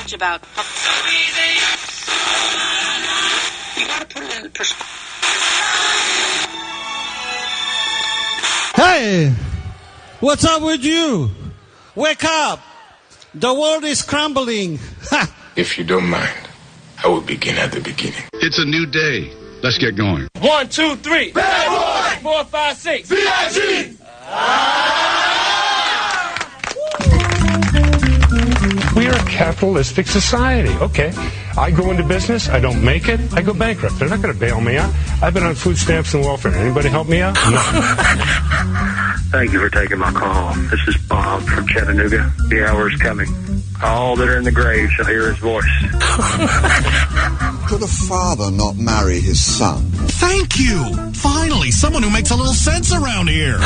much about. You gotta put it in perspective. Hey, what's up with you? Wake up! The world is crumbling. If you don't mind, I will begin at the beginning. It's a new day. Let's get going. 1, 2, 3. Bad boy! 4, 5, 6. VIG! We are a capitalistic society. Okay. I go into business. I don't make it. I go bankrupt. They're not going to bail me out. I've been on food stamps and welfare. Anybody help me out? No. Thank you for taking my call. This is Bob from Chattanooga. The hour is coming. All that are in the grave shall hear his voice. Could a father not marry his son? Thank you! Finally, someone who makes a little sense around here.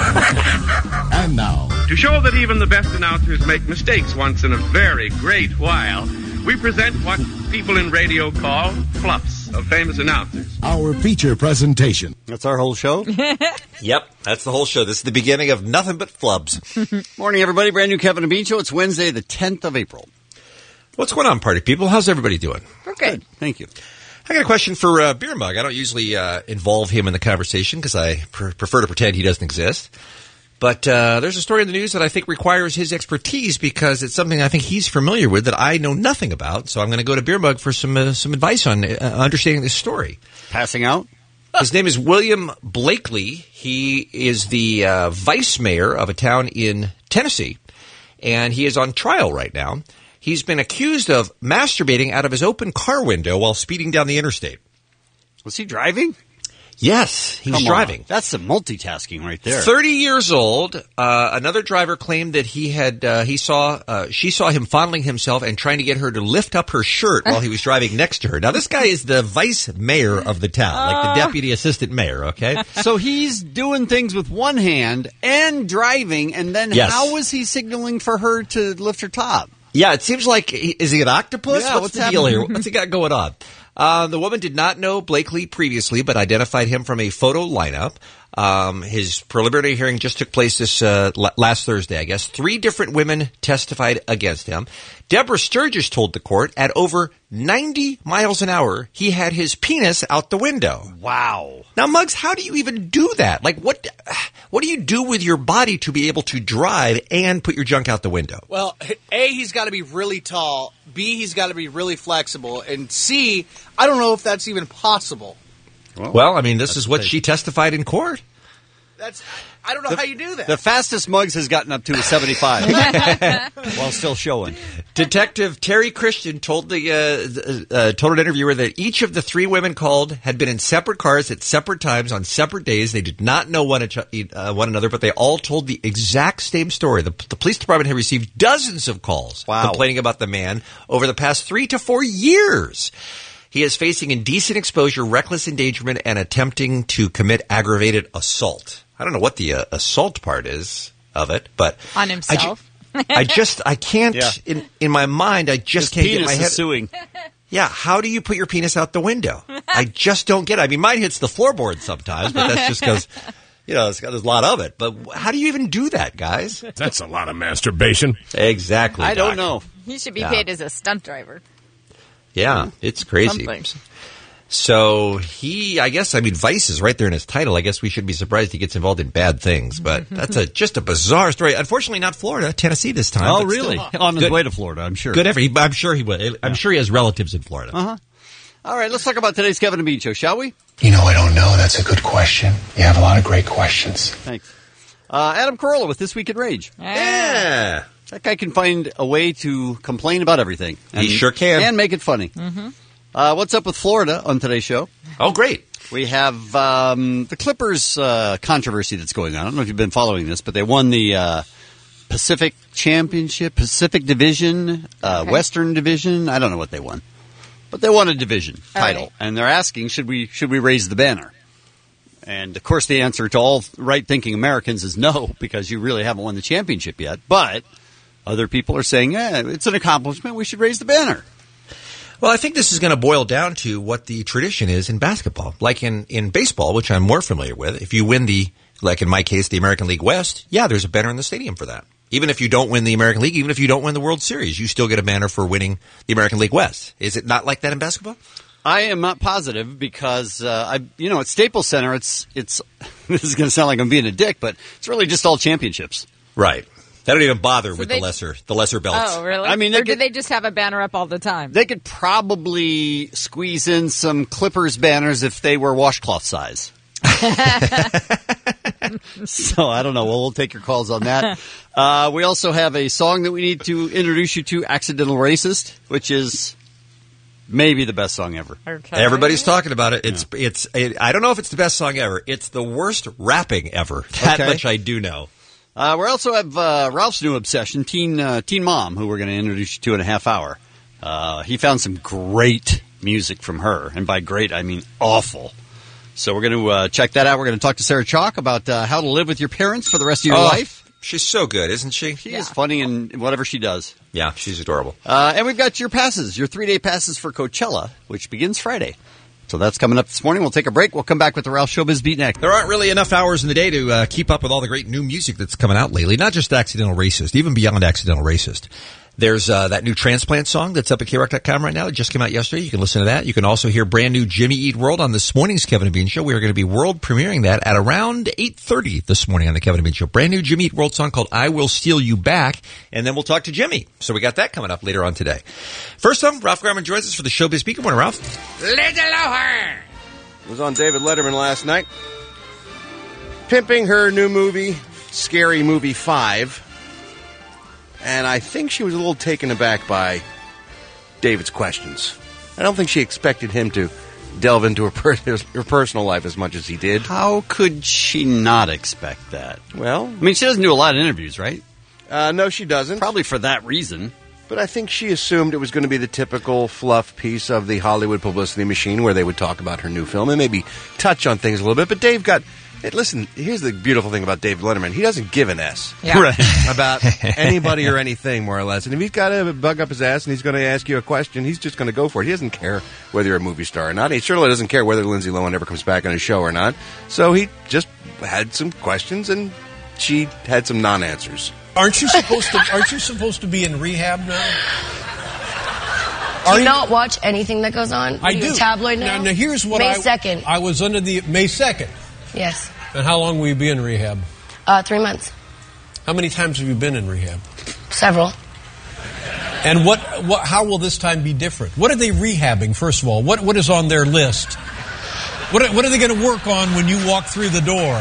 And now, to show that even the best announcers make mistakes once in a very great while, we present what people in radio call fluffs of famous announcers. our feature presentation. That's our whole show? Yep, that's the whole show. This is the beginning of nothing but flubs. Morning, everybody. Brand new Kevin and Bean Show. It's Wednesday, the 10th of April. What's going on, party people? How's everybody doing? We're good. Thank you. I got a question for Beer Mug. I don't usually involve him in the conversation because I prefer to pretend he doesn't exist. But there's a story in the news that I think requires his expertise because it's something I think he's familiar with that I know nothing about. So I'm going to go to Beer Mug for some advice on understanding this story. Passing out? His name is William Blakely. He is the vice mayor of a town in Tennessee, and he is on trial right now. He's been accused of masturbating out of his open car window while speeding down the interstate. Was he driving? Yes, he was driving. That's some multitasking right there. 30 years old. Another driver claimed that she saw him fondling himself and trying to get her to lift up her shirt while he was driving next to her. Now, this guy is the vice mayor of the town, like the deputy assistant mayor, okay? So he's doing things with one hand and driving, and then how was he signaling for her to lift her top? Yeah, it seems like, is he an octopus? Yeah, what's the deal here? What's he got going on? The woman did not know Blakely previously, but identified him from a photo lineup. His preliminary hearing just took place this last Thursday, I guess. 3 different women testified against him. Deborah Sturgis told the court at over 90 miles an hour, he had his penis out the window. Wow. Now, Muggs, how do you even do that? Like, what do you do with your body to be able to drive and put your junk out the window? Well, A, he's got to be really tall. B, he's got to be really flexible. And C, I don't know if that's even possible. Well, I mean, this is what she testified in court. I don't know how you do that. The fastest Muggs has gotten up to is 75 while still showing. Detective Terry Christian told told an interviewer that each of the 3 women called had been in separate cars at separate times on separate days. They did not know one another, but they all told the exact same story. The police department had received dozens of calls complaining about the man over the past 3 to 4 years. He is facing indecent exposure, reckless endangerment, and attempting to commit aggravated assault. I don't know what the assault part is of it, but on himself. I can't in my mind. I just can't get my head. Suing. Yeah, how do you put your penis out the window? I just don't get it. I mean, mine hits the floorboard sometimes, but that's just because there's a lot of it. But how do you even do that, guys? That's a lot of masturbation. Exactly. I don't know. He should be paid as a stunt driver. Yeah, it's crazy. Something. So Vice is right there in his title. I guess we shouldn't be surprised he gets involved in bad things, but that's just a bizarre story. Unfortunately, not Florida, Tennessee this time. Oh, really? On his way to Florida, I'm sure. Good effort. I'm sure he will. I'm sure he has relatives in Florida. Uh-huh. All right, let's talk about today's Kevin and Bean Show, shall we? I don't know. That's a good question. You have a lot of great questions. Thanks. Adam Carolla with This Week in Rage. Yeah. That guy can find a way to complain about everything. He sure can. And make it funny. Mm-hmm. What's up with Florida on today's show? Oh, great. We have the Clippers controversy that's going on. I don't know if you've been following this, but they won the Pacific Championship, Pacific Division, Western Division. I don't know what they won. But they won a division title. Right. And they're asking, should we raise the banner? And, of course, the answer to all right-thinking Americans is no, because you really haven't won the championship yet. But other people are saying, it's an accomplishment. We should raise the banner. Well, I think this is going to boil down to what the tradition is in basketball. Like in baseball, which I'm more familiar with, if you win like in my case, the American League West, there's a banner in the stadium for that. Even if you don't win the American League, even if you don't win the World Series, you still get a banner for winning the American League West. Is it not like that in basketball? I am not positive because at Staples Center, it's this is going to sound like I'm being a dick, but it's really just all championships. Right. They don't even bother with the lesser belts. Oh, really? I mean, or do they just have a banner up all the time? They could probably squeeze in some Clippers banners if they were washcloth size. So I don't know. We'll take your calls on that. We also have a song that we need to introduce you to, Accidental Racist, which is maybe the best song ever. Okay. Everybody's talking about it. I don't know if it's the best song ever. It's the worst rapping ever. That much I do know. We also have Ralph's new obsession, Teen Mom, who we're going to introduce you to in a half hour. He found some great music from her, and by great, I mean awful. So we're going to check that out. We're going to talk to Sarah Chalk about how to live with your parents for the rest of your life. She's so good, isn't she? She is funny in whatever she does. Yeah, she's adorable. And we've got your passes, your 3-day passes for Coachella, which begins Friday. So that's coming up this morning. We'll take a break. We'll come back with the Ralph Showbiz Beat next. There aren't really enough hours in the day to keep up with all the great new music that's coming out lately. Not just Accidental Racist, even beyond Accidental Racist. There's that new Transplant song that's up at KROC.com right now. It just came out yesterday. You can listen to that. You can also hear brand new Jimmy Eat World on this morning's Kevin and Bean Show. We are going to be world premiering that at around 8:30 this morning on the Kevin and Bean Show. Brand new Jimmy Eat World song called I Will Steal You Back. And then we'll talk to Jimmy. So we got that coming up later on today. First up, Ralph Garman joins us for the Showbiz Beat. Good morning, Ralph. Lindsay Lohan was on David Letterman last night, pimping her new movie, Scary Movie 5. And I think she was a little taken aback by David's questions. I don't think she expected him to delve into her personal life as much as he did. How could she not expect that? Well, I mean, she doesn't do a lot of interviews, right? No, she doesn't. Probably for that reason. But I think she assumed it was going to be the typical fluff piece of the Hollywood publicity machine where they would talk about her new film and maybe touch on things a little bit. But Dave got... Listen, here's the beautiful thing about David Letterman. He doesn't give an S about anybody or anything, more or less. And if he's got a bug up his ass and he's going to ask you a question, he's just going to go for it. He doesn't care whether you're a movie star or not. He certainly doesn't care whether Lindsay Lohan ever comes back on his show or not. So he just had some questions, and she had some non-answers. Aren't you supposed to be in rehab now? Do you not watch anything that goes on? I do. Tabloid now? Now here's what May 2nd. I was under the May 2nd. Yes. And how long will you be in rehab? 3 months. How many times have you been in rehab? Several. And how will this time be different? What are they rehabbing, first of all? What is on their list? What are they going to work on when you walk through the door?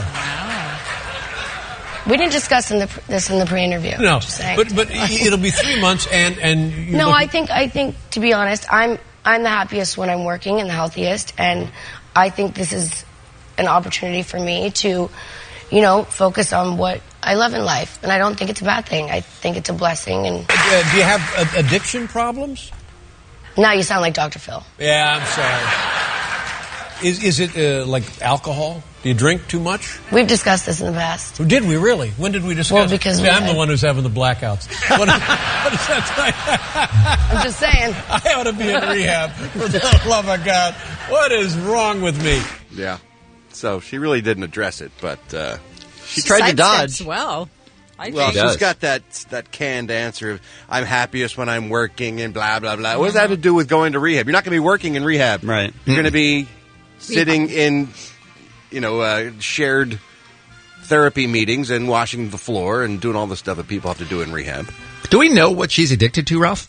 We didn't discuss this in the pre-interview. No, but it'll be 3 months, and no, I think to be honest, I'm the happiest when I'm working and the healthiest, and I think this is an opportunity for me to, focus on what I love in life, and I don't think it's a bad thing. I think it's a blessing. And do you have addiction problems? Now you sound like Dr. Phil. Yeah, I'm sorry. Is it like alcohol? Do you drink too much? We've discussed this in the past. Did we really? When did we discuss? Well, because I'm the one who's having the blackouts. What is that? I'm just saying. I ought to be in rehab, for the love of God. What is wrong with me? Yeah. So she really didn't address it, but she tried to dodge. Well, she's got that canned answer of "I'm happiest when I'm working" and blah blah blah. What does that have to do with going to rehab? You're not going to be working in rehab, right? You're going to be sitting in, shared therapy meetings and washing the floor and doing all the stuff that people have to do in rehab. Do we know what she's addicted to, Ralph?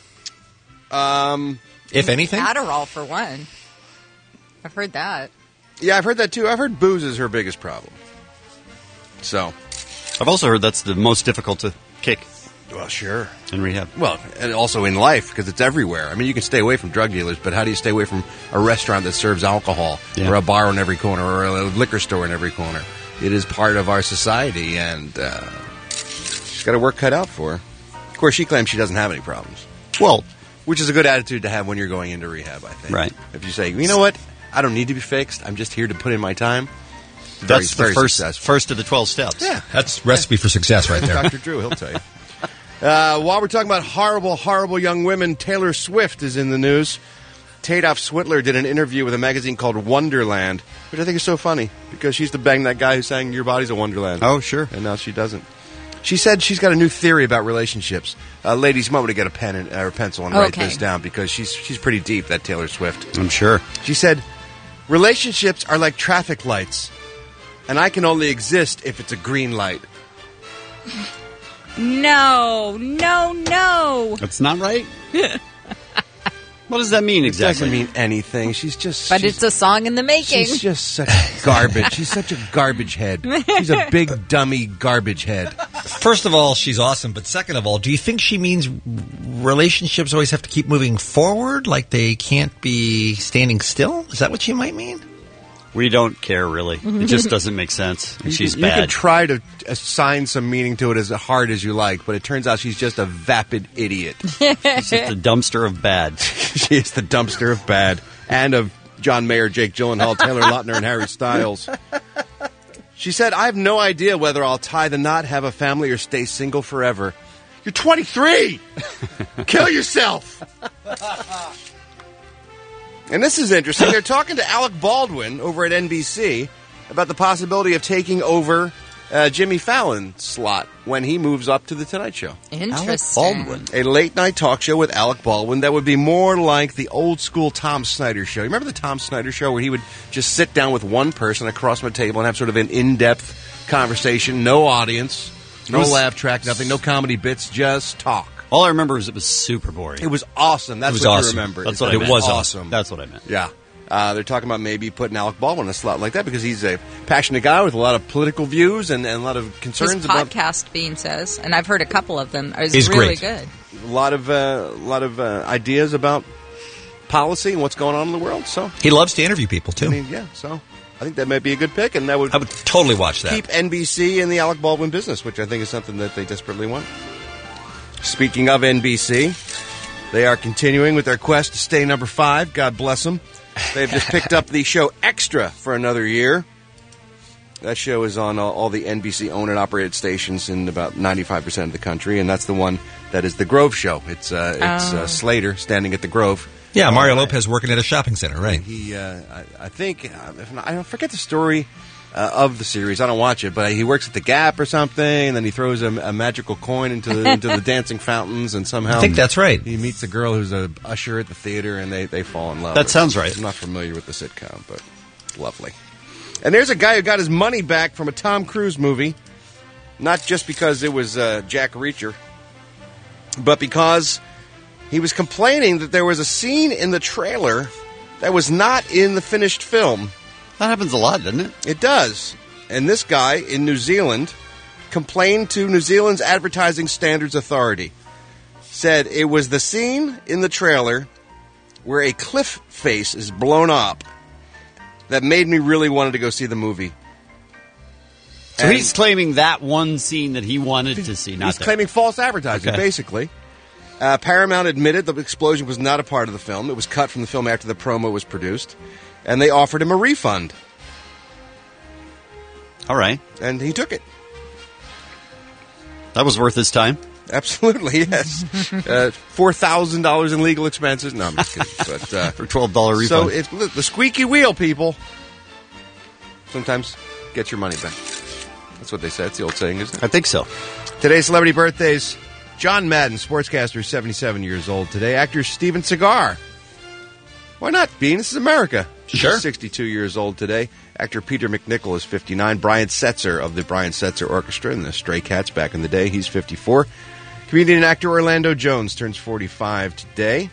If anything, Adderall for one. I've heard that. Yeah, I've heard that too. I've heard booze is her biggest problem. So, I've also heard that's the most difficult to kick. Well, sure. In rehab. Well, and also in life, because it's everywhere. I mean, you can stay away from drug dealers, but how do you stay away from a restaurant that serves alcohol, or a bar in every corner, or a liquor store in every corner? It is part of our society, and she's got her work cut out for her. Of course, she claims she doesn't have any problems. Well, which is a good attitude to have when you're going into rehab, I think. Right. If you say, you know what, I don't need to be fixed, I'm just here to put in my time. That's the first of the 12 steps. Yeah. That's recipe for success right there. Dr. Drew, he'll tell you. While we're talking about horrible, horrible young women, Taylor Swift is in the news. Tadoff Switler did an interview with a magazine called Wonderland, which I think is so funny, because she used to bang that guy who sang Your Body's a Wonderland. Oh, sure. And now she doesn't. She said she's got a new theory about relationships. Ladies, you might want to get a pen or pencil and write this down because she's pretty deep, that Taylor Swift. I'm sure. She said, relationships are like traffic lights, and I can only exist if it's a green light. No. That's not right. What does that mean exactly? It doesn't mean anything. But it's a song in the making. She's just such garbage. She's such a garbage head. She's a big, dummy garbage head. First of all, she's awesome. But second of all, do you think she means relationships always have to keep moving forward? Like they can't be standing still? Is that what she might mean? We don't care, really. It just doesn't make sense. And she's You bad. can try to assign some meaning to it as hard as you like, but it turns out she's just a vapid idiot. She's just a dumpster of bad. She is the dumpster of bad. And of John Mayer, Jake Gyllenhaal, Taylor Lautner, and Harry Styles. She said, I have no idea whether I'll tie the knot, have a family, or stay single forever. You're 23! Kill yourself! And this is interesting. They're talking to Alec Baldwin over at NBC about the possibility of taking over Jimmy Fallon's slot when he moves up to The Tonight Show. Interesting. Alec Baldwin. A late-night talk show with Alec Baldwin that would be more like the old-school Tom Snyder show. You remember the Tom Snyder show where he would just sit down with one person across from a table and have sort of an in-depth conversation, no audience, no laugh track, nothing, no comedy bits, just talk. All I remember is it was super boring. It was awesome. That's what awesome. you remember. That's what I meant. It was awesome. That's what I meant. Yeah. They're talking about maybe putting Alec Baldwin in a slot like that because he's a passionate guy with a lot of political views and a lot of concerns His about podcast, Bean says, and I've heard a couple of them. It's He's really great. good. a lot of ideas about policy and what's going on in the world. So he loves to interview people too. I mean, yeah. So I think that might be a good pick, and I would totally watch that. Keep NBC in the Alec Baldwin business, which I think is something that they desperately want. Speaking of NBC, they are continuing with their quest to stay number 5. God bless them. They've just picked up the show Extra for another year. That show is on all the NBC owned and operated stations in about 95% of the country, and that's the one that is the Grove show. It's Slater standing at the Grove. Yeah, Mario Lopez working at a shopping center, right? He, I think, I forget the story of the series. I don't watch it, but he works at the Gap or something, and then he throws a magical coin into the dancing fountains, and somehow I think that's right. He meets a girl who's a usher at the theater, and they fall in love. That sounds right. I'm not familiar with the sitcom, but it's lovely. And there's a guy who got his money back from a Tom Cruise movie, not just because it was Jack Reacher, but because he was complaining that there was a scene in the trailer that was not in the finished film. That happens a lot, doesn't it? It does. And this guy in New Zealand complained to New Zealand's Advertising Standards Authority. Said it was the scene in the trailer where a cliff face is blown up that made me really wanted to go see the movie. So he's claiming that one scene that he wanted to see, not He's there. claiming false advertising, Okay. basically. Paramount admitted the explosion was not a part of the film. It was cut from the film after the promo was produced. And they offered him a refund. All right. And he took it. That was worth his time. Absolutely, yes. $4,000 in legal expenses. No, I'm just kidding. But, for $12 refund. So it's the squeaky wheel, people. Sometimes get your money back. That's what they said. It's the old saying, isn't it? I think so. Today's celebrity birthdays. John Madden, sportscaster, is 77 years old today. Actor Steven Seagal. Why not, Bean? This is America. Sure. He's 62 years old today. Actor Peter McNichol is 59. Brian Setzer of the Brian Setzer Orchestra and the Stray Cats back in the day. He's 54. Comedian and actor Orlando Jones turns 45 today.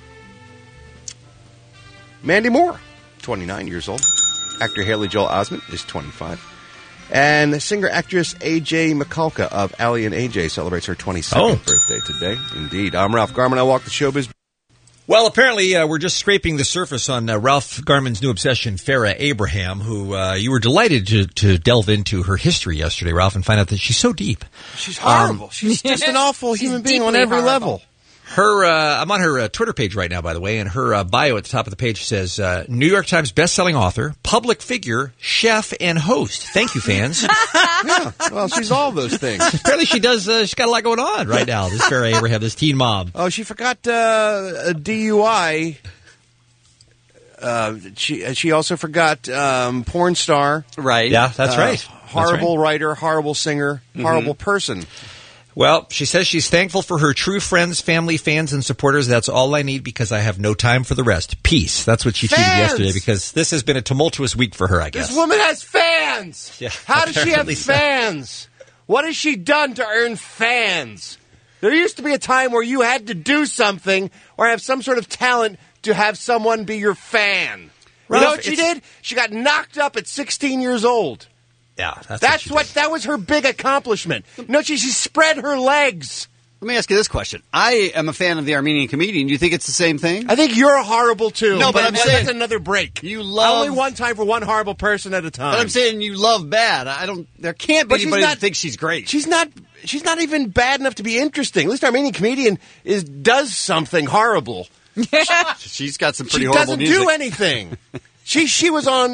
Mandy Moore, 29 years old. Actor Haley Joel Osment is 25. And singer-actress A.J. Mikulka of Ally and A.J. celebrates her 22nd birthday today. Indeed. I'm Ralph Garman. I walk the showbiz. Well, apparently we're just scraping the surface on Ralph Garman's new obsession, Farrah Abraham, who you were delighted to delve into her history yesterday, Ralph, and find out that she's so deep. She's horrible. She's just an awful human being on every level. Her, I'm on her Twitter page right now, by the way, and her bio at the top of the page says, New York Times bestselling author, public figure, chef, and host. Thank you, fans. Yeah, well, she's all those things. Apparently she does, she's got a lot going on right now, this Farrah Abraham, this teen mom. Oh, she forgot a DUI. She also forgot porn star. Right. Yeah, that's right. Horrible writer, horrible singer, horrible person. Well, she says she's thankful for her true friends, family, fans, and supporters. That's all I need because I have no time for the rest. Peace. That's what she tweeted yesterday because this has been a tumultuous week for her, I guess. This woman has fans. Yeah, How does she have apparently so. fans? What has she done to earn fans? There used to be a time where you had to do something or have some sort of talent to have someone be your fan. You know what she did? She got knocked up at 16 years old. Yeah, that was her big accomplishment. No, she spread her legs. Let me ask you this question. I am a fan of the Armenian comedian. Do you think it's the same thing? I think you're horrible too. No, but I'm saying that's another break. You love only one time for one horrible person at a time. But I'm saying you love bad. There can't be anybody that thinks she's great. She's not even bad enough to be interesting. At least Armenian comedian does something horrible. She's got some pretty horrible music. She doesn't do anything. She was on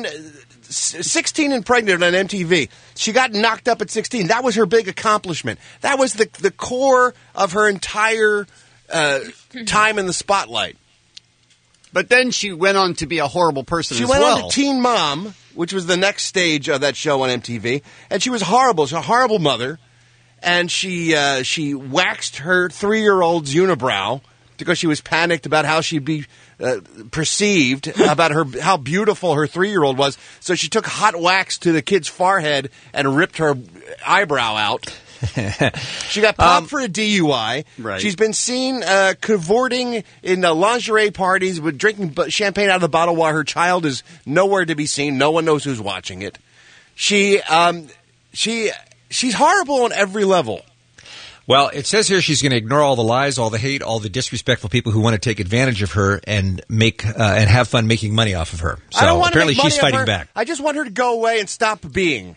16 and Pregnant on MTV. She got knocked up at 16. That was her big accomplishment. That was the core of her entire time in the spotlight. But then she went on to be a horrible person She as went well. on to Teen Mom, which was the next stage of that show on MTV, and she was horrible. She's a horrible mother, and she waxed her 3-year-old's unibrow because she was panicked about how she'd be perceived about how beautiful her 3-year-old was. So she took hot wax to the kid's forehead and ripped her eyebrow out. She got popped for a DUI. Right. She's been seen cavorting in lingerie parties with drinking champagne out of the bottle while her child is nowhere to be seen. No one knows who's watching it. She's horrible on every level. Well, it says here she's going to ignore all the lies, all the hate, all the disrespectful people who want to take advantage of her and make and have fun making money off of her. So I don't want apparently to make money she's fighting off her. back. I just want her to go away and stop being.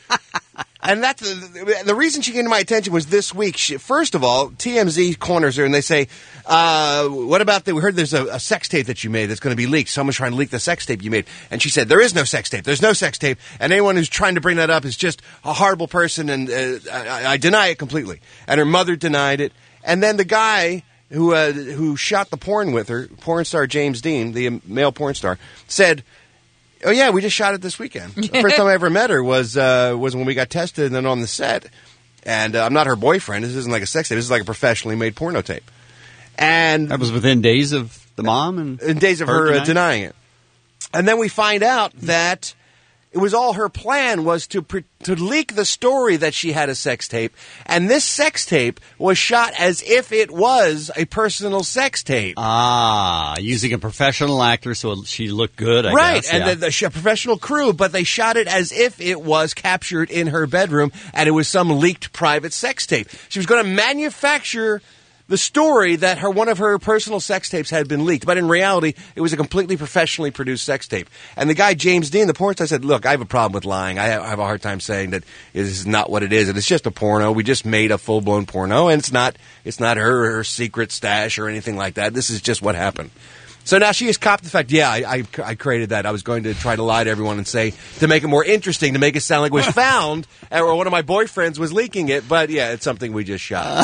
And that's the reason she came to my attention was this week. First of all, TMZ corners her and they say, what about we heard there's a sex tape that you made that's going to be leaked. Someone's trying to leak the sex tape you made. And she said, there is no sex tape. There's no sex tape. And anyone who's trying to bring that up is just a horrible person. And I deny it completely. And her mother denied it. And then the guy who shot the porn with her, porn star James Dean, the male porn star, said, oh, yeah, we just shot it this weekend. The first time I ever met her was when we got tested and then on the set. And I'm not her boyfriend. This isn't like a sex tape. This is like a professionally made porno tape. And that was within days of the mom? And in days of her denying it. And then we find out that it was all her plan was to leak the story that she had a sex tape. And this sex tape was shot as if it was a personal sex tape. Using a professional actor so she looked good, I guess. Right, and a professional crew, but they shot it as if it was captured in her bedroom and it was some leaked private sex tape. She was going to manufacture the story that one of her personal sex tapes had been leaked, but in reality, it was a completely professionally produced sex tape. And the guy, James Dean, the porn star, said, look, I have a problem with lying. I have a hard time saying that this is not what it is. And it's just a porno. We just made a full-blown porno, and it's not her secret stash or anything like that. This is just what happened. So now she has copped the fact, yeah, I created that. I was going to try to lie to everyone and say, to make it more interesting, to make it sound like it was found, or one of my boyfriends was leaking it. But yeah, it's something we just shot.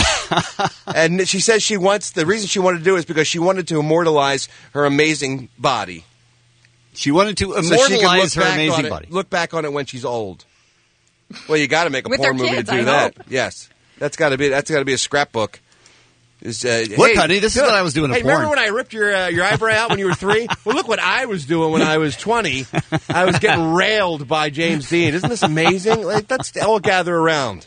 And she says the reason she wanted to do it is because she wanted to immortalize her amazing body. She wanted to immortalize her amazing body. Look back on it when she's old. Well, you got to make a With porn her movie kids, to do I that. hope. Yes. That's got to be a scrapbook. Look, honey, this is what I was doing in porn. Remember when I ripped your eyebrow out when you were 3? Well, look what I was doing when I was 20. I was getting railed by James Dean. Isn't this amazing? Let's all gather around.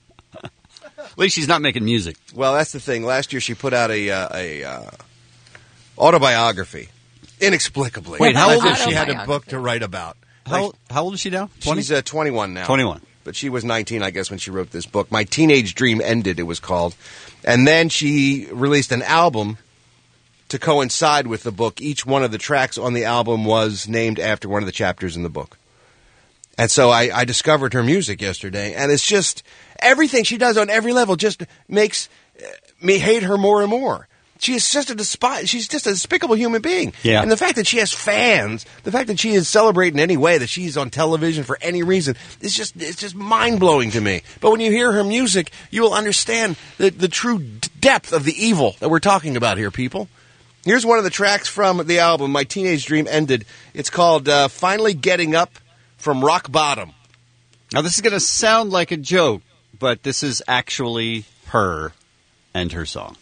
At least she's not making music. Well, that's the thing. Last year she put out a autobiography. Inexplicably. Wait, how old is is she? Had a book to write about. How old is she now? 20? She's 21 now. 21. But she was 19, I guess, when she wrote this book. My Teenage Dream Ended, it was called. And then she released an album to coincide with the book. Each one of the tracks on the album was named after one of the chapters in the book. And so I discovered her music yesterday, and it's just everything she does on every level just makes me hate her more and more. She's just a despicable human being. Yeah. And the fact that she has fans, the fact that she is celebrated in any way, that she's on television for any reason, it's just mind-blowing to me. But when you hear her music, you will understand the true depth of the evil that we're talking about here, people. Here's one of the tracks from the album, My Teenage Dream Ended. It's called Finally Getting Up from Rock Bottom. Now, this is going to sound like a joke, but this is actually her and her song.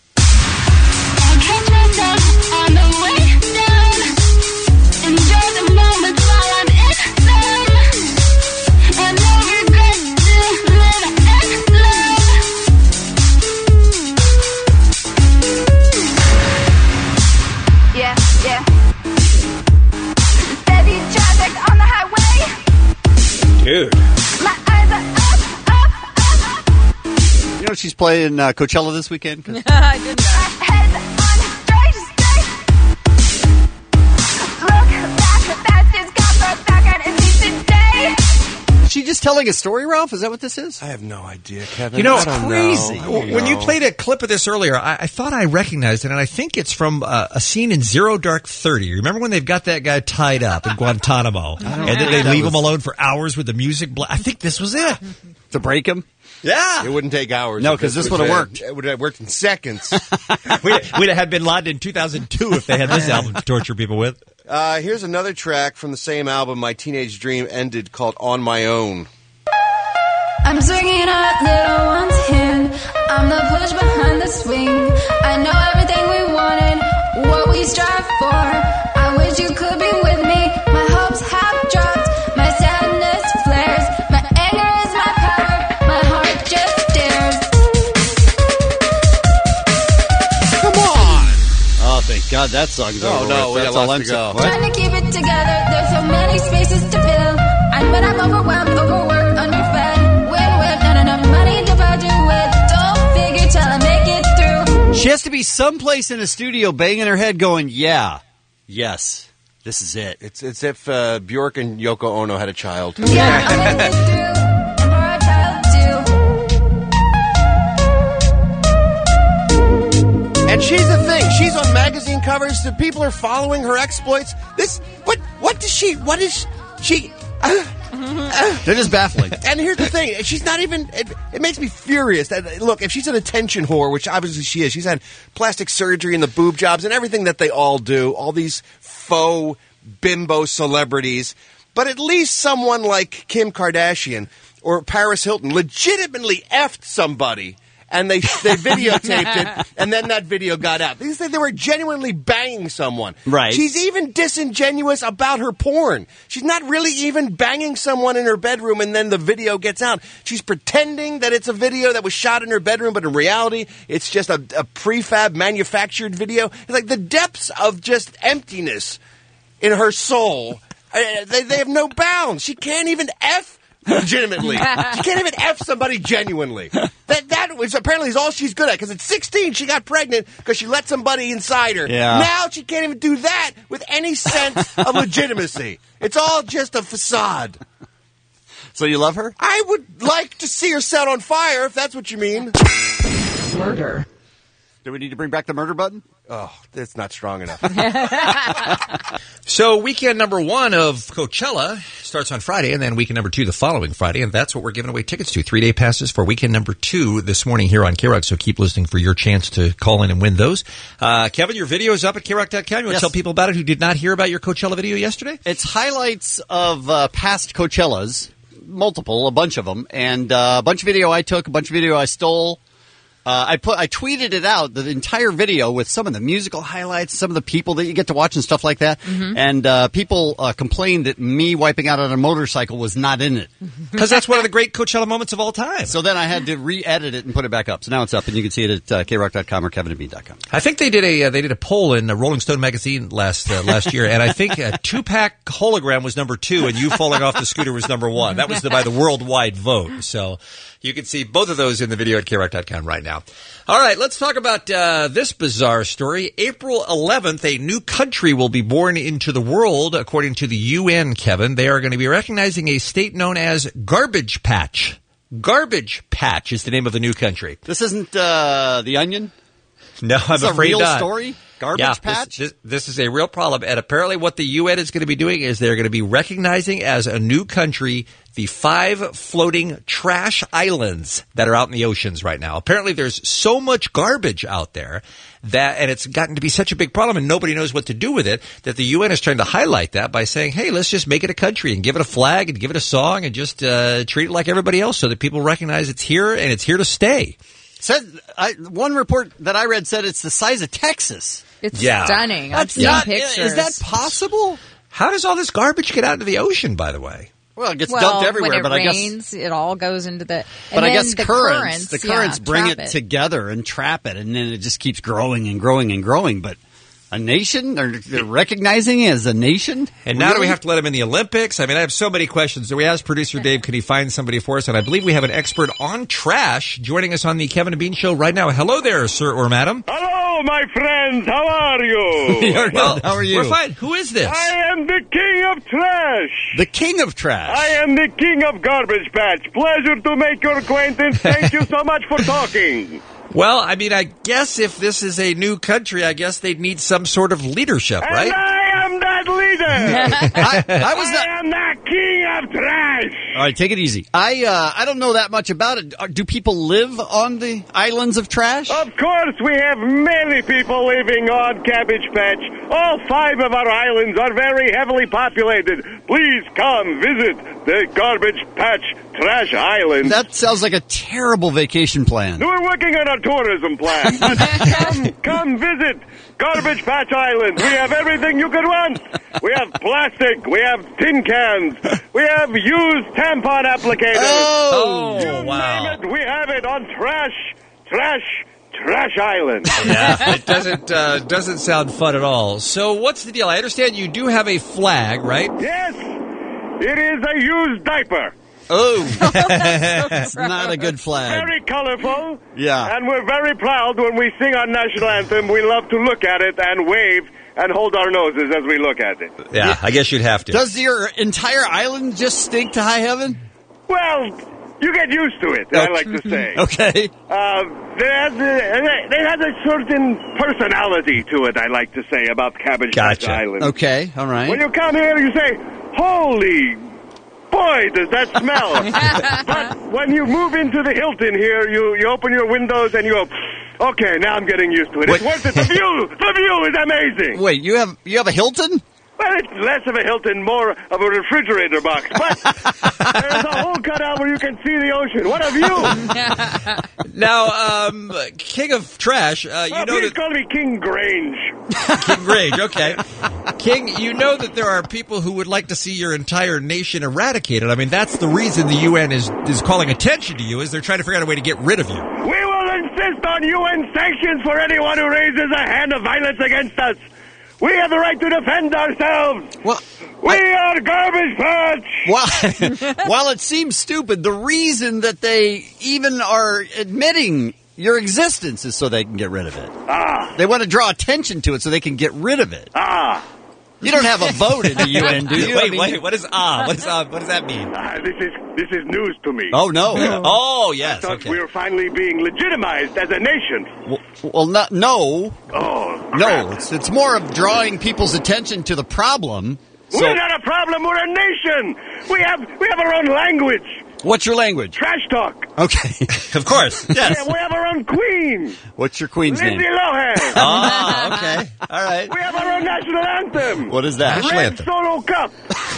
On the way down, enjoy the moments while I'm in them, and no regrets to live and love. Yeah, yeah. Steady traffic on the highway. Dude. My eyes are up. You know she's playing Coachella this weekend? I didn't know. Heads on straight. Look back, that just got brought back on his feet today. Is she just telling a story, Ralph? Is that what this is? I have no idea, Kevin. You know, I don't crazy. know. I don't when you know. played a clip of this earlier, I thought I recognized it, and I think it's from a scene in Zero Dark 30. Remember when they've got that guy tied up in Guantanamo, and then they leave him alone for hours with the music? I think this was it. To break him? Yeah. It wouldn't take hours. No, if 'cause this was would've a- worked. It would have worked in seconds. We'd have had Bin Laden in 2002 if they had this album to torture people with. Here's another track from the same album My Teenage Dream Ended called On My Own. I'm swinging our little one's hand. I'm the push behind the swing. I know everything we wanted, what we strive for. I wish you could be with me. My hopes have dropped, my sadness flares. My anger is my power, my heart just stares. Come on! Oh, thank God that song's over. no, we That's got all lots I'm to go. saying. What? Trying to keep it together, there's so many spaces to fill. And when I'm overwhelmed, overworked, underfed, with not enough money to budget with. Don't figure till I make it through. She has to be someplace in a studio banging her head going, yeah, yes, this is it. It's as if Bjork and Yoko Ono had a child. Yeah, I'm gonna live through, and for our child too. And she's the thing. She's on magazine covers. The people are following her exploits. What is she? They're just baffling. And here's the thing. She's not even... It makes me furious. That, look, if she's an attention whore, which obviously she is, she's had plastic surgery and the boob jobs and everything that they all do, all these faux bimbo celebrities. But at least someone like Kim Kardashian or Paris Hilton legitimately effed somebody. And they videotaped it, and then that video got out. They were genuinely banging someone. Right. She's even disingenuous about her porn. She's not really even banging someone in her bedroom, and then the video gets out. She's pretending that it's a video that was shot in her bedroom, but in reality, it's just a prefab manufactured video. It's like the depths of just emptiness in her soul. They have no bounds. She can't even F legitimately. She can't even F somebody genuinely. That was apparently is all she's good at, because at 16 she got pregnant because she let somebody inside her. Yeah. Now she can't even do that with any sense of legitimacy. It's all just a facade. So you love her? I would like to see her set on fire, if that's what you mean. Murder. Do we need to bring back the murder button? Oh, that's not strong enough. So weekend number 1 of Coachella starts on Friday, and then weekend number 2 the following Friday, and that's what we're giving away tickets to. 3-day passes for weekend number 2 this morning here on KROC, so keep listening for your chance to call in and win those. Kevin, your video is up at KROC.com. You want to tell people about it who did not hear about your Coachella video yesterday? It's highlights of past Coachellas, multiple, a bunch of them, and a bunch of video I took, a bunch of video I stole. I tweeted it out, the entire video with some of the musical highlights, some of the people that you get to watch and stuff like that. Mm-hmm. And people complained that me wiping out on a motorcycle was not in it. Because that's one of the great Coachella moments of all time. So then I had to re-edit it and put it back up. So now it's up, and you can see it at krock.com or kevinandme.com. I think they did a poll in Rolling Stone magazine last year, and I think a 2-pack hologram was number 2, and you falling off the scooter was number 1. That was by the worldwide vote. So you can see both of those in the video at krock.com right now. All right, let's talk about this bizarre story. April 11th, a new country will be born into the world, according to the UN, Kevin. They are going to be recognizing a state known as Garbage Patch. Garbage Patch is the name of the new country. This isn't The Onion? No, I'm This is afraid a real not. story? Garbage Patch? This is a real problem. And apparently what the UN is going to be doing is they're going to be recognizing as a new country the 5 floating trash islands that are out in the oceans right now. Apparently there's so much garbage out there and it's gotten to be such a big problem and nobody knows what to do with it, that the UN is trying to highlight that by saying, hey, let's just make it a country and give it a flag and give it a song and just treat it like everybody else so that people recognize it's here and it's here to stay. One report that I read said it's the size of Texas. It's stunning. I've seen pictures. Is that possible? How does all this garbage get out into the ocean, by the way? Well, it gets dumped everywhere, when it but rains, it all goes into the. But I guess the currents yeah, bring trap it together and trap it, and then it just keeps growing and growing and growing. But a nation, they're recognizing it as a nation? And now do we have to let him in the Olympics? I mean, I have so many questions. So we asked producer Dave, could he find somebody for us? And I believe we have an expert on trash joining us on the Kevin and Bean Show right now. Hello there, sir or madam. Hello, my friends. How are you? Well, how are you? We're fine. Who is this? I am the king of trash. The king of trash. I am the king of garbage patch. Pleasure to make your acquaintance. Thank you so much for talking. Well, I mean, I guess if this is a new country, I guess they'd need some sort of leadership, right? And I am that leader. I am the king of trash. All right, take it easy. I don't know that much about it. Do people live on the islands of trash? Of course, we have many people living on Cabbage Patch. All 5 of our islands are very heavily populated. Please come visit the Garbage Patch Trash Island. That sounds like a terrible vacation plan. We're working on a tourism plan. But come visit Garbage Patch Island. We have everything you could want. We have plastic. We have tin cans. We have used tampon applicators. Oh, wow. Name it, we have it on Trash Island. Yeah, it doesn't sound fun at all. So what's the deal? I understand you do have a flag, right? Yes. It is a used diaper. Oh, that's not a good flag. Very colorful. Yeah. And we're very proud when we sing our national anthem. We love to look at it and wave and hold our noses as we look at it. Yeah, I guess you'd have to. Does your entire island just stink to high heaven? Well, you get used to it, I like to say. Okay. It has a certain personality to it, I like to say, about Cabbage Patch Island. Okay, all right. When you come here, you say, holy boy, does that smell. But when you move into the Hilton here, you open your windows and you go, okay, now I'm getting used to it. It's worth it. The view is amazing. Wait, you have a Hilton? Well, it's less of a Hilton, more of a refrigerator box. But there's a whole cutout where you can see the ocean. What a view! Now, King of Trash, you know please call me King Grange. King Grange, okay. King, you know that there are people who would like to see your entire nation eradicated. I mean, that's the reason the UN is calling attention to you, is they're trying to figure out a way to get rid of you. We will insist on UN sanctions for anyone who raises a hand of violence against us. We have the right to defend ourselves. We are Garbage Patch. While it seems stupid, the reason that they even are admitting your existence is so they can get rid of it. They want to draw attention to it so they can get rid of it. You don't have a vote in the UN, do you? Wait, what is What does that mean? This is news to me. Oh, no. Oh, yes. I thought we were finally being legitimized as a nation. Well, no. Oh, no. It's more of drawing people's attention to the problem. We're not a problem. We're a nation. We have our own language. What's your language? Trash talk. Okay. Of course. Yes. Yeah, we have our own queen. What's your queen's name? Lindsay Lohan. Oh, okay. All right. We have our own national anthem. What is that? Red Solo Cup.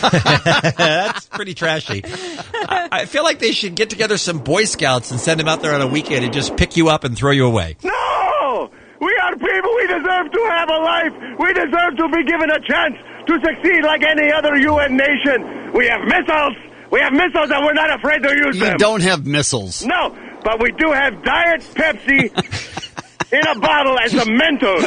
That's pretty trashy. I feel like they should get together some Boy Scouts and send them out there on a weekend and just pick you up and throw you away. No! We are people. We deserve to have a life. We deserve to be given a chance to succeed like any other UN nation. We have missiles. We have missiles and we're not afraid to use them. You don't have missiles. No, but we do have Diet Pepsi in a bottle as a Mentos.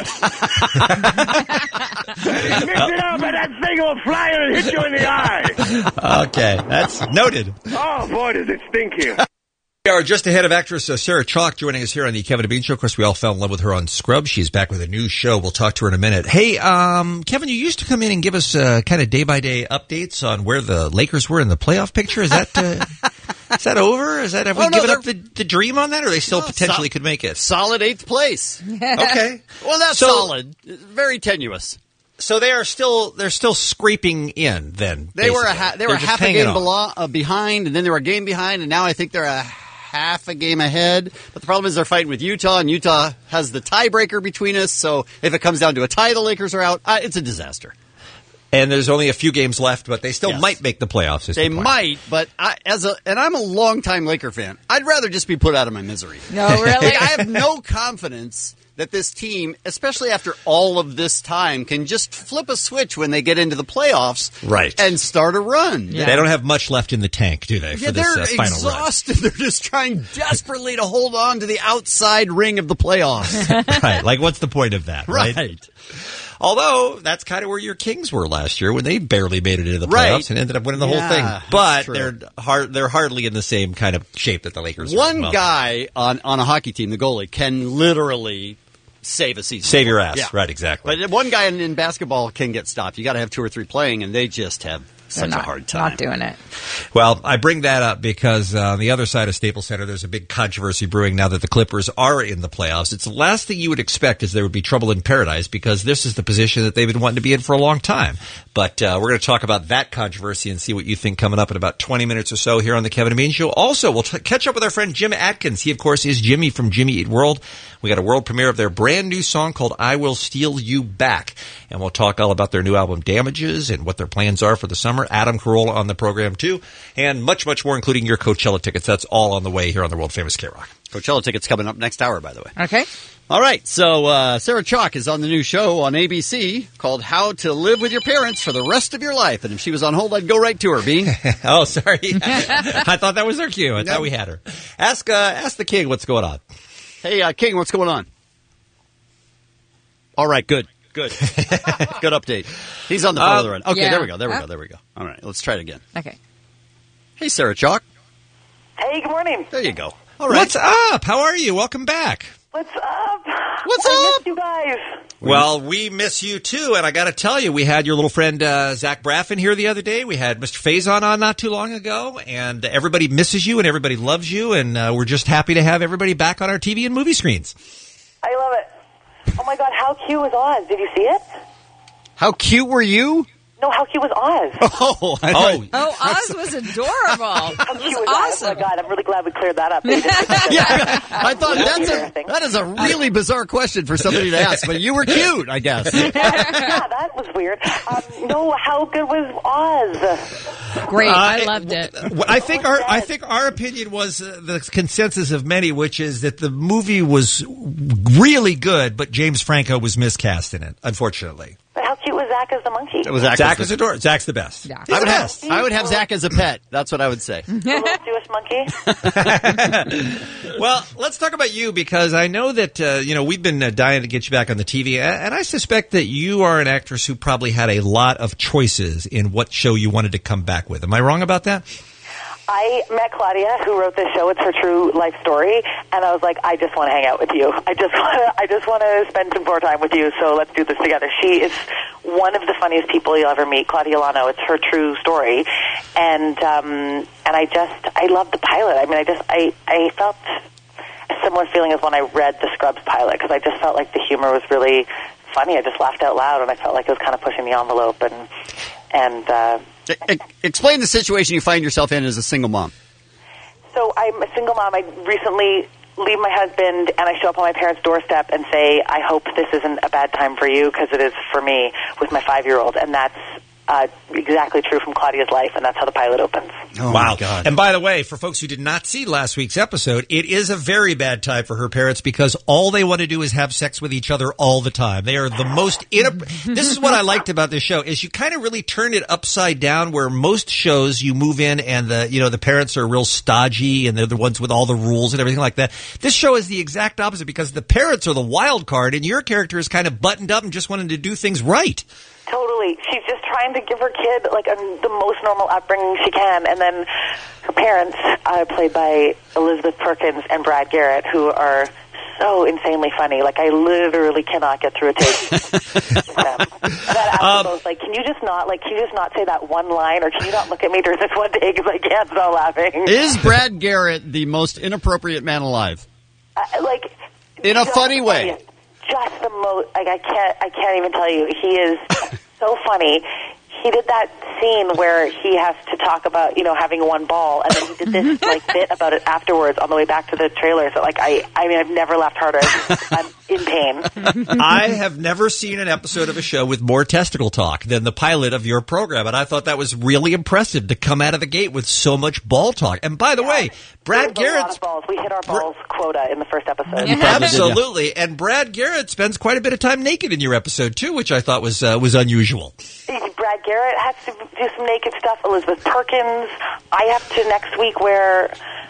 Mix it up and that thing will fly and hit you in the eye. Okay, that's noted. Oh, boy, does it stink here. We are just ahead of actress Sarah Chalk joining us here on the Kevin and Bean Show. Of course, we all fell in love with her on Scrubs. She's back with a new show. We'll talk to her in a minute. Hey, Kevin, you used to come in and give us kind of day-by-day updates on where the Lakers were in the playoff picture. Is that over? Have we given up the dream on that, or they still potentially could make it? Solid 8th place. Okay. Well, that's solid. Very tenuous. So they're still scraping in then. They were half a game behind, and then they were a game behind, and now I think they're a half a game ahead. But the problem is they're fighting with Utah, and Utah has the tiebreaker between us. So if it comes down to a tie, the Lakers are out. It's a disaster. And there's only a few games left, but they still might make the playoffs. They might, but and I'm a longtime Laker fan. I'd rather just be put out of my misery. No, really? I have no confidence that this team, especially after all of this time, can just flip a switch when they get into the playoffs, right, and start a run. Yeah. They don't have much left in the tank, do they? For this they're final exhausted. They're just trying desperately to hold on to the outside ring of the playoffs. Right. Like, what's the point of that? Right. Although, that's kind of where your Kings were last year when they barely made it into the playoffs Right. and ended up winning the whole thing. But they're hardly in the same kind of shape that the Lakers are. One guy on a hockey team, the goalie, can literally save a season. Save your ass. Yeah. Right, exactly. But one guy in basketball can get stopped. You got to have 2 or 3 playing, and they just have such a hard time. Not doing it. Well, I bring that up because on the other side of Staples Center, there's a big controversy brewing now that the Clippers are in the playoffs. It's the last thing you would expect is there would be trouble in paradise because this is the position that they've been wanting to be in for a long time. But we're going to talk about that controversy and see what you think coming up in about 20 minutes or so here on the Kevin and Bean Show. Also, we'll catch up with our friend Jim Atkins. He, of course, is Jimmy from Jimmy Eat World. We got a world premiere of their brand new song called I Will Steal You Back. And we'll talk all about their new album Damages and what their plans are for the summer. Adam Carolla on the program, too. And much, much more, including your Coachella tickets. That's all on the way here on the world-famous K-Rock. Coachella tickets coming up next hour, by the way. Okay. All right, so Sarah Chalk is on the new show on ABC called How to Live with Your Parents for the Rest of Your Life. And if she was on hold, I'd go right to her, Bean. Oh, sorry. I thought that was our cue. I thought we had her. Ask the King what's going on. Hey, King, what's going on? All right, good. Good update. He's on the phone with her. Okay, yeah. There we go. All right, let's try it again. Okay. Hey, Sarah Chalk. Hey, good morning. There you go. All right. What's up? How are you? Welcome back. What's up? What's I up? miss you guys. Well, we miss you too, and I got to tell you, we had your little friend Zach Braff here the other day. We had Mr. Faison on not too long ago, and everybody misses you and everybody loves you, and we're just happy to have everybody back on our TV and movie screens. I love it. Oh my God, how cute was Oz? Did you see it? How cute were you? No, how cute was Oz? Oz was adorable. How It cute was was Oz? awesome. Oh my God, I'm really glad we cleared that up. I thought that is a really bizarre question for somebody to ask, but you were cute, I guess. Yeah, that was weird. No, how good was Oz? Great, I loved it. I think our opinion was the consensus of many, which is that the movie was really good, but James Franco was miscast in it, unfortunately. But how cute was Zach as the monkey? Zach is adorable. Zach's the best. Yeah. I would have Zach as a pet. That's what I would say. The little Jewish monkey? Well, let's talk about you because I know that we've been dying to get you back on the TV, and I suspect that you are an actress who probably had a lot of choices in what show you wanted to come back with. Am I wrong about that? I met Claudia, who wrote this show. It's her true life story, and I was like, I just want to hang out with you. I just want to spend some more time with you. So let's do this together. She is one of the funniest people you'll ever meet, Claudia Lano. It's her true story, and I love the pilot. I mean, I felt a similar feeling as when I read the Scrubs pilot because I just felt like the humor was really funny. I just laughed out loud, and I felt like it was kind of pushing the envelope and. Explain the situation you find yourself in as a single mom. So I'm a single mom. I recently leave my husband and I show up on my parents' doorstep and say, I hope this isn't a bad time for you because it is for me with my 5-year-old. And that's exactly true from Claudia's life, and that's how the pilot opens. Oh, wow. my God. And by the way, for folks who did not see last week's episode, it is a very bad time for her parents because all they want to do is have sex with each other all the time. They are the most this is what I liked about this show is you kind of really turn it upside down where most shows you move in and the parents are real stodgy and they're the ones with all the rules and everything like that. This show is the exact opposite because the parents are the wild card and your character is kind of buttoned up and just wanting to do things right. Totally. She's just trying to give her kid the most normal upbringing she can. And then her parents, played by Elizabeth Perkins and Brad Garrett, who are so insanely funny. Like, I literally cannot get through a tape with them. That asked both, can you just not say that one line, or can you not look at me during this one day because I can't stop laughing? Is Brad Garrett the most inappropriate man alive? In a funny way. Just the most. I can't even tell you. He is so funny. he did that scene where he has to talk about, having one ball, and then he did this bit about it afterwards on the way back to the trailer. So I mean, I've never laughed harder. I'm in pain. I have never seen an episode of a show with more testicle talk than the pilot of your program, and I thought that was really impressive to come out of the gate with so much ball talk. And by the way, Brad Garrett's balls. We hit our balls quota in the first episode. Absolutely, and Brad Garrett spends quite a bit of time naked in your episode too, which I thought was unusual. Brad Garrett has to do some naked stuff. Elizabeth Perkins. I have to next week wear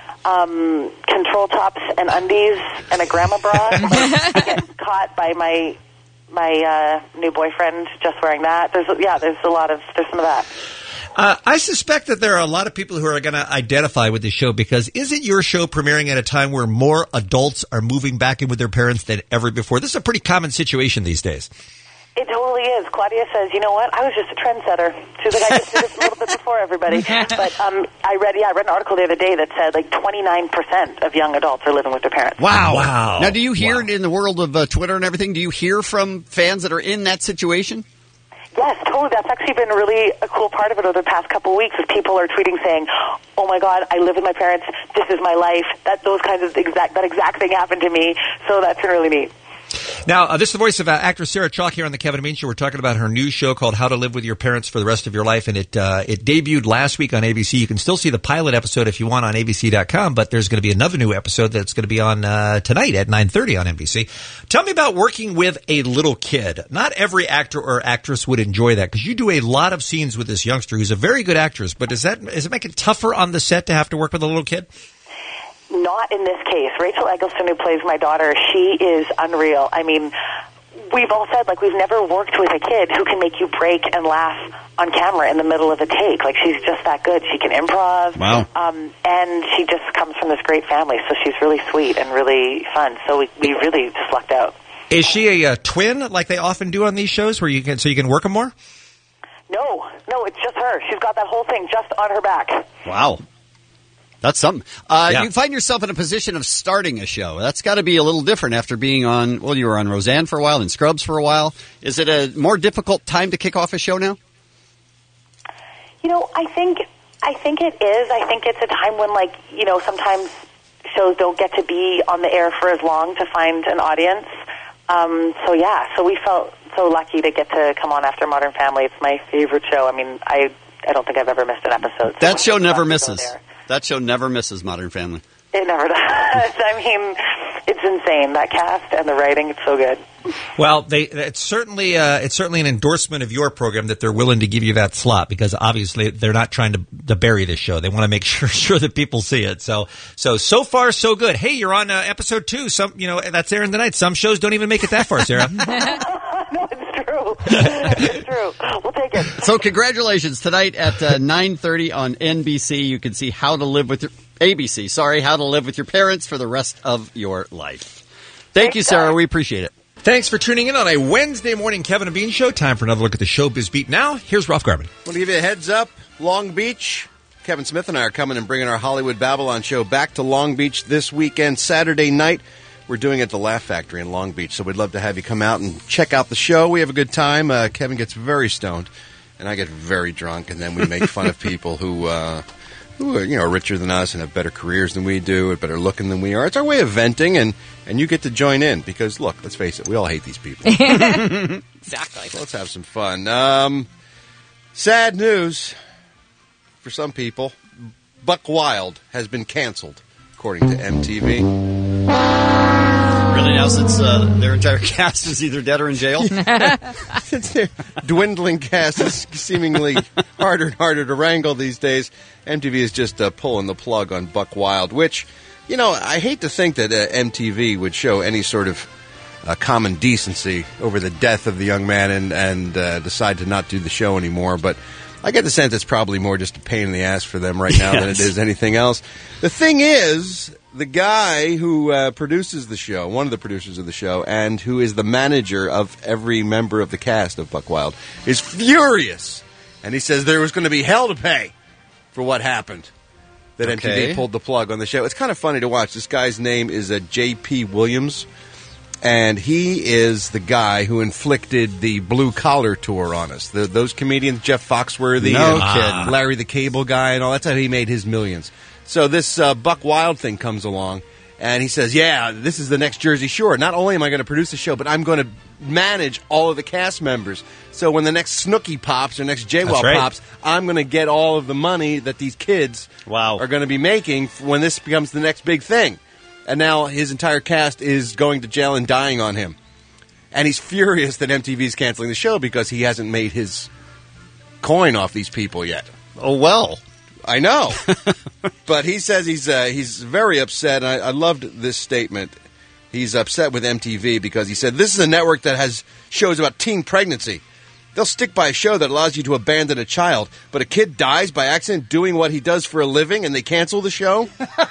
control tops and undies and a grandma bra. I get caught by my new boyfriend just wearing that. There's some of that. I suspect that there are a lot of people who are going to identify with this show because isn't your show premiering at a time where more adults are moving back in with their parents than ever before? This is a pretty common situation these days. It totally is. Claudia says, you know what? I was just a trendsetter. She's like, I just did this a little bit before everybody. But I read an article the other day that said 29% of young adults are living with their parents. Wow. Now, do you hear in the world of Twitter and everything, do you hear from fans that are in that situation? Yes, totally. That's actually been really a cool part of it over the past couple of weeks. Is people are tweeting saying, "Oh my God, I live with my parents. This is my life." That exact thing happened to me. So that's been really neat. Now, this is the voice of actress Sarah Chalk here on the Kevin and Bean Show. We're talking about her new show called How to Live with Your Parents for the Rest of Your Life, and it debuted last week on ABC. You can still see the pilot episode if you want on ABC.com, but there's going to be another new episode that's going to be on tonight at 9:30 on NBC. Tell me about working with a little kid. Not every actor or actress would enjoy that because you do a lot of scenes with this youngster who's a very good actress, but does it make it tougher on the set to have to work with a little kid? Not in this case. Rachel Eggleston, who plays my daughter, she is unreal. I mean, we've all said, we've never worked with a kid who can make you break and laugh on camera in the middle of a take. She's just that good. She can improv. Wow. And she just comes from this great family, so she's really sweet and really fun. So we really just lucked out. Is she a twin like they often do on these shows where you can work them more? No, it's just her. She's got that whole thing just on her back. Wow. That's something. You find yourself in a position of starting a show. That's got to be a little different after being on, you were on Roseanne for a while and Scrubs for a while. Is it a more difficult time to kick off a show now? I think it is. I think it's a time when, sometimes shows don't get to be on the air for as long to find an audience. So we felt so lucky to get to come on after Modern Family. It's my favorite show. I mean, I don't think I've ever missed an episode. So that show never misses. That show never misses Modern Family. It never does. I mean, it's insane, that cast and the writing. It's so good. Well, it's certainly an endorsement of your program that they're willing to give you that slot because obviously they're not trying to bury this show. They want to make sure that people see it. So far so good. Hey, you're on episode 2. That's airing tonight. Some shows don't even make it that far, Sarah. No, it's true. It's true. We'll take it. So congratulations. Tonight at 9:30 on NBC, you can see How to Live with your parents for the rest of your life. Thank you, Sarah. We appreciate it. Thanks for tuning in on a Wednesday morning Kevin and Bean Show. Time for another look at the showbiz beat now. Here's Ralph Garman. Want to give you a heads up, Long Beach. Kevin Smith and I are coming and bringing our Hollywood Babylon show back to Long Beach this weekend, Saturday night. We're doing it at the Laugh Factory in Long Beach, so we'd love to have you come out and check out the show. We have a good time. Kevin gets very stoned, and I get very drunk, and then we make fun of people who are richer than us and have better careers than we do and better looking than we are. It's our way of venting, and you get to join in because, look, let's face it, we all hate these people. Exactly. So let's have some fun. Sad news for some people. Buck Wild has been canceled, according to MTV. Really now, since their entire cast is either dead or in jail? Since their dwindling cast is seemingly harder and harder to wrangle these days, MTV is just pulling the plug on Buck Wild, which, I hate to think that MTV would show any sort of common decency over the death of the young man and decide to not do the show anymore, but I get the sense it's probably more just a pain in the ass for them right now than it is anything else. The thing is, the guy who produces the show, one of the producers of the show, and who is the manager of every member of the cast of Buck Wild, is furious. And he says there was going to be hell to pay for what happened, that MTV pulled the plug on the show. It's kind of funny to watch. This guy's name is J.P. Williams. And he is the guy who inflicted the Blue Collar tour on us. Those comedians, Jeff Foxworthy, No and kidding. Larry the Cable Guy, and all. That's how he made his millions. So this Buck Wild thing comes along, and he says, yeah, this is the next Jersey Shore. Not only am I going to produce the show, but I'm going to manage all of the cast members. So when the next Snooki pops or next JWoww That's right. pops, I'm going to get all of the money that these kids are going to be making when this becomes the next big thing. And now his entire cast is going to jail and dying on him. And he's furious that MTV's canceling the show because he hasn't made his coin off these people yet. Oh, well. I know. But he says he's very upset. And I loved this statement. He's upset with MTV because he said, this is a network that has shows about teen pregnancy. They'll stick by a show that allows you to abandon a child, but a kid dies by accident doing what he does for a living and they cancel the show?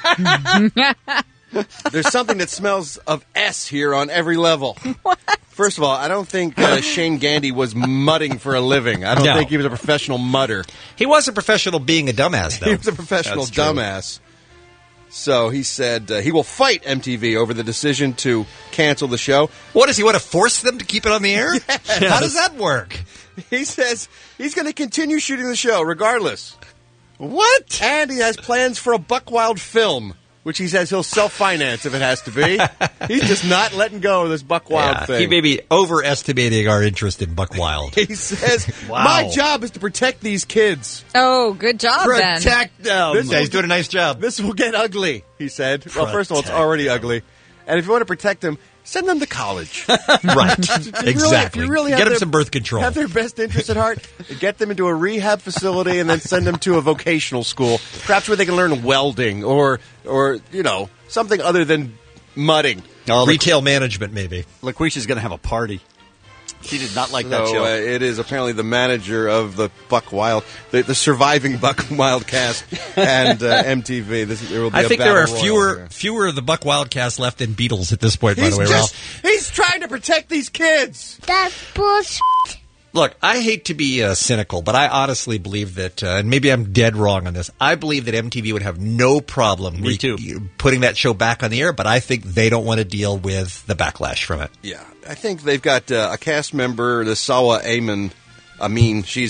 There's something that smells of S here on every level. What? First of all, I don't think Shane Gandy was mudding for a living. I don't think he was a professional mudder. He was a professional being a dumbass, though. He was a professional dumbass. So he said he will fight MTV over the decision to cancel the show. What, does he want to force them to keep it on the air? Yes. How does that work? He says he's going to continue shooting the show regardless. What? And he has plans for a Buck Wild film, which he says he'll self-finance if it has to be. He's just not letting go of this Buck Wild thing. He may be overestimating our interest in Buck Wild. He says, my job is to protect these kids. Oh, good job, Ben. Protect them. He's doing a nice job. This will get ugly, he said. Well, first of all, it's already ugly. And if you want to protect them, send them to college. Right. Exactly. If you really get them some birth control. Have their best interest at heart, get them into a rehab facility and then send them to a vocational school, perhaps where they can learn welding or you know, something other than mudding. Retail management, maybe. LaQuisha's going to have a party. She did not like that show. It is apparently the manager of the Buck Wild, the surviving Buck Wild cast, and MTV. There will be I think a there are battle fewer of the Buck Wild cast left than Beatles at this point, by the way, Ralph. He's trying to protect these kids. That's bullshit. Look, I hate to be cynical, but I honestly believe that, and maybe I'm dead wrong on this, I believe that MTV would have no problem putting that show back on the air, but I think they don't want to deal with the backlash from it. Yeah, I think they've got a cast member, the Sawa Amin, she's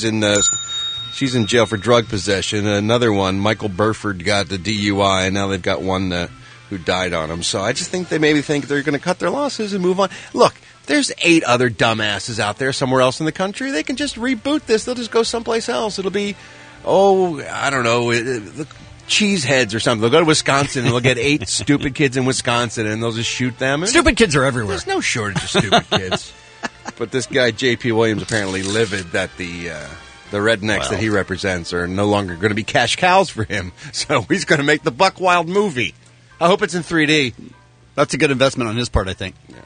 in jail for drug possession. Another one, Michael Burford, got the DUI, and now they've got one who died on him. So I just think they maybe think they're going to cut their losses and move on. Look, there's 8 other dumbasses out there somewhere else in the country. They can just reboot this. They'll just go someplace else. It'll be, I don't know, the Cheeseheads or something. They'll go to Wisconsin and they'll get 8 stupid kids in Wisconsin and they'll just shoot them. And stupid kids are everywhere. There's no shortage of stupid kids. But this guy, J.P. Williams, apparently livid that the rednecks that he represents are no longer going to be cash cows for him. So he's going to make the Buck Wild movie. I hope it's in 3D. That's a good investment on his part, I think. Yeah.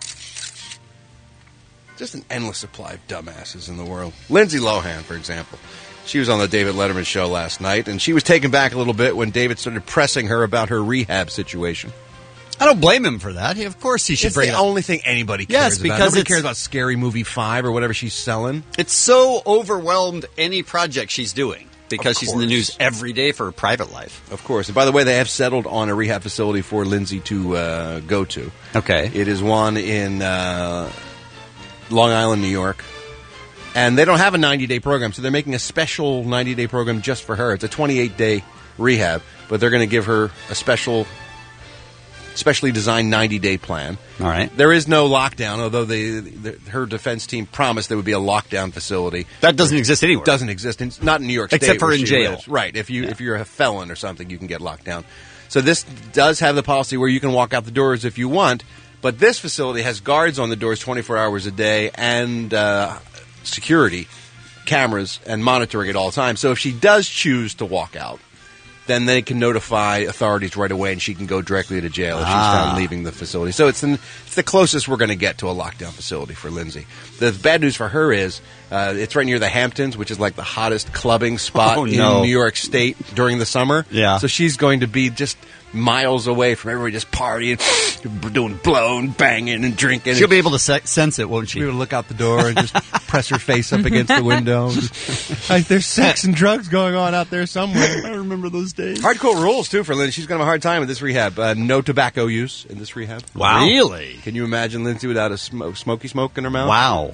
Just an endless supply of dumbasses in the world. Lindsay Lohan, for example. She was on the David Letterman show last night, and she was taken back a little bit when David started pressing her about her rehab situation. I don't blame him for that. Of course he should bring it up. It's the only thing anybody cares about. Because nobody cares about Scary Movie 5 or whatever she's selling. It's so overwhelmed any project she's doing because she's in the news every day for her private life. Of course. And by the way, they have settled on a rehab facility for Lindsay to go to. Okay. It is one in Long Island, New York. And they don't have a 90-day program, so they're making a special 90-day program just for her. It's a 28-day rehab, but they're going to give her a specially designed 90-day plan. All right. There is no lockdown, although her defense team promised there would be a lockdown facility. That doesn't exist anywhere. Doesn't exist. Not in New York State. Except for in jail. Lives. Right. If you're a felon or something, you can get locked down. So this does have the policy where you can walk out the doors if you want, but this facility has guards on the doors 24 hours a day and security cameras and monitoring at all times. So if she does choose to walk out, then they can notify authorities right away, and she can go directly to jail if she's found leaving the facility. So it's the closest we're going to get to a lockdown facility for Lindsay. The bad news for her is it's right near the Hamptons, which is like the hottest clubbing spot in New York State during the summer. Yeah. So she's going to be just miles away from everybody just partying, doing blowing, banging, and drinking. She'll be able to sense it, won't she? She'll be able to look out the door and just press her face up against the window. Like, there's sex and drugs going on out there somewhere. I remember those days. Hardcore rules, too, for Lindsay. She's going to have a hard time with this rehab. No tobacco use in this rehab. Wow. Really? Can you imagine Lindsay without a smoky smoke in her mouth?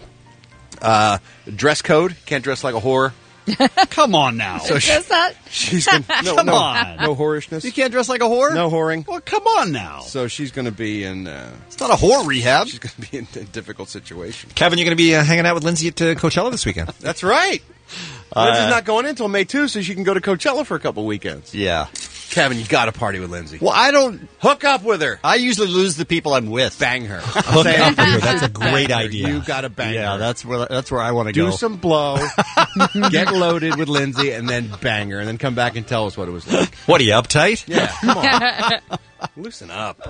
Wow. Dress code. Can't dress like a whore. Come on now. So Does that? she's gonna, Come on. no whorishness. You can't dress like a whore? No whoring. Well, come on now. So she's going to be in. It's not a whore rehab. She's going to be in a difficult situation. Kevin, you're going to be hanging out with Lindsay at Coachella this weekend. That's right. Lindsay's not going in until May 2, so she can go to Coachella for a couple weekends. Yeah. Kevin, you got to party with Lindsay. Well, I don't hook up with her. I usually lose the people I'm with. Bang her. Hook up with her. That's a great idea. You got to bang her. Yeah, that's where I want to go. Do some blow, get loaded with Lindsay, and then bang her, and then come back and tell us what it was like. What, are you uptight? Yeah, come on. Loosen up.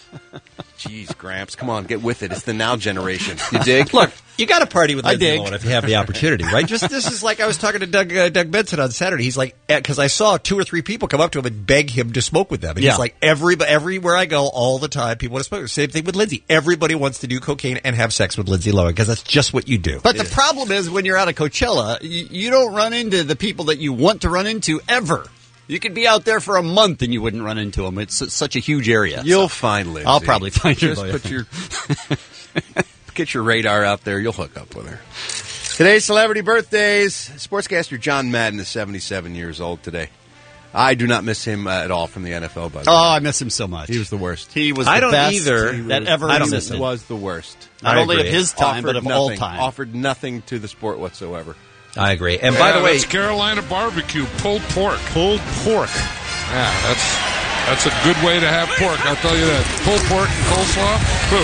Jeez, Gramps, come on, get with it. It's the now generation. You dig? Look, you got to party with I Lindsay dig. Lohan if you have the opportunity, right? This is like I was talking to Doug Benson on Saturday. He's like, because I saw 2 or 3 people come up to him and beg him to smoke with them. And he's like, everywhere I go, all the time, people want to smoke. Same thing with Lindsay. Everybody wants to do cocaine and have sex with Lindsay Lohan because that's just what you do. But the problem is when you're out of Coachella, you don't run into the people that you want to run into ever. You could be out there for a month and you wouldn't run into them. It's such a huge area. You'll find Lindsay. I'll probably find her. Just get your radar out there. You'll hook up with her. Today's celebrity birthdays. Sportscaster John Madden is 77 years old today. I do not miss him at all from the NFL, by the way. Oh, I miss him so much. He was the worst. He was I the don't best either. that ever I don't miss existed. him. Was the worst. Not I only agree. of his time, but Offered of all nothing. time. Offered nothing to the sport whatsoever. I agree. And by the way, that's Carolina barbecue, pulled pork. Pulled pork. Yeah, that's a good way to have pork, I'll tell you that. Pulled pork and coleslaw,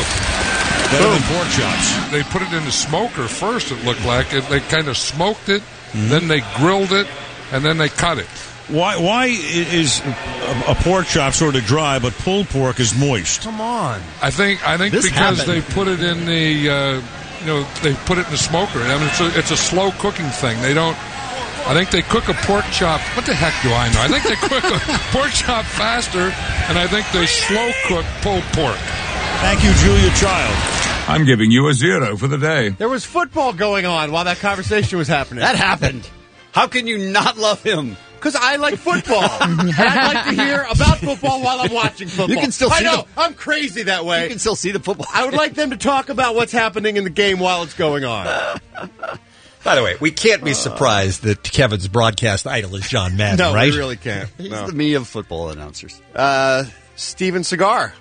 boom. Better than pork chops. They put it in the smoker first, it looked like. They kind of smoked it, then they grilled it, and then they cut it. Why is a pork chop sort of dry, but pulled pork is moist? Come on. I think This because happened. they put it in the they put it in the smoker. I mean, it's a slow cooking thing. They don't. I think they cook a pork chop. What the heck do I know? I think they cook a pork chop faster, and I think they slow cook pulled pork. Thank you, Julia Child. I'm giving you a 0 for the day. There was football going on while that conversation was happening. That happened. How can you not love him? Because I like football. And I like to hear about football while I'm watching football. You can still see I'm crazy that way. You can still see the football. I would like them to talk about what's happening in the game while it's going on. by the way, we can't be surprised that Kevin's broadcast idol is John Madden, No, right? we really can't. He's No. the me of football announcers. Steven Seagal,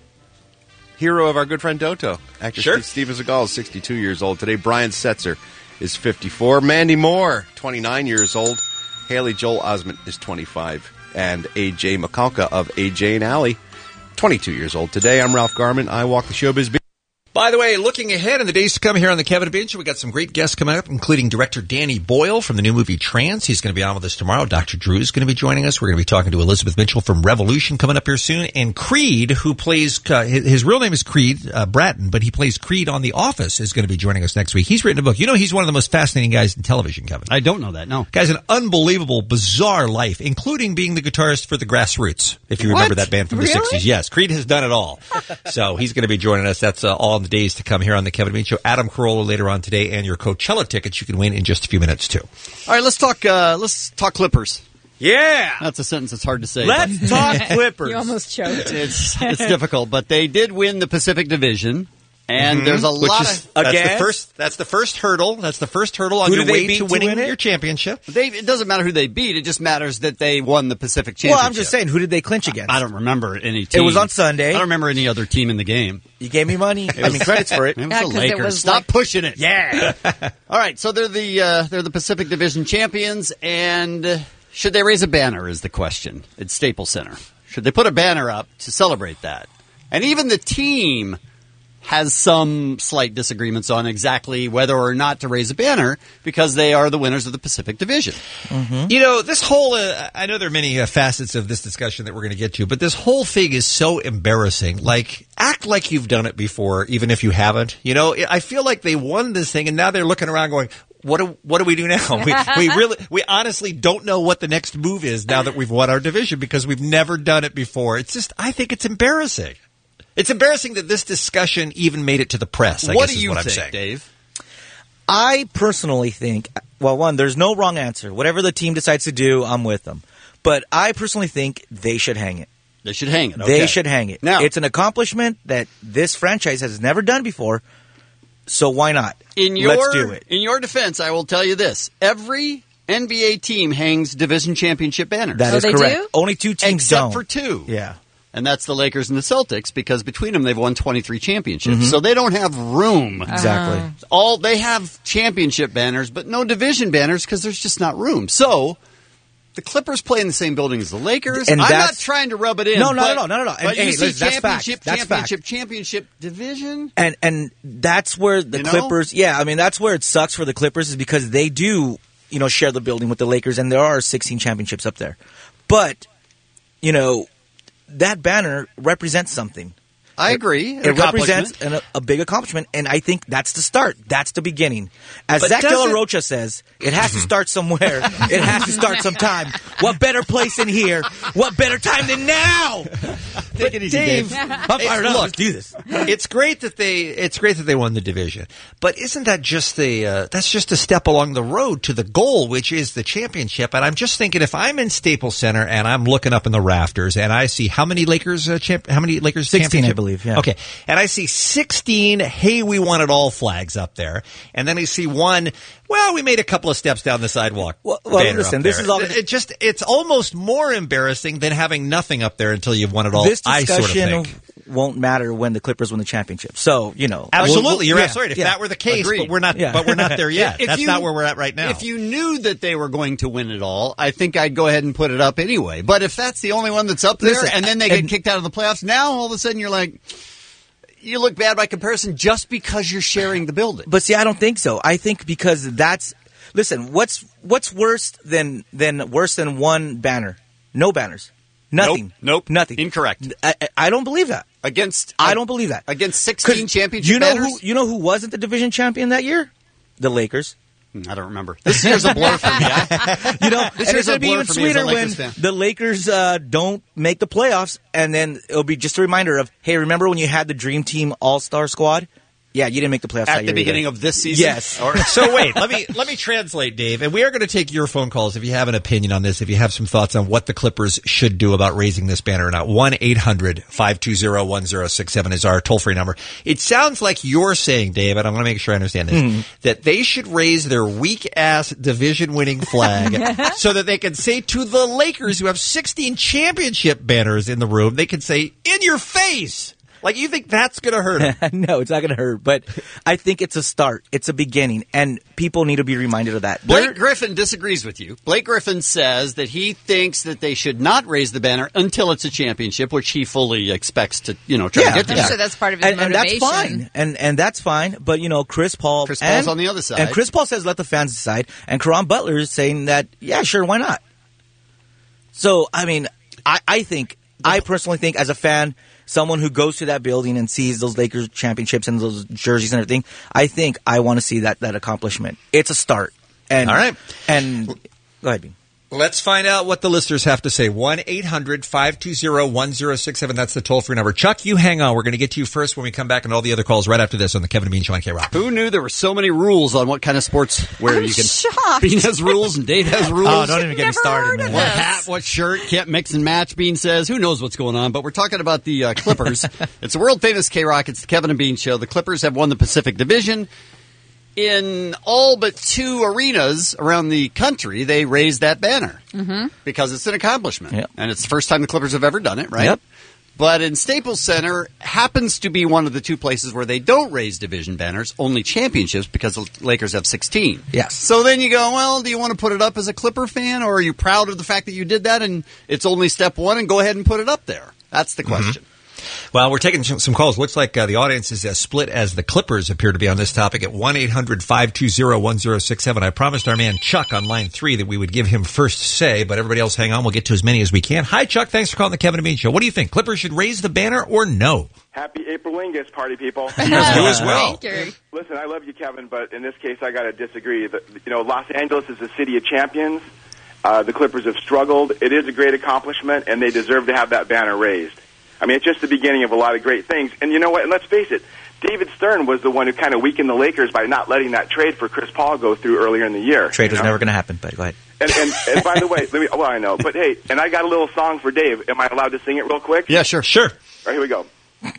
hero of our good friend Doto. Actor Sure. Steven Seagal is 62 years old today. Brian Setzer is 54. Mandy Moore, 29 years old. Haley Joel Osment is 25. And A.J. McCulka of A.J. and Alley, 22 years old today. I'm Ralph Garman. I walk the showbiz beat. By the way, looking ahead in the days to come here on the Kevin and Bean Show, we got some great guests coming up, including director Danny Boyle from the new movie Trance. He's going to be on with us tomorrow. Dr. Drew is going to be joining us. We're going to be talking to Elizabeth Mitchell from Revolution coming up here soon. And Creed, who plays, his real name is Creed Bratton, but he plays Creed on The Office, is going to be joining us next week. He's written a book. You know, he's one of the most fascinating guys in television, Kevin. I don't know that, no. Guy's an unbelievable, bizarre life, including being the guitarist for the Grassroots, if you remember that band from the 60s. Yes, Creed has done it all. So he's going to be joining us. That's all in the days to come here on the Kevin and Bean Show. Adam Carolla later on today, and your Coachella tickets you can win in just a few minutes, too. All right, let's talk Clippers. Yeah! That's a sentence that's hard to say. Let's talk Clippers. You almost choked. It's difficult, but they did win the Pacific Division. And there's a lot of that's the first hurdle. That's the first hurdle on Who your do they way beat to to winning win it? your championship. It doesn't matter who they beat. It just matters that they won the Pacific Championship. Well, I'm just saying, who did they clinch against? I don't remember any team. It was on Sunday. I don't remember any other team in the game. You gave me money. Credits for it. It was the Lakers. Stop pushing it. Yeah. All right, so they're the Pacific Division champions, and should they raise a banner is the question at Staples Center. Should they put a banner up to celebrate that? And even the team has some slight disagreements on exactly whether or not to raise a banner because they are the winners of the Pacific Division. Mm-hmm. You know, this whole, I know there are many facets of this discussion that we're going to get to, but this whole thing is so embarrassing. Like, act like you've done it before, even if you haven't. You know, I feel like they won this thing, and now they're looking around going, what do we do now? We honestly don't know what the next move is now that we've won our division because we've never done it before. It's just, I think it's embarrassing. It's embarrassing that this discussion even made it to the press. I What guess do is you what I'm think, saying. Dave? I personally think, well, one, there's no wrong answer. Whatever the team decides to do, I'm with them. But I personally think they should hang it. They should hang it. Okay. They should hang it. Now, it's an accomplishment that this franchise has never done before, so why not? Let's do it. In your defense, I will tell you this. Every NBA team hangs division championship banners. That is correct. Do? Only two teams Except don't. for two. Yeah. And that's the Lakers and the Celtics because between them they've won 23 championships. Mhm. So they don't have room. Exactly. They have championship banners, but no division banners because there's just not room. So the Clippers play in the same building as the Lakers. And I'm not that's- trying to rub it in. No, not but, at all. But And, you hey, see listen, that's fact. championship, That's fact. championship division. And that's where the You know? Clippers, that's where it sucks for the Clippers is because they do, share the building with the Lakers and there are 16 championships up there. But, that banner represents something. I agree. It represents a big accomplishment, and I think that's the start. That's the beginning. As But Zach De La doesn't- Rocha says, it has to start somewhere. It has to start sometime. What better place than here? What better time than now? Take it easy, Dave. I'm fired up. Look, Let's do this. It's great that they won the division, but isn't that just that's just a step along the road to the goal, which is the championship? And I'm just thinking, if I'm in Staples Center and I'm looking up in the rafters and I see how many Lakers 16, championship? I believe. Yeah. Okay, and I see 16. Hey, we won it all flags up there, and then I see one. Well, we made a couple of steps down the sidewalk. Well, banner listen, up this there. is all- it's almost more embarrassing than having nothing up there until you've won it all. This I sort of discussion think. won't matter when the Clippers win the championship. So, Absolutely, you're yeah, absolutely right. If yeah. that were the case, Agreed. but we're not. Yeah. But we're not there yet. If That's you- not where we're at right now. If you knew that they were going to win it all, I think I'd go ahead and put it up anyway. But if that's the only one that's up there, Listen, and then they get kicked out of the playoffs, now all of a sudden you're like, you look bad by comparison just because you're sharing the building. But see, I don't think so. I think because listen, what's worse than one banner? No banners. Nothing. Nope. Nothing. Incorrect. I don't believe that. I don't believe that. Against 16 championship banners? You know who wasn't the division champion that year? The Lakers. I don't remember. This year's a blur for me. This year's and it's a going to be blur even for me as a sweeter when Lakers fan. the Lakers don't make the playoffs, and then it'll be just a reminder of, hey, remember when you had the Dream Team All-Star squad? Yeah, you didn't make the playoffs that At year the beginning either. of this season? Yes. So wait, let me translate, Dave, and we are going to take your phone calls if you have an opinion on this, if you have some thoughts on what the Clippers should do about raising this banner or not. 1-800-520-1067 is our toll-free number. It sounds like you're saying, Dave, and I'm going to make sure I understand this, that they should raise their weak-ass division-winning flag so that they can say to the Lakers, who have 16 championship banners in the room, they can say, in your face! Like, you think that's going to hurt them? No, it's not going to hurt, but I think it's a start. It's a beginning, and people need to be reminded of that. Blake Griffin disagrees with you. Blake Griffin says that he thinks that they should not raise the banner until it's a championship, which he fully expects to, try to get to. I'm sure that's part of his and that's motivation. fine. And that's fine. But, Chris Paul's on the other side. And Chris Paul says let the fans decide. And Caron Butler is saying that, yeah, sure, why not? So, I personally think as a fan, someone who goes to that building and sees those Lakers championships and those jerseys and everything, I think I want to see that accomplishment. It's a start. And, all right. And go ahead, Bean. Let's find out what the listeners have to say. 1-800-520-1067. That's the toll-free number. Chuck, you hang on. We're going to get to you first when we come back and all the other calls right after this on the Kevin and Bean Show on K-Rock. Who knew there were so many rules on what kind of sports where you can... shocked. Bean has rules and Dave has rules. Oh, don't even get me started, man. What hat, what shirt, can't mix and match, Bean says. Who knows what's going on? But we're talking about the Clippers. It's a world-famous K-Rock. It's the Kevin and Bean Show. The Clippers have won the Pacific Division. In all but 2 arenas around the country, they raised that banner because it's an accomplishment. Yep. And it's the first time the Clippers have ever done it, right? Yep. But in Staples Center happens to be one of the 2 places where they don't raise division banners, only championships, because the Lakers have 16. Yes. So then you go, well, do you want to put it up as a Clipper fan, or are you proud of the fact that you did that and it's only step 1 and go ahead and put it up there? That's the question. Well, we're taking some calls. Looks like the audience is as split as the Clippers appear to be on this topic at 1-800-520-1067. I promised our man Chuck on line 3 that we would give him first say, but everybody else hang on. We'll get to as many as we can. Hi, Chuck. Thanks for calling the Kevin and Bean Show. What do you think? Clippers should raise the banner or no? Happy April Lingus, party people. You as well. Thank you. Listen, I love you, Kevin, but in this case, I got to disagree. Los Angeles is a city of champions. The Clippers have struggled. It is a great accomplishment, and they deserve to have that banner raised. I mean, it's just the beginning of a lot of great things. And you know what? And let's face it, David Stern was the one who kind of weakened the Lakers by not letting that trade for Chris Paul go through earlier in the year. Trade was never going to happen, but go ahead. And by the way, I know, but hey, and I got a little song for Dave. Am I allowed to sing it real quick? Yeah, sure. All right, here we go.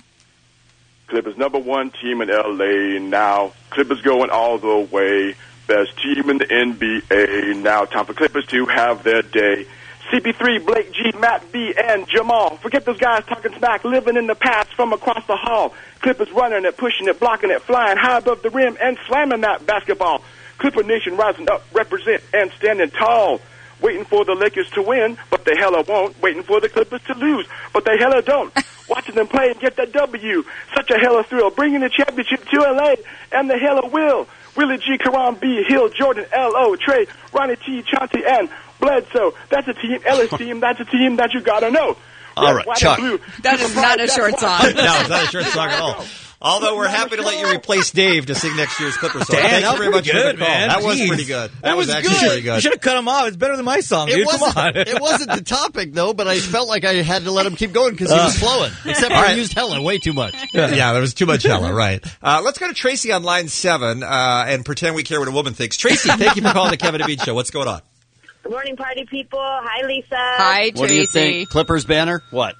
Clippers #1 team in L.A. now. Clippers going all the way. Best team in the NBA now. Time for Clippers to have their day. CP3, Blake G, Matt B, and Jamal. Forget those guys talking smack, living in the past from across the hall. Clippers running it, pushing it, blocking it, flying high above the rim and slamming that basketball. Clipper Nation rising up, represent, and standing tall. Waiting for the Lakers to win, but they hella won't. Waiting for the Clippers to lose, but they hella don't. Watching them play and get that W. Such a hella thrill. Bringing the championship to L.A. and the hella will. Willie G, Karan B, Hill, Jordan, L.O., Trey, Ronnie T, Chauncey, and Bledsoe. That's a team. Ellis team. That's a team that you gotta know. All right, Chuck. That is not a short song. No, it's not a short song at all. Although we're happy to let you replace Dave to sing next year's Clippers song. Dan, Thank you very much for the call. man. That was Jeez. pretty good. That was actually good. pretty good. You should have cut him off. It's better than my song, dude. Come on. It wasn't the topic, though, but I felt like I had to let him keep going because he was flowing. Except I used hella way too much. Yeah, there was too much hella, right. Let's go to Tracy on line 7 and pretend we care what a woman thinks. Tracy, thank you for calling the Kevin and Bean Show. What's going on? Good morning, party people. Hi, Lisa. Hi, Tracy. What do you think? Clippers banner? What?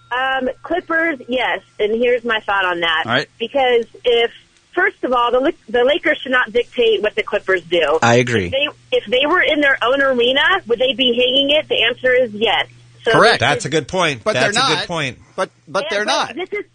Clippers, yes, and here's my thought on that. All right. Because first of all, the Lakers should not dictate what the Clippers do. I agree. If they were in their own arena, would they be hanging it? The answer is yes. So Correct. That's a good point. But That's they're not. a good point. But they're not. This is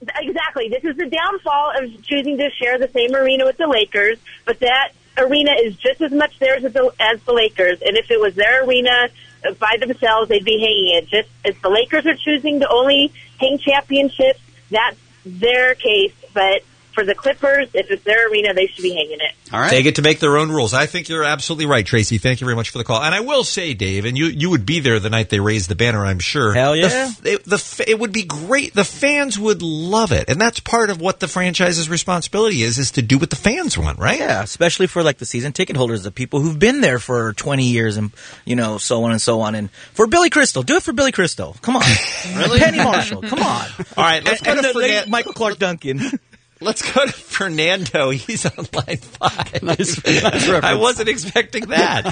the downfall of choosing to share the same arena with the Lakers. But that arena is just as much theirs as the Lakers. And if it was their arena by themselves, they'd be hanging it. Just as the Lakers are choosing to only hang championships, that's their case. But for the Clippers, if it's their arena, they should be hanging it. All right. They get to make their own rules. I think you're absolutely right, Tracy. Thank you very much for the call. And I will say, Dave, and you would be there the night they raised the banner, I'm sure. Hell yeah. It would be great. The fans would love it. And that's part of what the franchise's responsibility is to do what the fans want, right? Yeah, especially for like the season ticket holders, the people who've been there for 20 years and, so on and so on. And for Billy Crystal, do it for Billy Crystal. Come on. Really? Penny Marshall, come on. All right, let's go to the late Michael Clark Duncan. Let's go to Fernando. He's on line 5. Nice reference. I wasn't expecting that.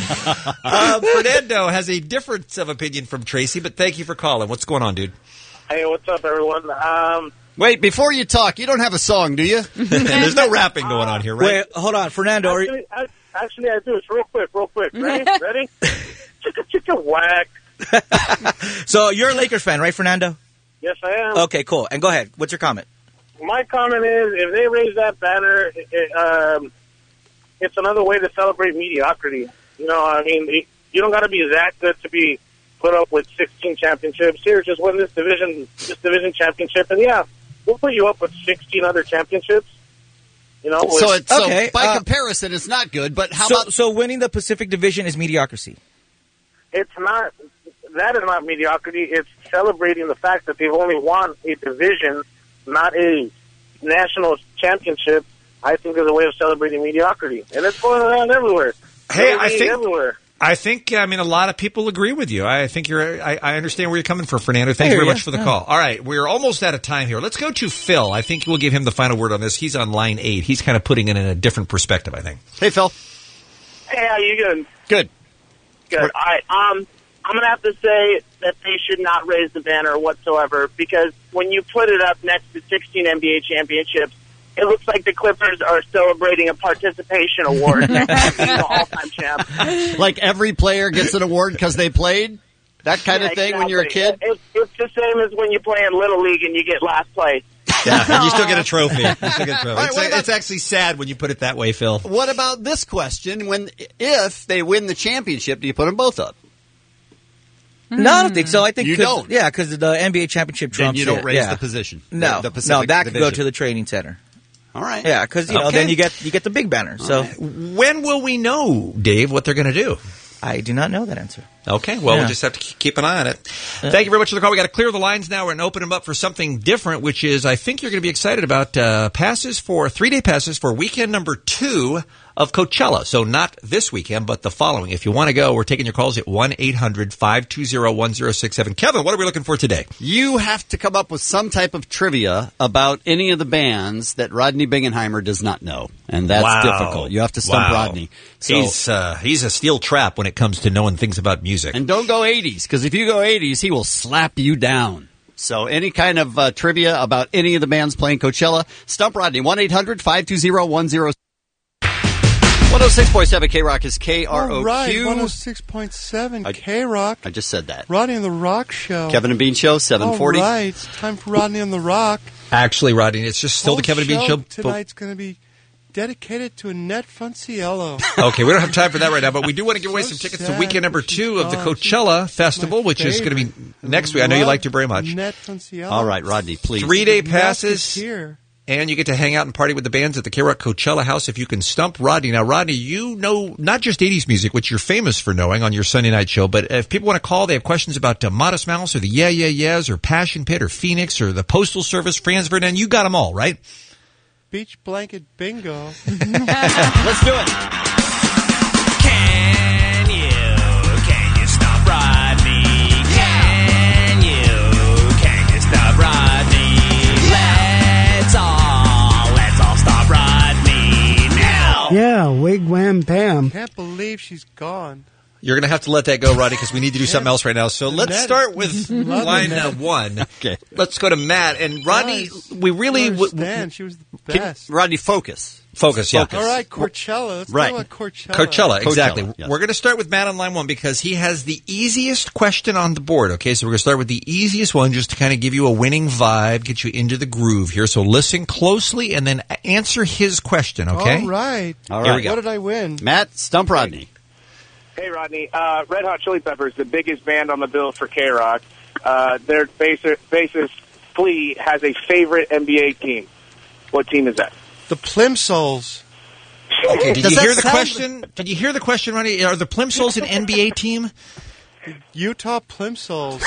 Fernando has a difference of opinion from Tracy, but thank you for calling. What's going on, dude? Hey, what's up, everyone? Wait, before you talk, you don't have a song, do you? There's no rapping going on here, right? Wait, hold on. Fernando. Actually, I do. It's real quick. Ready? Chicka whack. So you're a Lakers fan, right, Fernando? Yes, I am. Okay, cool. And go ahead. What's your comment? My comment is, if they raise that banner, it's another way to celebrate mediocrity. You don't got to be that good to be put up with 16 championships. Here, just win this division championship, and yeah, we'll put you up with 16 other championships. By comparison, it's not good. But So winning the Pacific Division is mediocrity? It's not. That is not mediocrity. It's celebrating the fact that they've only won a division, not a national championship. I think is a way of celebrating mediocrity, and it's going around everywhere. Hey, everywhere. I think a lot of people agree with you. I think I understand where you're coming from, Fernando. Thank you very much for the call. All right, we're almost out of time here. Let's go to Phil. I think we'll give him the final word on this. He's on line 8. He's kind of putting it in a different perspective, I think. Hey, Phil. Hey, how you doing? Good. Good. All right. I'm going to have to say that they should not raise the banner whatsoever, because when you put it up next to 16 NBA championships, it looks like the Clippers are celebrating a participation award next to being the all-time champ. Like every player gets an award because they played? That kind of thing when you're a kid? It's the same as when you play in Little League and you get last place. Yeah, and you still get a trophy. It's actually sad when you put it that way, Phil. What about this question? If they win the championship, do you put them both up? No, I don't think so. I think You don't? Yeah, because the NBA championship Then trumps you don't it. raise Yeah. the position. No, The Pacific that could go Division. to the training center. All right. Yeah, because then you get the big banner. So When will we know, Dave, what they're going to do? I do not know that answer. Okay, well, Yeah. we'll just have to keep an eye on it. Thank you very much for the call. We got to clear the lines now and open them up for something different, which is, I think you're going to be excited about, 3-day passes for weekend number 2 of Coachella. So not this weekend, but the following. If you want to go, we're taking your calls at 1-800-520-1067. Kevin, what are we looking for today? You have to come up with some type of trivia about any of the bands that Rodney Bingenheimer does not know. And that's Wow. difficult. You have to stump Wow. Rodney. So, He's a steel trap when it comes to knowing things about music. and don't go 80s, because if you go 80s, he will slap you down. So any kind of trivia about any of the bands playing Coachella, stump Rodney. 1-800-520-1067. 106.7 K-Rock is KROQ. All right, 106.7 K-Rock. I just said that. Rodney and the Rock Show. Kevin and Bean Show, 740. All right, it's time for Rodney and the Rock. Actually, Rodney, it's just still the Kevin and Bean Show. Tonight's going to be dedicated to Annette Funciello. Okay, we don't have time for that right now, but we do want to give away some tickets to weekend number 2 of the Coachella Festival, which is going to be next week. I know you liked her very much. Annette Funciello. All right, Rodney, please. 3-day Annette passes. is here. And you get to hang out and party with the bands at the K-Rock Coachella House if you can stump Rodney. Now, Rodney, you know not just 80s music, which you're famous for knowing on your Sunday night show, but if people want to call, they have questions about Modest Mouse or the Yeah Yeah Yeahs or Passion Pit or Phoenix or the Postal Service, Franz Ferdinand, you got them all, right? Beach blanket bingo. Let's do it. Can you stop Rodney? Can you stop Rodney? Let's all stop Rodney now. Yeah, wigwam Pam. Can't believe she's gone. You're going to have to let that go, Rodney, because we need to do something else right now. So let's Annette. start with Love line Annette. 1. Okay. Let's go to Matt. And Rodney, we really... understand. She was the best. Rodney, focus. Focus, yeah. All right, Coachella. Let's Right. talk about Coachella. Coachella, exactly. Coachella, yes. We're going to start with Matt on line 1 because he has the easiest question on the board. Okay, so we're going to start with the easiest one just to kind of give you a winning vibe, get you into the groove here. So listen closely and then answer his question, okay? All right. All Here right. we go. What did I win? Matt, stump Rodney. Hey, Rodney. Red Hot Chili Peppers, the biggest band on the bill for K-Rock. Their bassist, Flea, has a favorite NBA team. What team is that? The Plimsolls. Okay, did Does you that hear the sound- question? Did you hear the question, Rodney? Are the Plimsolls an NBA team? Utah Plimsolls.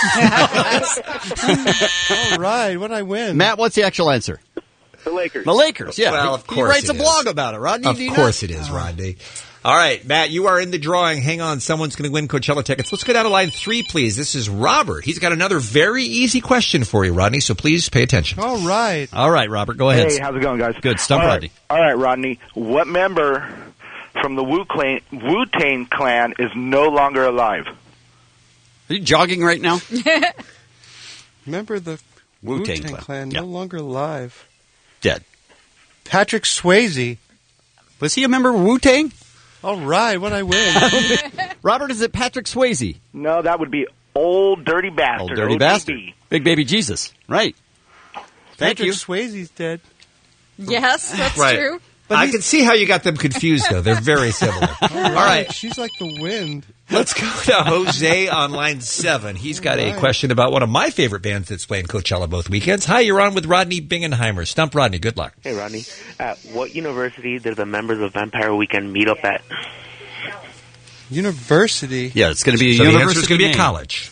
All right. What did I win? Matt, what's the actual answer? The Lakers. The Lakers, yeah. Well, of He course writes it a is. blog about it, Rodney. Of do you course not? it is, Rodney. All right, Matt, you are in the drawing. Hang on. Someone's going to win Coachella tickets. Let's go down to line 3, please. This is Robert. He's got another very easy question for you, Rodney, so please pay attention. All right. All right, Robert, go ahead. Hey, how's it going, guys? Good. Stump All right. Rodney. All right, Rodney. What member from the Wu-Tang Clan is no longer alive? Are you jogging right now? Remember the Wu-Tang Wu-Tang Clan. Clan, Yeah. no longer alive. Dead. Patrick Swayze. Was he a member of Wu-Tang? All right. What did I win? Robert, is it Patrick Swayze? No, that would be Old Dirty Bastard. Old Dirty ODB. Bastard. Big Baby Jesus. Right. Thank Patrick you. Swayze's dead. Yes, that's Right. true. But I he's- can see how you got them confused, though. They're very similar. All right. She's like the wind. Let's go to Jose on line 7. He's got a question about one of my favorite bands that's playing Coachella both weekends. Hi, you're on with Rodney Bingenheimer. Stump Rodney. Good luck. Hey, Rodney. At what university did the members of Vampire Weekend meet up at? University. Yeah, it's going to be a So the university answer is going to be a name. college.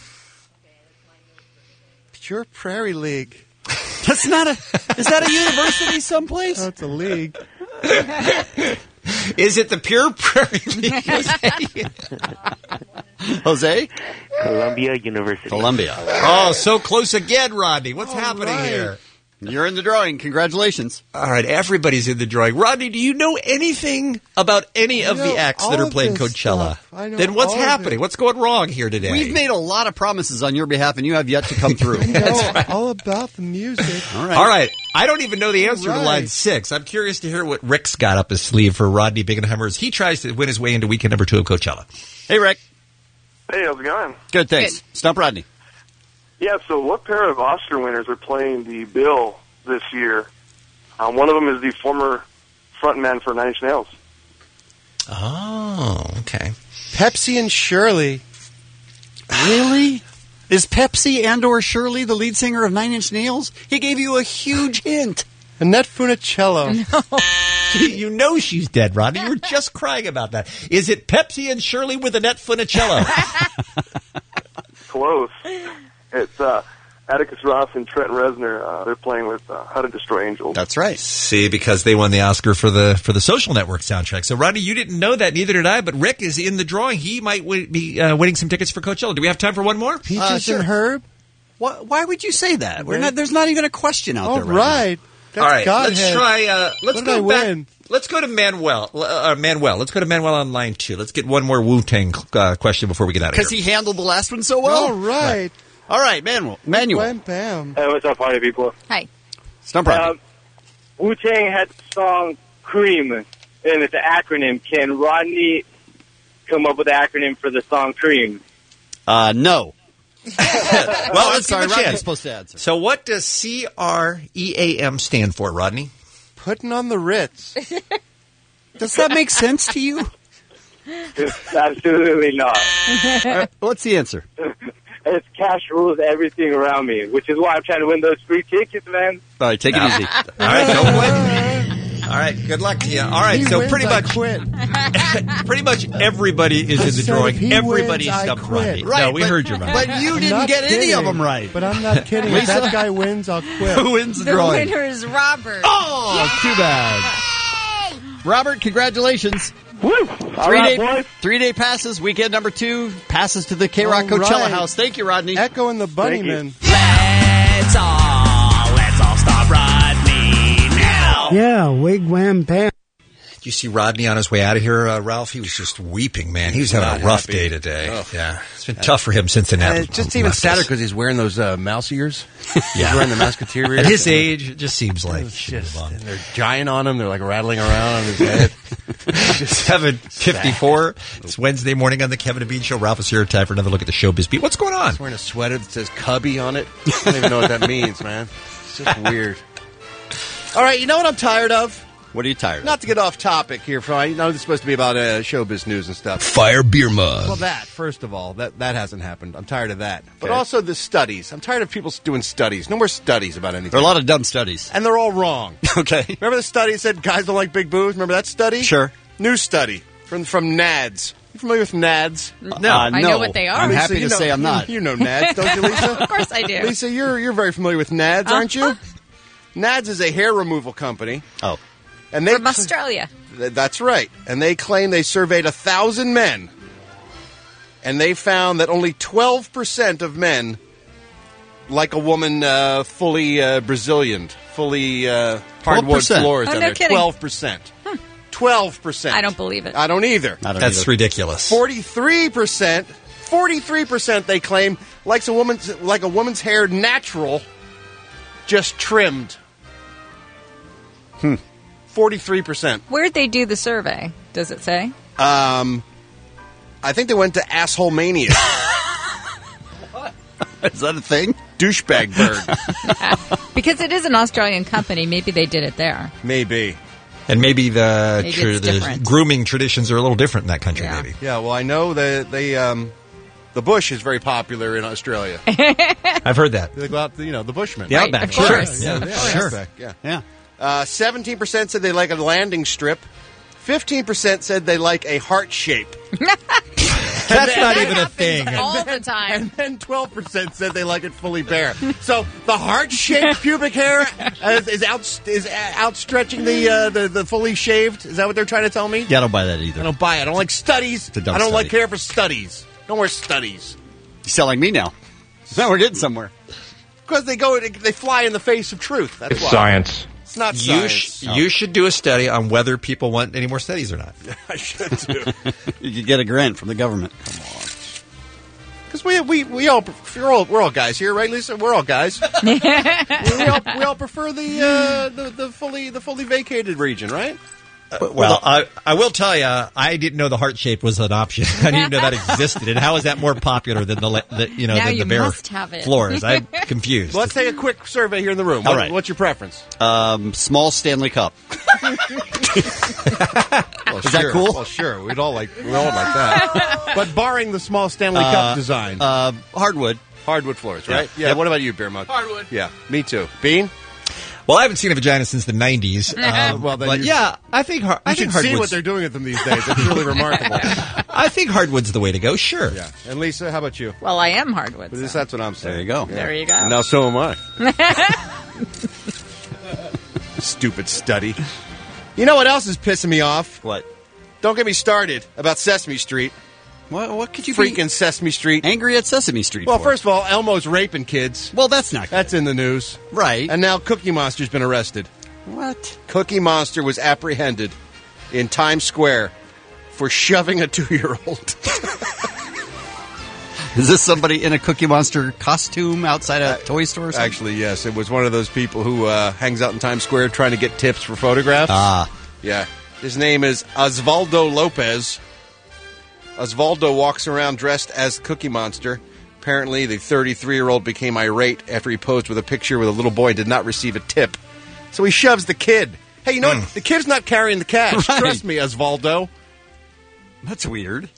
Pure Prairie League. That's not a... Is that a university someplace? Oh, it's a league. Is it the Pure Prairie League? Jose? Columbia University. Columbia. Oh, so close again, Rodney. What's happening right. here? You're in the drawing. Congratulations. All right, everybody's in the drawing. Rodney, do you know anything about any of the acts that all are of playing this Coachella? stuff. I know Then what's all of happening? it. What's going wrong here today? We've made a lot of promises on your behalf, and you have yet to come through. I know all about the music. All right. All right. I don't even know the answer to Right. line 6. I'm curious to hear what Rick's got up his sleeve for Rodney Bingenheimer as he tries to win his way into weekend number 2 of Coachella. Hey, Rick. Hey, how's it going? Good, thanks. Stump Rodney. Yeah, so what pair of Oscar winners are playing the bill this year? One of them is the former frontman for Nine Inch Nails. Oh, okay. Pepsi and Shirley. Really? Is Pepsi and/or Shirley the lead singer of Nine Inch Nails? He gave you a huge hint. Annette Funicello. You know she's dead, Rodney. You were just crying about that. Is it Pepsi and Shirley with Annette Funicello? Close. It's Atticus Ross and Trent Reznor. They're playing with How to Destroy Angels. That's right. See, because they won the Oscar for the Social Network soundtrack. So, Rodney, you didn't know that, neither did I, but Rick is in the drawing. He might be winning some tickets for Coachella. Do we have time for one more? Peaches and Herb? Why would you say that? There's not even a question out there All right right. All right, Godhead. let's try. Let's What go did I back. win? Let's go to Manuel. Manuel. Let's go to Manuel on line 2. Let's get one more Wu-Tang question before we get out of here. Because he handled the last one so well. All right. All right, Manuel. Wham, bam. Hey, what's up, party people? Hi. It's no problem. Wu-Tang had the song Cream, and it's an acronym. Can Rodney come up with the acronym for the song Cream? No. Well, let's sorry, give a Rodney's chance. supposed to answer. So what does CREAM stand for, Rodney? Putting on the Ritz. Does that make sense to you? It's absolutely not. What's the answer? It's cash rules everything around me, which is why I'm trying to win those free tickets, man. All right, take it easy. All right, don't win. All right, good luck to you. All right, so pretty much, pretty much everybody is in the drawing. Everybody stumped Rodney. Right, no, we heard you, Rodney. But you didn't get any of them right. But I'm not kidding. If that guy wins, I'll quit. Who wins the The drawing? winner is Robert. Oh, too bad. Robert, congratulations. Woo! All right, boys. 3-day passes. Weekend number 2 passes to the K-Rock All Coachella right. House. Thank you, Rodney. Echo and the Thank you. Bunnymen. Let's all stop Rodney now. Yeah, wigwam bam. Did you see Rodney on his way out of here, Ralph? He was just weeping, man. He was having Not a rough happy. day today. Oh. Yeah, it's been tough for him since And Cincinnati. it's just even sadder because he's wearing those mouse ears. He's wearing the musketeer ears. At his age, it just seems like he should Just, move on. and they're giant on him. They're like rattling around on his head. 7:54. It's Wednesday morning on the Kevin and Bean Show. Ralph is here. Time for another look at the showbiz beat. What's going on? He's wearing a sweater that says Cubby on it. I don't even know what that means, man. It's just weird. All right, you know what I'm tired of? What are you tired of? Not to get off topic here, I know this is supposed to be about showbiz news and stuff. Fire beer mug. Well, that, first of all, that hasn't happened. I'm tired of that. But Okay. also the studies. I'm tired of people doing studies. No more studies about anything. There are a lot of dumb studies. And they're all wrong. Okay. Remember the study that said guys don't like big boobs? Remember that study? Sure. New study from NADS. You familiar with NADS? No. I know what they are. I'm Lisa, happy to you know- say I'm not. You know NADS, don't you, Lisa? Of course I do. Lisa, you're very familiar with NADS, aren't you? NADS is a hair removal company. Oh. And they From Australia. That's right. And they claim they surveyed 1,000 men. And they found that only 12% of men like a woman fully Brazilian, fully hardwood 12%. floors. Oh, down no there. kidding. 12%. 12%. I don't believe it. I don't either. That's ridiculous. 43% they claim like a woman's hair natural, just trimmed. 43%. Where'd they do the survey? Does it say? I think they went to Asshole Mania. Is that a thing? Douchebag bird. Because it is an Australian company. Maybe they did it there. Maybe. And maybe the Maybe it's the different. grooming traditions are a little different in that country, Yeah. maybe. Yeah, well, I know that the bush is very popular in Australia. I've heard that. They go out, the bushmen. The Right, outback. of Sure. course. Yeah, Sure. outback, yeah. Yeah. 17% said they like a landing strip. 15% said they like a heart shape. That's not even a thing. All the time. And then 12% said they like it fully bare. So the heart-shaped pubic hair is outstretching the fully shaved. Is that what they're trying to tell me? Yeah, I don't buy that I either. don't buy it. I don't like studies. a dumb I don't study. like care for studies. No more studies. You're selling me now. Now we're getting somewhere. Because they fly in the face of truth. That's why. Science. It's not You, science. you should do a study on whether people want any more studies or not. I should too. You could get a grant from the government. Because we're all guys here, right, Lisa? We're all guys. we all prefer the fully vacated region, right? Well, I will tell you, I didn't know the heart shape was an option. I didn't even know that existed. And how is that more popular than Now than you the bare must have it. floors? I'm confused. Well, let's take a quick survey here in the room. All right. What's your preference? Small Stanley Cup. Is that cool? Well, sure. We all like that. But barring the small Stanley Cup design. Hardwood. Hardwood floors, right? Yeah. Yep. What about you, Beer Mug? Hardwood. Yeah, me too. Bean? Well, I haven't seen a vagina since the 90s. Well, then but you- yeah, I think You should see hardwood's- what they're doing with them these days. It's really remarkable. I think hardwood's the way to go. Sure. Yeah. And Lisa, how about you? Well, I am hardwood. But that's what I'm saying. There you go. Yeah. There you go. And now so am I. Stupid study. You know what else is pissing me off? What? Don't get me started about Sesame Street. What could you freaking Sesame Street? Angry at Sesame Street Well, for? first of all, Elmo's raping kids. Well, that's not good. That's in the news. Right. And now Cookie Monster's been arrested. What? Cookie Monster was apprehended in Times Square for shoving a 2-year-old. Is this somebody in a Cookie Monster costume outside a toy store or something? Actually, yes. It was one of those people who hangs out in Times Square trying to get tips for photographs. Ah. Yeah. His name is Osvaldo Lopez. Osvaldo walks around dressed as Cookie Monster. Apparently, the 33-year-old became irate after he posed with a picture with a little boy and did not receive a tip. So he shoves the kid. Hey, you know what? The kid's not carrying the cash. Right. Trust me, Osvaldo. That's weird.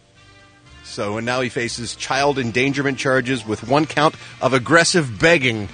So, and now he faces child endangerment charges with 1 count of aggressive begging.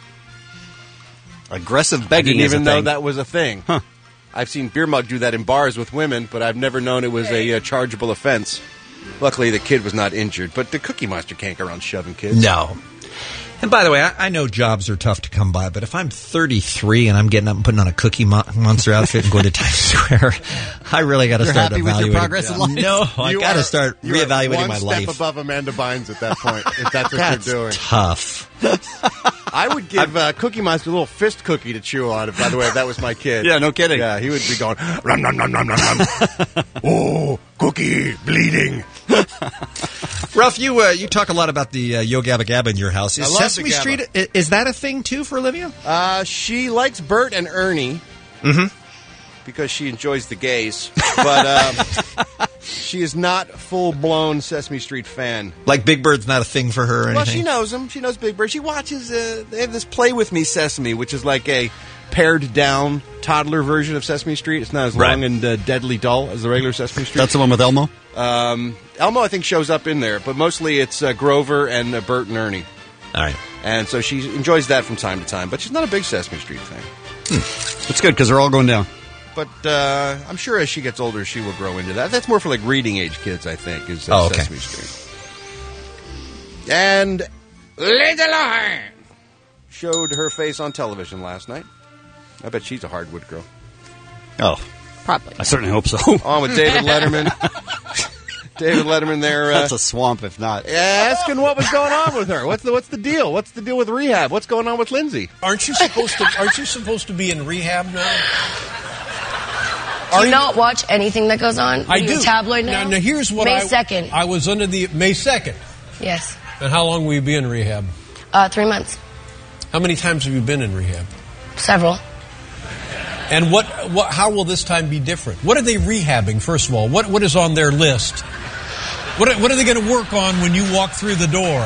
Aggressive begging I is a didn't even know thing. that was a thing. Huh. I've seen Beer Mug do that in bars with women, but I've never known it was a chargeable offense. Luckily, the kid was not injured, but the Cookie Monster can't go around shoving kids. No. And by the way, I know jobs are tough to come by, but if I'm 33 and I'm getting up and putting on a Cookie Monster outfit and going to Times Square, I really got to You're start happy with your evaluating. progress in life? No, I got to start You are reevaluating my one life. step above Amanda Bynes at that point, if that's what That's you're doing. tough. I would give Cookie Monster a little fist cookie to chew on, by the way, if that was my kid. Yeah, no kidding. Yeah, he would be going, rum, nom, nom, nom, nom, nom. Oh, Cookie, bleeding. Ruff, you talk a lot about the Yo Gabba Gabba in your house. Is I love the Sesame Gabba. Street, is that a thing too for Olivia? She likes Bert and Ernie. Mm-hmm. Because she enjoys the gays. But she is not full-blown Sesame Street fan. Like Big Bird's not a thing for her or anything? Well, she knows him. She knows Big Bird. She watches, they have this Play With Me Sesame, which is like a pared-down toddler version of Sesame Street. It's not as long and deadly dull as the regular Sesame Street. That's the one with Elmo? Elmo, I think, shows up in there, but mostly it's Grover and Bert and Ernie. All right. And so she enjoys that from time to time, but she's not a big Sesame Street fan. It's good because they're all going down. But I'm sure as she gets older, she will grow into that. That's more for like reading age kids, I think, is okay. Sesame Street. And Lindsay Lohan showed her face on television last night. I bet she's a hardwood girl. Oh, probably. I certainly hope so. On with David Letterman. David Letterman there. That's a swamp, if not. Asking what was going on with her. What's the deal? What's the deal with rehab? What's going on with Lindsay? Aren't you supposed to be in rehab now? Do you not watch anything that goes on? I Are you do. a tabloid now? Now here's what May 2nd. I was under the May 2nd. Yes. And how long will you be in rehab? 3 months. How many times have you been in rehab? Several. And how will this time be different? What are they rehabbing, first of all? What is on their list? What are they going to work on when you walk through the door?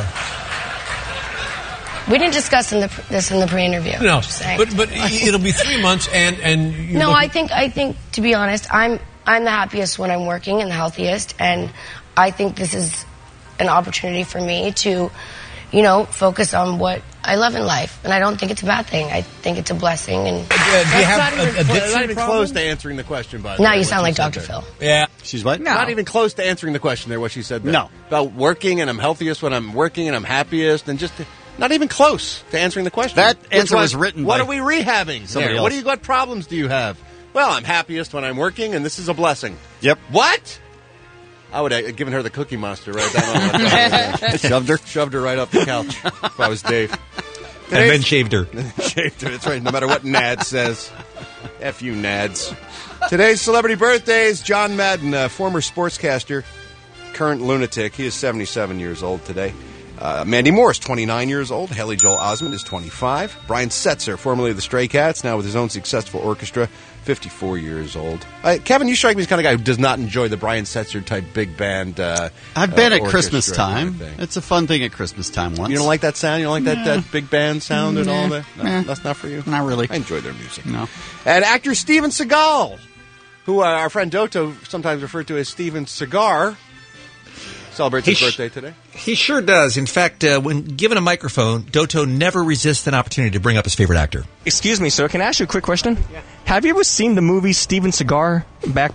We didn't discuss this in the pre-interview. No, Just saying. but it'll be 3 months, and you're no, looking- I think to be honest, I'm the happiest when I'm working and the healthiest, and I think this is an opportunity for me to, focus on what I love in life, and I don't think it's a bad thing. I think it's a blessing. And do you have not even, addiction not even problem? close to answering the question, by the Now way, you what sound like said Dr. there. Phil. Yeah. She's what? No. Not even close to answering the question there, what she said there. No. About working and I'm healthiest when I'm working and I'm happiest, and just not even close to answering the question. That Which answer was written What by are we rehabbing? somebody there? else. What problems do you have? Well, I'm happiest when I'm working, and this is a blessing. Yep. What? I would have given her the Cookie Monster right down. Shoved her right off the couch if I was Dave. And then shaved her. Shaved her, that's right, no matter what Nad says. F you, Nads. Today's celebrity birthdays, John Madden, former sportscaster, current lunatic. He is 77 years old today. Mandy Moore is 29 years old. Haley Joel Osment is 25. Brian Setzer, formerly of the Stray Cats, now with his own successful orchestra, 54 years old. Kevin, you strike me as the kind of guy who does not enjoy the Brian Setzer type big band. I've been at orchestra Christmas kind of time. thing. It's a fun thing at Christmas time once. You don't like that sound? You don't like that big band sound and all that? No, Nah. that's not for you? Not really. I enjoy their music. No. And actor Steven Seagal, who our friend Doto sometimes referred to as Steven Cigar. Celebrates his birthday today. He sure does. In fact, when given a microphone, Doto never resists an opportunity to bring up his favorite actor. Excuse me, sir. Can I ask you a quick question? Yeah. Have you ever seen the movie Steven Seagal back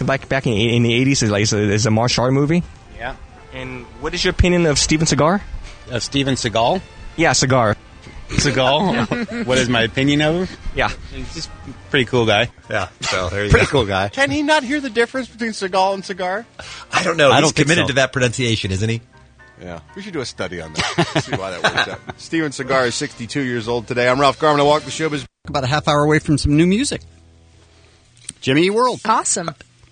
in the 80s? It's a martial art movie. Yeah. And what is your opinion of Steven Seagal? Of Steven Seagal? Yeah, Seagal. Seagal? What is my opinion of him? Yeah. He's just a pretty cool guy. Yeah. So there you Pretty go. cool guy. Can he not hear the difference between Seagal and cigar? I don't know. I He's don't think committed so. to that pronunciation, isn't he? Yeah. We should do a study on that. See why that works out. Steven Seagal is 62 years old today. I'm Ralph Garman. I walk the showbiz. About a half hour away from some new music. Jimmy Eat World. Awesome.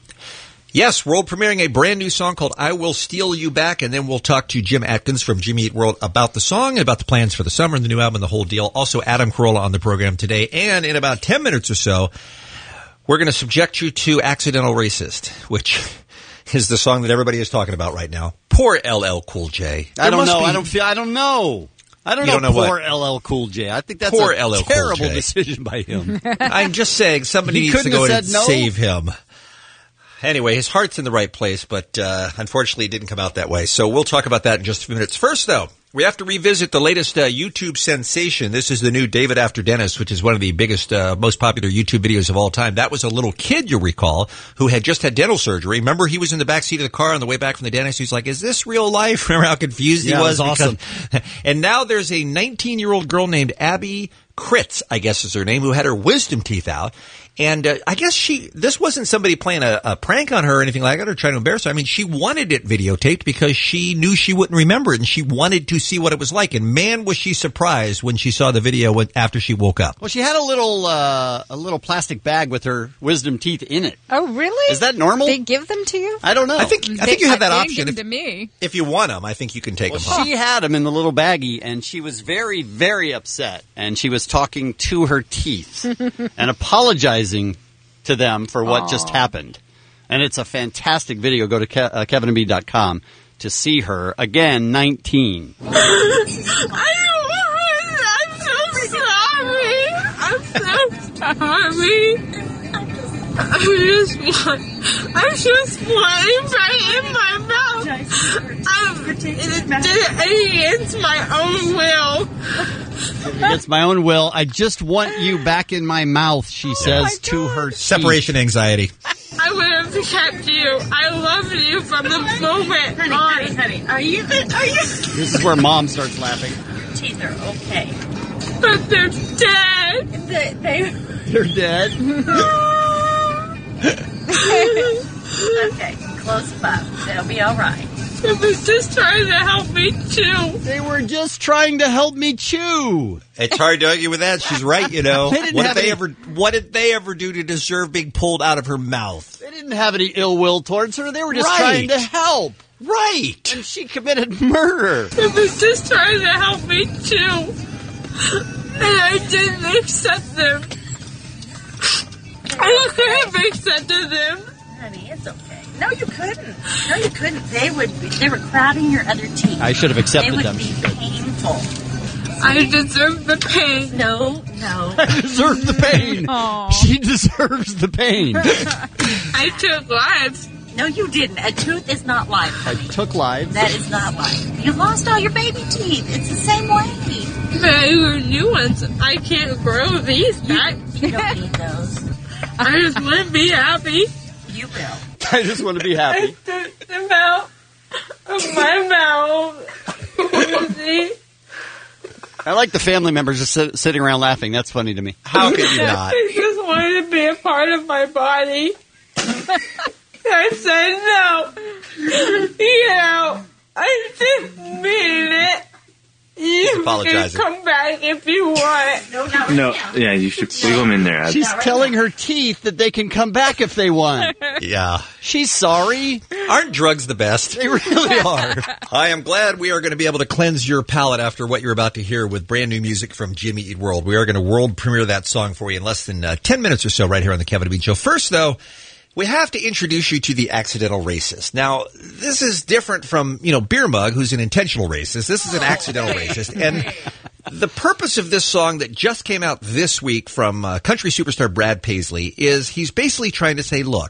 Yes, world premiering a brand new song called I Will Steal You Back, and then we'll talk to Jim Atkins from Jimmy Eat World about the song and about the plans for the summer and the new album and the whole deal. Also, Adam Carolla on the program today, and in about 10 minutes or so, we're going to subject you to Accidental Racist, which is the song that everybody is talking about right now. Poor LL Cool J. I don't know. Be- I don't know. I don't You know. don't know Poor what? LL Cool J. I think that's Poor a LL Cool terrible J. decision by him. I'm just saying somebody He needs to couldn't go in have and said no? save him. Anyway, his heart's in the right place, but unfortunately it didn't come out that way. So we'll talk about that in just a few minutes. First, though, we have to revisit the latest YouTube sensation. This is the new David After Dentist, which is one of the biggest, most popular YouTube videos of all time. That was a little kid, you'll recall, who had just had dental surgery. Remember, he was in the backseat of the car on the way back from the dentist. He's like, is this real life? Remember how confused he Yeah, it was? was awesome. And now there's a 19-year-old girl named Abby Kritz, I guess is her name, who had her wisdom teeth out. And I guess this wasn't somebody playing a prank on her or anything like that or trying to embarrass her. I mean, she wanted it videotaped because she knew she wouldn't remember it and she wanted to see what it was like. And man, was she surprised when she saw the video after she woke up. Well, she had a little plastic bag with her wisdom teeth in it. Oh, really? Is that normal? They give them to you? I don't know. I think you have that They option. didn't give them to me. If you want them, I think you can take them. She had them in the little baggie, and she was very, very upset. And she was talking to her teeth and apologizing to them for what just happened. And it's a fantastic video. Go to kevinandb.com to see her. Again, 19. I'm so sorry. I'm so sorry. I just want right in my mouth. It's my own will. Against my own will. I just want you back in my mouth, she says to her teeth. Separation anxiety. I would have kept you. I love you from the moment on. Honey, are you? This is where Mom starts laughing. Your teeth are okay. But they're dead. They're dead. Okay, close them up. They'll be all right. They were just trying to help me chew. They were just trying to help me chew. It's hard to argue with that. She's right, you know. They didn't What have did they ever do to deserve being pulled out of her mouth? They didn't have any ill will towards her. They were just Right. trying to help. Right. And she committed murder. They were just trying to help me chew. And I didn't accept them. I could have accepted them. Honey, it's okay. No, you couldn't. No, you couldn't. They were crowding your other teeth. I should have accepted they them. They would be painful. I deserve the pain. No. I deserve the pain. She deserves the pain. I took lives. No, you didn't. A tooth is not life, I honey. took lives. That is not life. You lost all your baby teeth. It's the same way. But I grew new ones. I can't grow these back. You don't need those. I just want to be happy. You will. I just want to be happy. I took them out of my mouth. See? I like the family members just sitting around laughing. That's funny to me. How could you not? I just wanted to be a part of my body. I said no. You know, I didn't mean it. You apologizing. can come back if you want. No, yeah, you should leave them in there. She's telling her teeth that they can come back if they want. Yeah. She's sorry. Aren't drugs the best? They really are. I am glad we are going to be able to cleanse your palate after what you're about to hear with brand new music from Jimmy Eat World. We are going to world premiere that song for you in less than 10 minutes or so right here on the Kevin and Bean Show. First, though, we have to introduce you to the accidental racist. Now, this is different from, Beer Mug, who's an intentional racist. This is an accidental racist. And the purpose of this song that just came out this week from country superstar Brad Paisley is he's basically trying to say, look,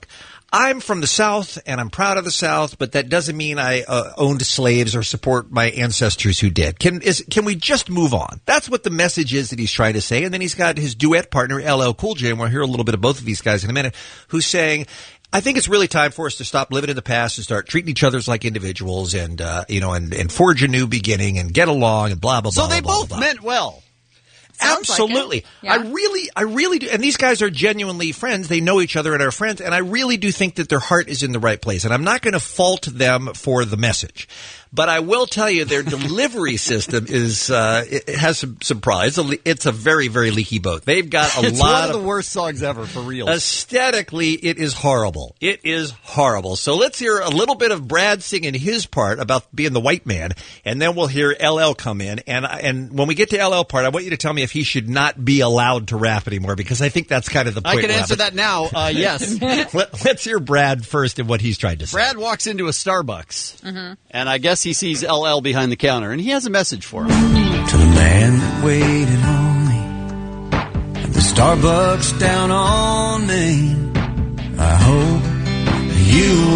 I'm from the South, and I'm proud of the South, but that doesn't mean I owned slaves or support my ancestors who did. Can we just move on? That's what the message is that he's trying to say. And then he's got his duet partner, LL Cool J, and we'll hear a little bit of both of these guys in a minute, who's saying, I think it's really time for us to stop living in the past and start treating each other like individuals and, and forge a new beginning and get along and blah, blah, blah. So they blah, both blah, blah. meant well. Absolutely. Like yeah. I really do. And these guys are genuinely friends. They know each other and are friends. And I really do think that their heart is in the right place. And I'm not going to fault them for the message. But I will tell you their delivery system is, it has some pride. It's a very, very leaky boat. They've got a It's lot one of the worst songs ever, for real. Aesthetically, it is horrible. It is horrible. So let's hear a little bit of Brad singing his part about being the white man, and then we'll hear LL come in. And when we get to LL part, I want you to tell me if he should not be allowed to rap anymore, because I think that's kind of the point. I can answer that now. Yes. Let's hear Brad first and what he's trying to say. Brad walks into a Starbucks, and I guess he sees LL behind the counter, and he has a message for him. To the man that waited on me at the Starbucks down on Main, I hope you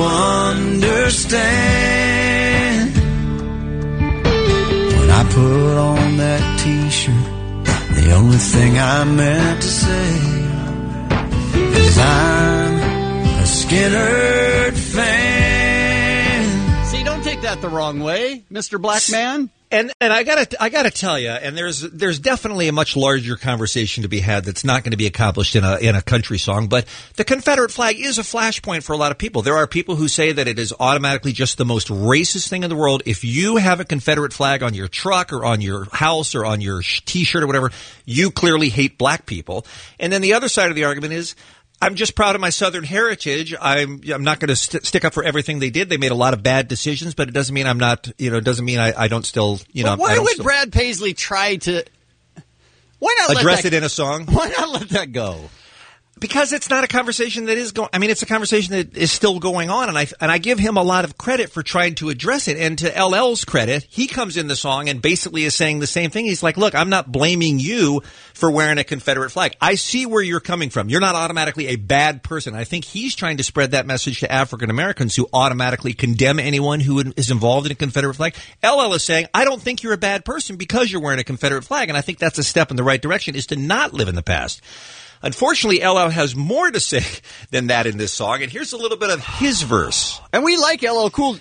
understand. When I put on that t-shirt, the only thing I meant to say is I'm a Skinner fan. Don't take that the wrong way, Mr. Black Man. And I gotta tell you, and there's definitely a much larger conversation to be had that's not going to be accomplished in a country song. But the Confederate flag is a flashpoint for a lot of people. There are people who say that it is automatically just the most racist thing in the world. If you have a Confederate flag on your truck or on your house or on your T-shirt or whatever, you clearly hate black people. And then the other side of the argument is, I'm just proud of my Southern heritage. I'm not going to stick up for everything they did. They made a lot of bad decisions, but it doesn't mean I'm not, doesn't mean I don't still, But why would Brad Paisley try to, why not address it in a song? Why not let that go? Because it's not a conversation that is going. I mean, it's a conversation that is still going on, and I give him a lot of credit for trying to address it. And to LL's credit, he comes in the song and basically is saying the same thing. He's like, "Look, I'm not blaming you for wearing a Confederate flag. I see where you're coming from. You're not automatically a bad person." I think he's trying to spread that message to African Americans who automatically condemn anyone who is involved in a Confederate flag. LL is saying, "I don't think you're a bad person because you're wearing a Confederate flag," and I think that's a step in the right direction. Is to not live in the past. Unfortunately, LL has more to say than that in this song, and here's a little bit of his verse. And we liked LL Cool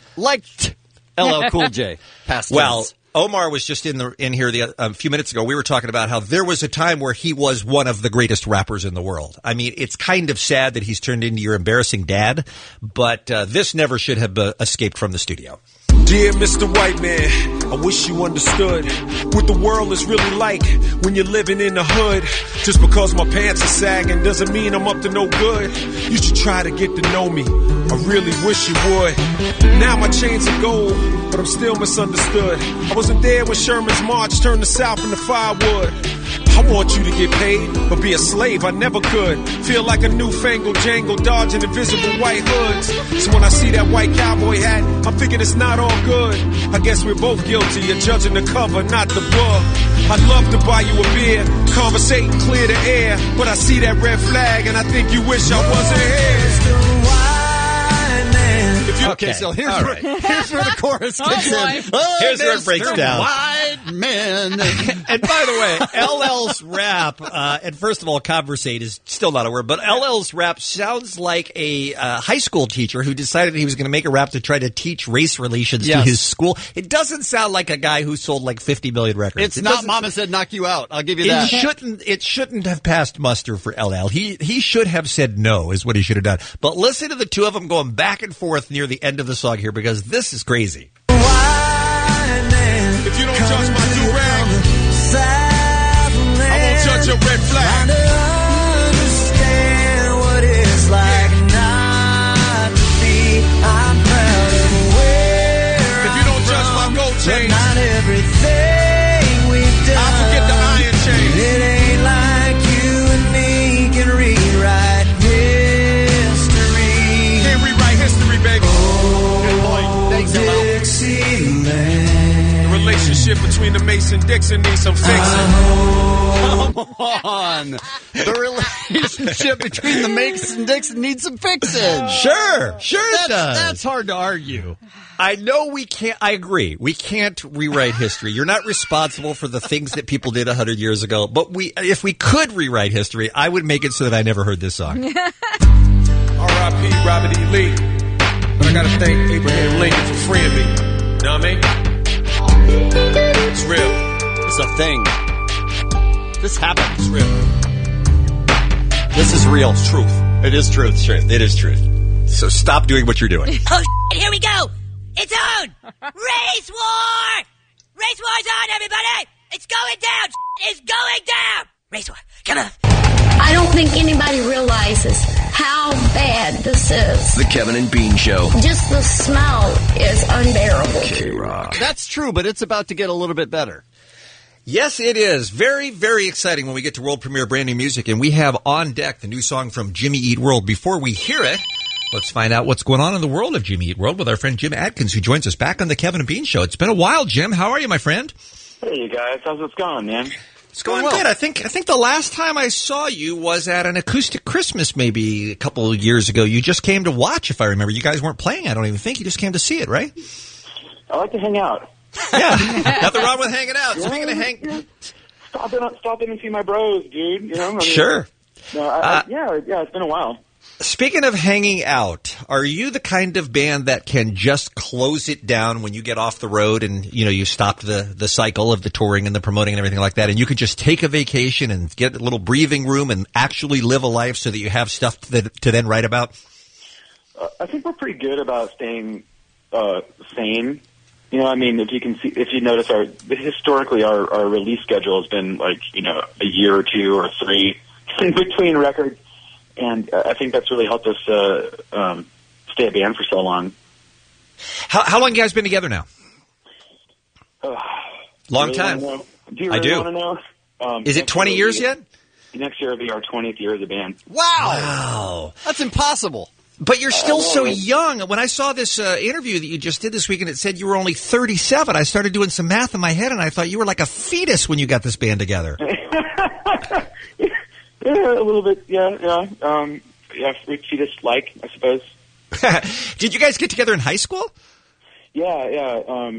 J. Past well, tense. Omar was just in here a few minutes ago. We were talking about how there was a time where he was one of the greatest rappers in the world. I mean, it's kind of sad that he's turned into your embarrassing dad, but this never should have escaped from the studio. Dear Mr. White Man, I wish you understood what the world is really like when you're living in the hood. Just because my pants are sagging doesn't mean I'm up to no good. You should try to get to know me. I really wish you would. Now my chains are gold, but I'm still misunderstood. I wasn't there when Sherman's march turned the South into firewood. I want you to get paid, but be a slave, I never could. Feel like a newfangled Django dodging invisible white hoods. So when I see that white cowboy hat, I'm thinking it's not all good. I guess we're both guilty of judging the cover, not the book. I'd love to buy you a beer, conversate and clear the air, but I see that red flag and I think you wish I wasn't here. Okay, so here's where the chorus kicks in. Oh, here's where it breaks down. White man. And by the way, LL's rap, and first of all, conversate is still not a word, but LL's rap sounds like a high school teacher who decided he was going to make a rap to try to teach race relations to his school. It doesn't sound like a guy who sold like 50 million records. It's not Mama Said Knock You Out. I'll give you that. It shouldn't have passed muster for LL. He should have said no, is what he should have done. But listen to the two of them going back and forth near the end of the song here, because this is crazy. If you don't judge my do-rag, I won't judge your red flag. Understand what it's like not to be. I'm proud of where if you don't judge my gold chain, not everything we've done. I forget the iron chain. It ain't like you and me can rewrite history. Can't rewrite history, baby. Dixieland. relationship between the Mason-Dixon needs some fixing. Come on. The relationship between the Mason-Dixon needs some fixing. Sure it does. That's hard to argue. I know we can't. I agree. We can't rewrite history. You're not responsible for the things that people did 100 years ago. But if we could rewrite history, I would make it so that I never heard this song. R.I.P. Robert E. Lee. But I gotta thank Abraham Lincoln for freeing me. You know what I mean? It's real. It's a thing. This happened. It's real. This is real. It's truth. It is truth. It is truth. So stop doing what you're doing. Oh, shit, here we go. It's on. Race war. Race war's on, everybody. It's going down. It's going down. Race war. Come on. I don't think anybody realizes how bad this is. The Kevin and Bean Show. Just the smell is unbearable. K-Rock. That's true, but it's about to get a little bit better. Yes, it is. Very, very exciting when we get to world premiere brand new music. And we have on deck the new song from Jimmy Eat World. Before we hear it, let's find out what's going on in the world of Jimmy Eat World with our friend Jim Adkins, who joins us back on the Kevin and Bean Show. It's been a while, Jim. How are you, my friend? Hey, you guys. How's it going, man? It's going good. I think the last time I saw you was at an acoustic Christmas maybe a couple of years ago. You just came to watch, if I remember. You guys weren't playing, I don't even think. You just came to see it, right? I like to hang out. Yeah, nothing wrong with hanging out. Yeah, Speaking of stop in and see my bros, dude. You know, I mean, sure. No, yeah, it's been a while. Speaking of hanging out, are you the kind of band that can just close it down when you get off the road and, you know, you stopped the cycle of the touring and the promoting and everything like that, and you could just take a vacation and get a little breathing room and actually live a life so that you have stuff to then write about? I think we're pretty good about staying sane. You know, I mean, if you notice, historically our release schedule has been like, you know, a year or two or three in between records. And I think that's really helped us stay a band for so long. How long have you guys been together now? Long really time. Do you really want to know? Is it 20 years yet? Next year will be our 20th year as a band. Wow. That's impossible. But you're still so young. When I saw this interview that you just did this week and it said you were only 37, I started doing some math in my head and I thought you were like a fetus when you got this band together. Yeah, a little bit, yeah. Fetus-like, I suppose. Did you guys get together in high school? Yeah.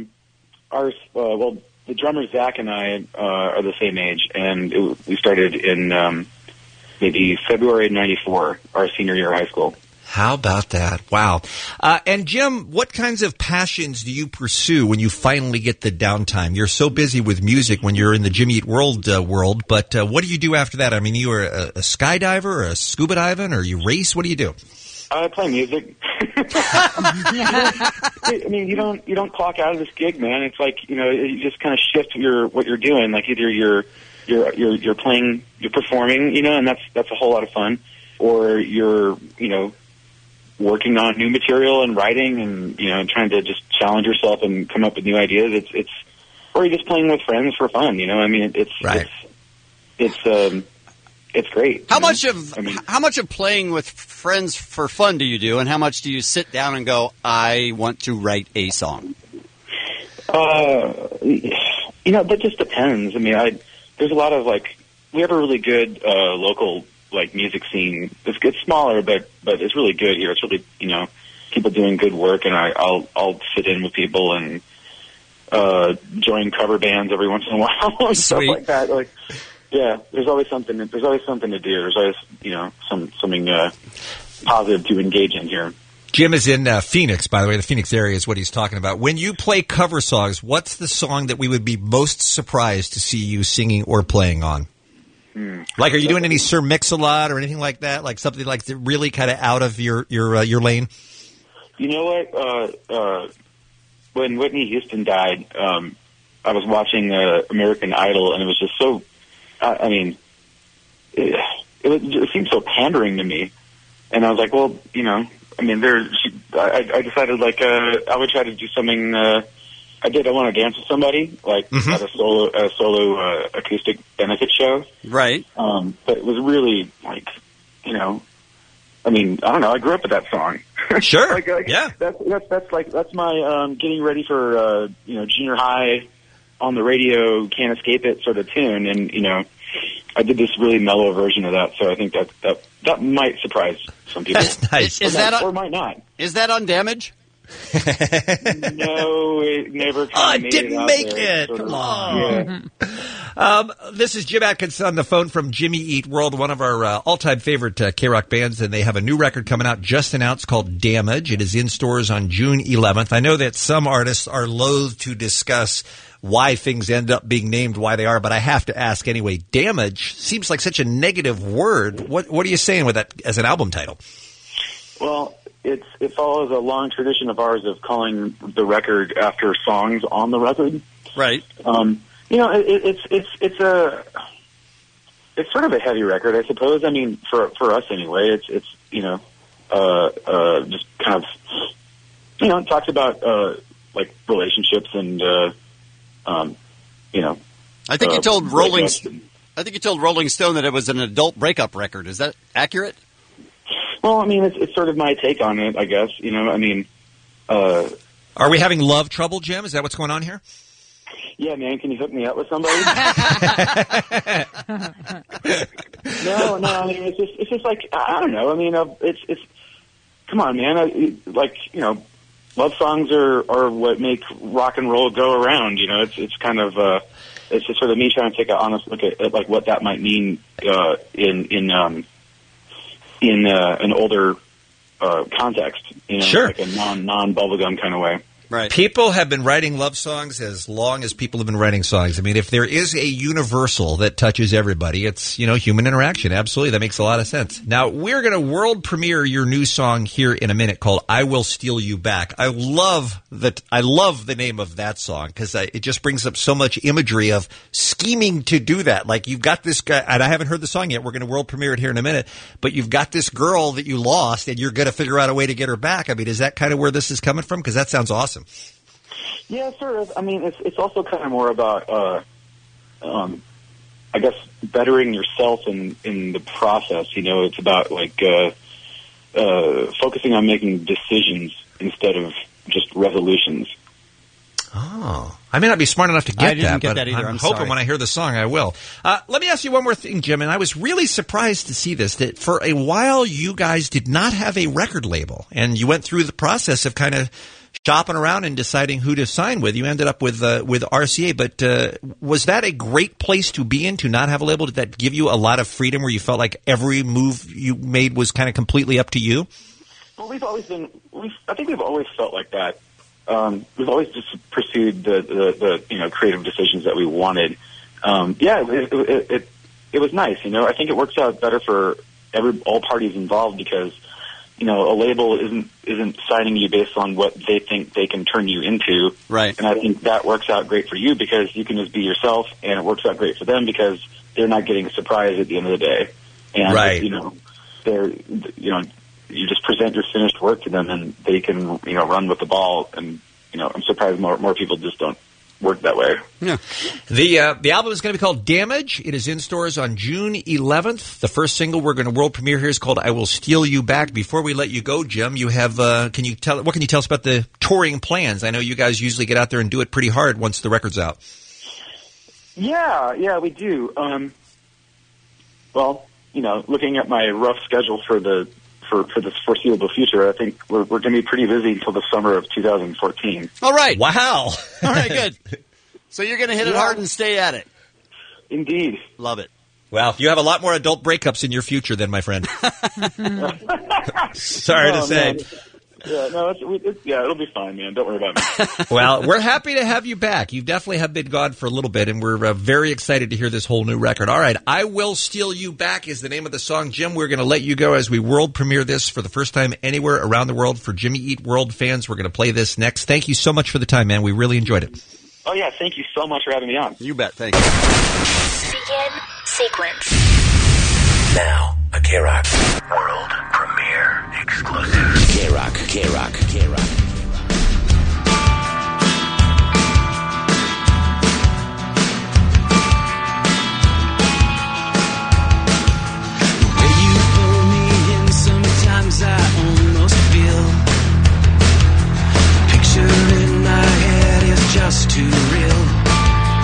The drummer Zach and I are the same age, and we started in maybe February of '94, our senior year of high school. How about that? Wow. And Jim, what kinds of passions do you pursue when you finally get the downtime? You're so busy with music when you're in the Jimmy Eat World world, but what do you do after that? I mean, you are a skydiver or a scuba diving or you race? What do you do? I play music. I mean, you don't clock out of this gig, man. It's like, you know, you just kind of shift what you're doing. Like either you're playing, you're performing, you know, and that's a whole lot of fun, or you're, you know, working on new material and writing and, you know, trying to just challenge yourself and come up with new ideas. Or you're just playing with friends for fun, you know. I mean, it's great. How much of playing with friends for fun do you do, and how much do you sit down and go, I want to write a song? You know, that just depends. I mean, there's a lot of, like, we have a really good local, like, music scene. It's smaller, but it's really good here. It's really, you know, people doing good work, and I'll fit in with people and join cover bands every once in a while and stuff like that. Like, yeah, there's always something to do. There's always, you know, something positive to engage in here. Jim is in Phoenix, by the way. The Phoenix area is what he's talking about. When you play cover songs, what's the song that we would be most surprised to see you singing or playing on? Like, are you doing any Sir Mix-a-Lot or anything like that? Like something like really kind of out of your lane? You know what? When Whitney Houston died, I was watching American Idol, and it was just so. I mean, it seemed so pandering to me, and I was like, well, you know, I mean, I decided like I would try to do something. I want to dance with somebody, like at a solo acoustic benefit show. Right. But it was really like, you know, I mean, I don't know. I grew up with that song. Sure. Yeah. That's my getting ready for you know, junior high on the radio, Can't Escape It sort of tune, and I did this really mellow version of that. So I think that might surprise some people. That's nice. Or might not. Is that on Damage? No, it never. It didn't make it. Come on. This is Jim Atkinson on the phone from Jimmy Eat World, one of our all-time favorite K-Rock bands, and they have a new record coming out, just announced, called Damage. It is in stores on June 11th. I know that some artists are loath to discuss why things end up being named why they are, but I have to ask anyway. Damage seems like such a negative word. What are you saying with that as an album title? Well, it follows a long tradition of ours of calling the record after songs on the record. Right. It's sort of a heavy record, I suppose. I mean, for us anyway, it's just kind of, it talks about like relationships and I think you told Rolling Stone that it was an adult breakup record. Is that accurate? Well, I mean, it's sort of my take on it, I guess. Are we having love trouble, Jim? Is that what's going on here? Yeah, man, can you hook me up with somebody? No, I mean, it's just like, I don't know. I mean, it's come on, man. Love songs are what make rock and roll go around. It's kind of, it's just sort of me trying to take an honest look at like what that might mean, in an older, context, Sure. Like a non bubblegum kind of way. Right. People have been writing love songs as long as people have been writing songs. I mean, if there is a universal that touches everybody, it's, human interaction. Absolutely. That makes a lot of sense. Now, we're going to world premiere your new song here in a minute called I Will Steal You Back. I love the name of that song because it just brings up so much imagery of scheming to do that. Like, you've got this guy, and I haven't heard the song yet. We're going to world premiere it here in a minute, but you've got this girl that you lost and you're going to figure out a way to get her back. I mean, is that kind of where this is coming from? Because that sounds awesome. Yeah, sort of. I mean, it's also kind of more about, I guess, bettering yourself in the process. It's about like focusing on making decisions instead of just resolutions. Oh, I may not be smart enough to get I didn't that, get but that either. I'm I'm hoping sorry. when I hear the song I will. Let me ask you one more thing, Jim, and I was really surprised to see this, that for a while you guys did not have a record label, and you went through the process of kind of shopping around and deciding who to sign with. You ended up with RCA, but was that a great place to be in, to not have a label? Did that give you a lot of freedom where you felt like every move you made was kind of completely up to you? Well, I think we've always felt like that. We've always just pursued the creative decisions that we wanted. It was nice. I think it works out better for all parties involved because a label isn't signing you based on what they think they can turn you into. Right. And I think that works out great for you because you can just be yourself, and it works out great for them because they're not getting a surprise at the end of the day. And right. You just present your finished work to them, and they can run with the ball. And I'm surprised more people just don't work that way. Yeah. The album is going to be called Damage. It is in stores on June 11th. The first single we're going to world premiere here is called I Will Steal You Back. Before we let you go, Jim, you have what can you tell us about the touring plans? I know you guys usually get out there and do it pretty hard once the record's out. Yeah, we do. Looking at my rough schedule for the foreseeable future, I think we're going to be pretty busy until the summer of 2014. All right. Wow. All right, good. So you're going to hit it hard and stay at it. Indeed. Love it. Well, you have a lot more adult breakups in your future then, my friend. Sorry to say. Man. Yeah, no, it'll be fine, man. Don't worry about me. Well, we're happy to have you back. You definitely have been gone for a little bit, and we're very excited to hear this whole new record. All right, I Will Steal You Back is the name of the song. Jim, we're going to let you go as we world premiere this for the first time anywhere around the world. For Jimmy Eat World fans, we're going to play this next. Thank you so much for the time, man. We really enjoyed it. Oh, yeah, thank you so much for having me on. You bet. Thank you. Begin sequence. Now, a K-Rock world premiere exclusive. K-Rock. Where you pull me in, sometimes I almost feel the picture in my head is just too real.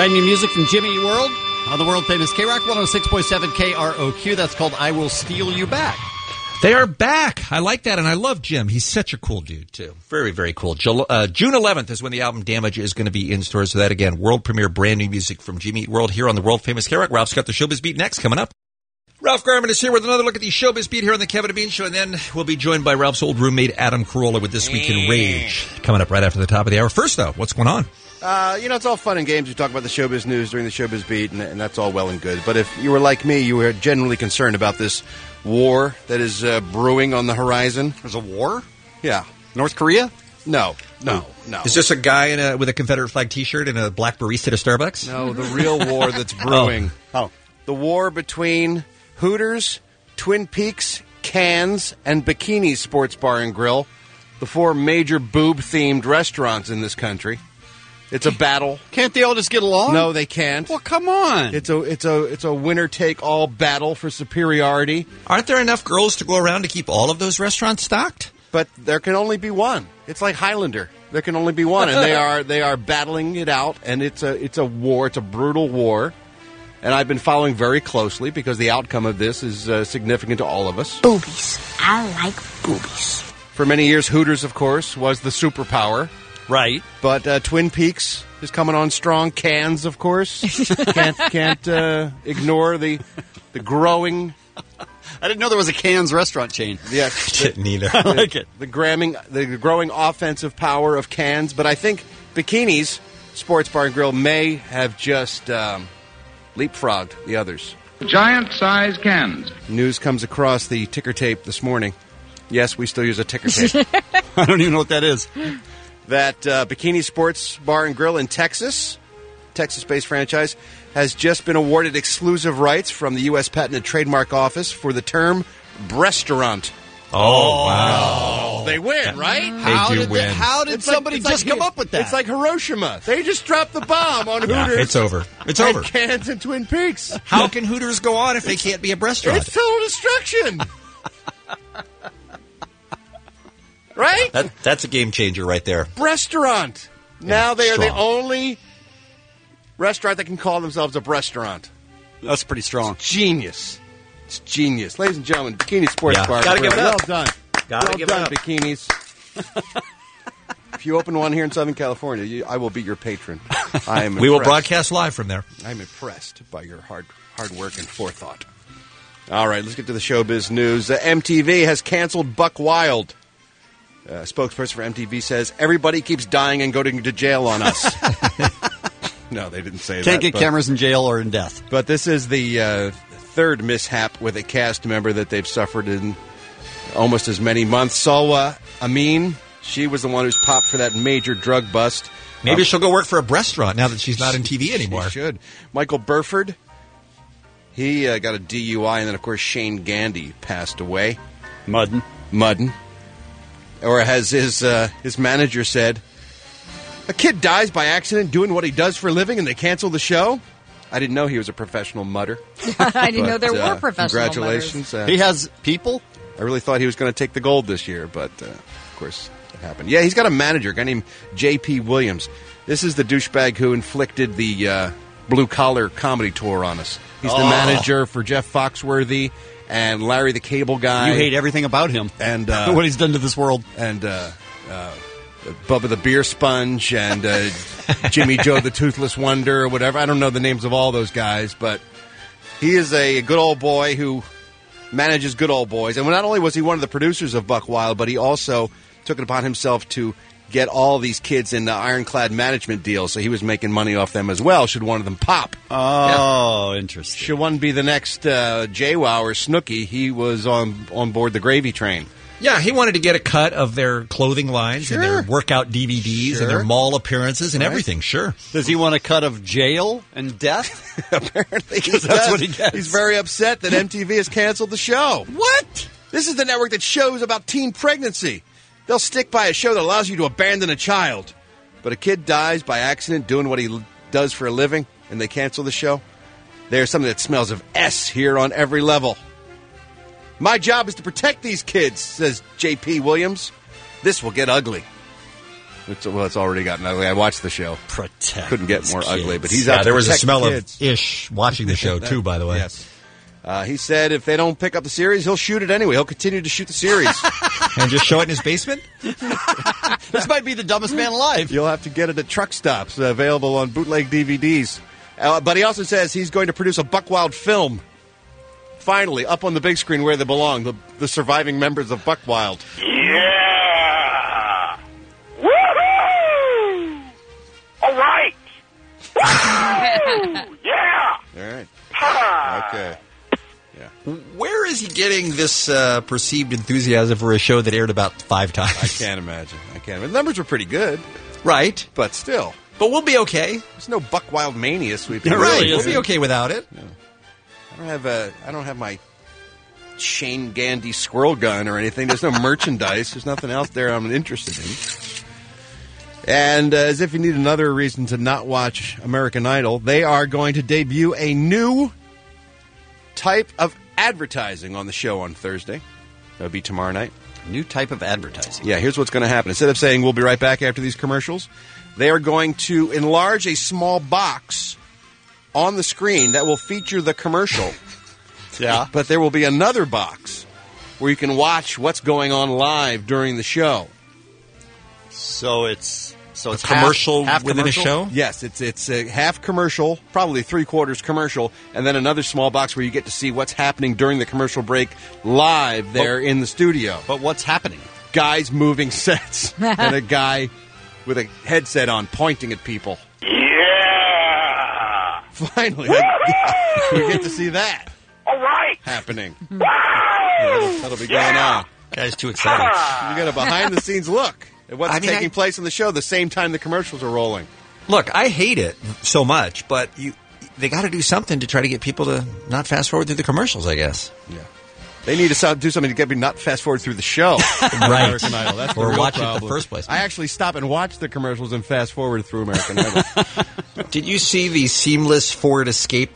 Brand new music from Jimmy Eat World on the world-famous K-Rock 106.7 KROQ. That's called I Will Steal You Back. They are back. I like that, and I love Jim. He's such a cool dude, too. Very, very cool. June 11th is when the album Damage is going to be in stores. So that, again, world premiere brand new music from Jimmy Eat World here on the world-famous K-Rock. Ralph's got the Showbiz Beat next, coming up. Ralph Garman is here with another look at the Showbiz Beat here on the Kevin and Bean Show, and then we'll be joined by Ralph's old roommate, Adam Carolla, with This Week in Rage, coming up right after the top of the hour. First, though, what's going on? It's all fun and games. We talk about the showbiz news during the Showbiz Beat, and that's all well and good. But if you were like me, you were genuinely concerned about this war that is brewing on the horizon. There's a war? Yeah. North Korea? No. Is this a guy with a Confederate flag T-shirt and a black barista at a Starbucks? No, the real war that's brewing. Oh. The war between Hooters, Twin Peaks, Cannes, and Bikini Sports Bar and Grill, the 4 major boob-themed restaurants in this country. It's a battle. Can't they all just get along? No, they can't. Well, come on. It's a winner-take-all battle for superiority. Aren't there enough girls to go around to keep all of those restaurants stocked? But there can only be one. It's like Highlander. There can only be one, and they are battling it out. And it's a war. It's a brutal war. And I've been following very closely because the outcome of this is significant to all of us. Boobies. I like boobies. For many years, Hooters, of course, was the superpower. Right. But Twin Peaks is coming on strong. Cannes, of course. Can't ignore the growing... I didn't know there was a Cannes restaurant chain. Yeah, didn't either. I like it. The growing offensive power of Cannes. But I think Bikini's Sports Bar and Grill may have just leapfrogged the others. Giant-size cans. News comes across the ticker tape this morning. Yes, we still use a ticker tape. I don't even know what that is. That Bikini Sports Bar and Grill in Texas-based franchise, has just been awarded exclusive rights from the U.S. Patent and Trademark Office for the term breastaurant. Oh, wow. They win, right? They do win. How did somebody just come up with that? It's like Hiroshima. They just dropped the bomb on Hooters. Yeah, it's over. It's over. Cannes and Twin Peaks. How can Hooters go on if they can't be a restaurant? It's total destruction. Right? That's a game changer right there. Restaurant. Now they are strong. the only restaurant that can call themselves a restaurant. That's pretty strong. It's genius. It's genius. Ladies and gentlemen, Bikini Sports Bar. Gotta give it up. Well done. Gotta give it up. Bikinis. If you open one here in Southern California, I will be your patron. I am. We will broadcast live from there. I'm impressed by your hard work and forethought. All right, let's get to the showbiz news. MTV has canceled Buck Wild. A spokesperson for MTV says, everybody keeps dying and going to jail on us. No, they didn't say that. Can't get cameras in jail or in death. But this is the third mishap with a cast member that they've suffered in almost as many months. Salwa Amin, she was the one who's popped for that major drug bust. Maybe she'll go work for a restaurant now that she's not in TV anymore. She should. Michael Burford, he got a DUI, and then, of course, Shane Gandy passed away. Muddin. Or as his manager said, a kid dies by accident doing what he does for a living and they cancel the show? I didn't know he was a professional mudder. I didn't know there were professional congratulations. He has people? I really thought he was going to take the gold this year, but of course it happened. Yeah, he's got a manager, a guy named J.P. Williams. This is the douchebag who inflicted the blue-collar comedy tour on us. He's the manager for Jeff Foxworthy and Larry the Cable Guy. You hate everything about him and what he's done to this world. And Bubba the Beer Sponge and Jimmy Joe the Toothless Wonder or whatever. I don't know the names of all those guys, but he is a good old boy who manages good old boys. And not only was he one of the producers of Buck Wild, but he also took it upon himself to get all these kids in the ironclad management deal, so he was making money off them as well, should one of them pop. Oh, interesting. Should one be the next JWoww or Snooki, he was on board the gravy train. Yeah, he wanted to get a cut of their clothing lines and their workout DVDs and their mall appearances and everything, sure. Does he want a cut of jail and death? Apparently he that's does. what he gets. He's very upset that MTV has canceled the show. What? This is the network that shows about teen pregnancy. They'll stick by a show that allows you to abandon a child. But a kid dies by accident doing what he does for a living, and they cancel the show. There's something that smells of S here on every level. My job is to protect these kids, says J.P. Williams. This will get ugly. It's already gotten ugly. I watched the show. Protect. Couldn't get more kids. ugly, but he's out to there was a protect smell kids. of ish watching the show, too, by the way. Yes. He said if they don't pick up the series, he'll shoot it anyway. He'll continue to shoot the series. And just show it in his basement? This might be the dumbest man alive. You'll have to get it at truck stops, available on bootleg DVDs. But he also says he's going to produce a Buckwild film. Finally, up on the big screen where they belong, the surviving members of Buckwild. Yeah! Woohoo! All right! Woo! Yeah! All right. Ha! Okay. Where is he getting this perceived enthusiasm for a show that aired about 5 times? I can't imagine. The numbers were pretty good. Right. But still. But we'll be okay. There's no Buckwild mania sweeping. Right. We'll be okay without it. No. I don't have my Shane Gandy squirrel gun or anything. There's no merchandise. There's nothing else there I'm interested in. And as if you need another reason to not watch American Idol, they are going to debut a new type of advertising on the show on Thursday. That'll be tomorrow night. New type of advertising. Yeah, here's what's going to happen. Instead of saying we'll be right back after these commercials, they are going to enlarge a small box on the screen that will feature the commercial. Yeah. But there will be another box where you can watch what's going on live during the show. So it's a commercial half within commercial? a show? Yes, it's a half commercial, probably 3/4 commercial, and then another small box where you get to see what's happening during the commercial break live there in the studio. But what's happening? Guys moving sets and a guy with a headset on pointing at people. Yeah! Finally, we get to see that All right! happening. Woo! That'll be going on. Guy's too excited. You get a behind-the-scenes look at what's taking place in the show the same time the commercials are rolling. Look, I hate it so much, but they got to do something to try to get people to not fast forward through the commercials, I guess. Yeah. They need to do something to get me not fast forward through the show. Right. American Idol. That's Or the real watch it in problem. the first place. I actually stop and watch the commercials and fast forward through American Idol. Did you see the seamless Ford Escape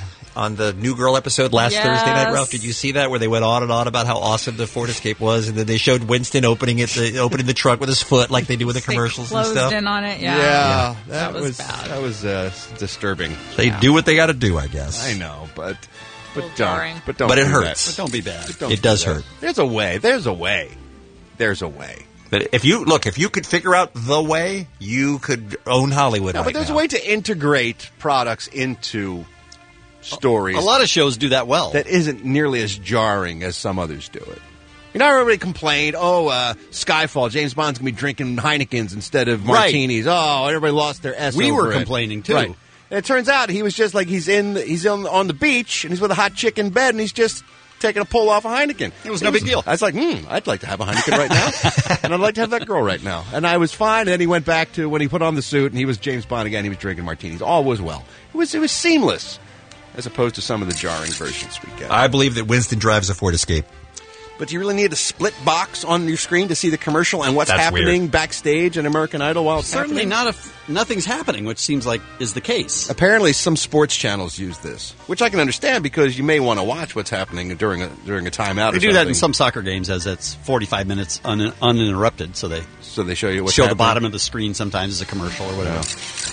on the New Girl episode last Thursday night, Ralph? Did you see that, where they went on and on about how awesome the Ford Escape was, and then they showed Winston opening the truck with his foot like they do with the commercials and Closed stuff? in on it, Yeah, that was bad. That was disturbing. They do what they got to do, I guess. I know, but jarring. don't. But it do hurts. that. But don't be bad. It does hurt. There's a way. There's a way. There's a way. But if you could figure out the way, you could own Hollywood. No, right but there's now. a way to integrate products into stories. A lot of shows do that well. That isn't nearly as jarring as some others do it. You know, everybody complained, Skyfall, James Bond's going to be drinking Heinekens instead of martinis. Right. Oh, everybody lost their S We over were it. complaining, too. Right. And it turns out he was just like he's on the beach, and he's with a hot chick in bed, and he's just taking a pull off a Heineken. It was no big deal. I was like, I'd like to have a Heineken right now, and I'd like to have that girl right now. And I was fine, and then he went back to when he put on the suit, and he was James Bond again, he was drinking martinis. All was well. It was seamless, as opposed to some of the jarring versions we get. I believe that Winston drives a Ford Escape. But do you really need a split box on your screen to see the commercial and what's That's happening weird. backstage in American Idol while it's Certainly happening? not if nothing's happening, which seems like is the case. Apparently, some sports channels use this, which I can understand because you may want to watch what's happening during a timeout. They or do that in something. some soccer games, as it's 45 minutes uninterrupted, so they show you what's show the happening. bottom of the screen sometimes as a commercial or whatever.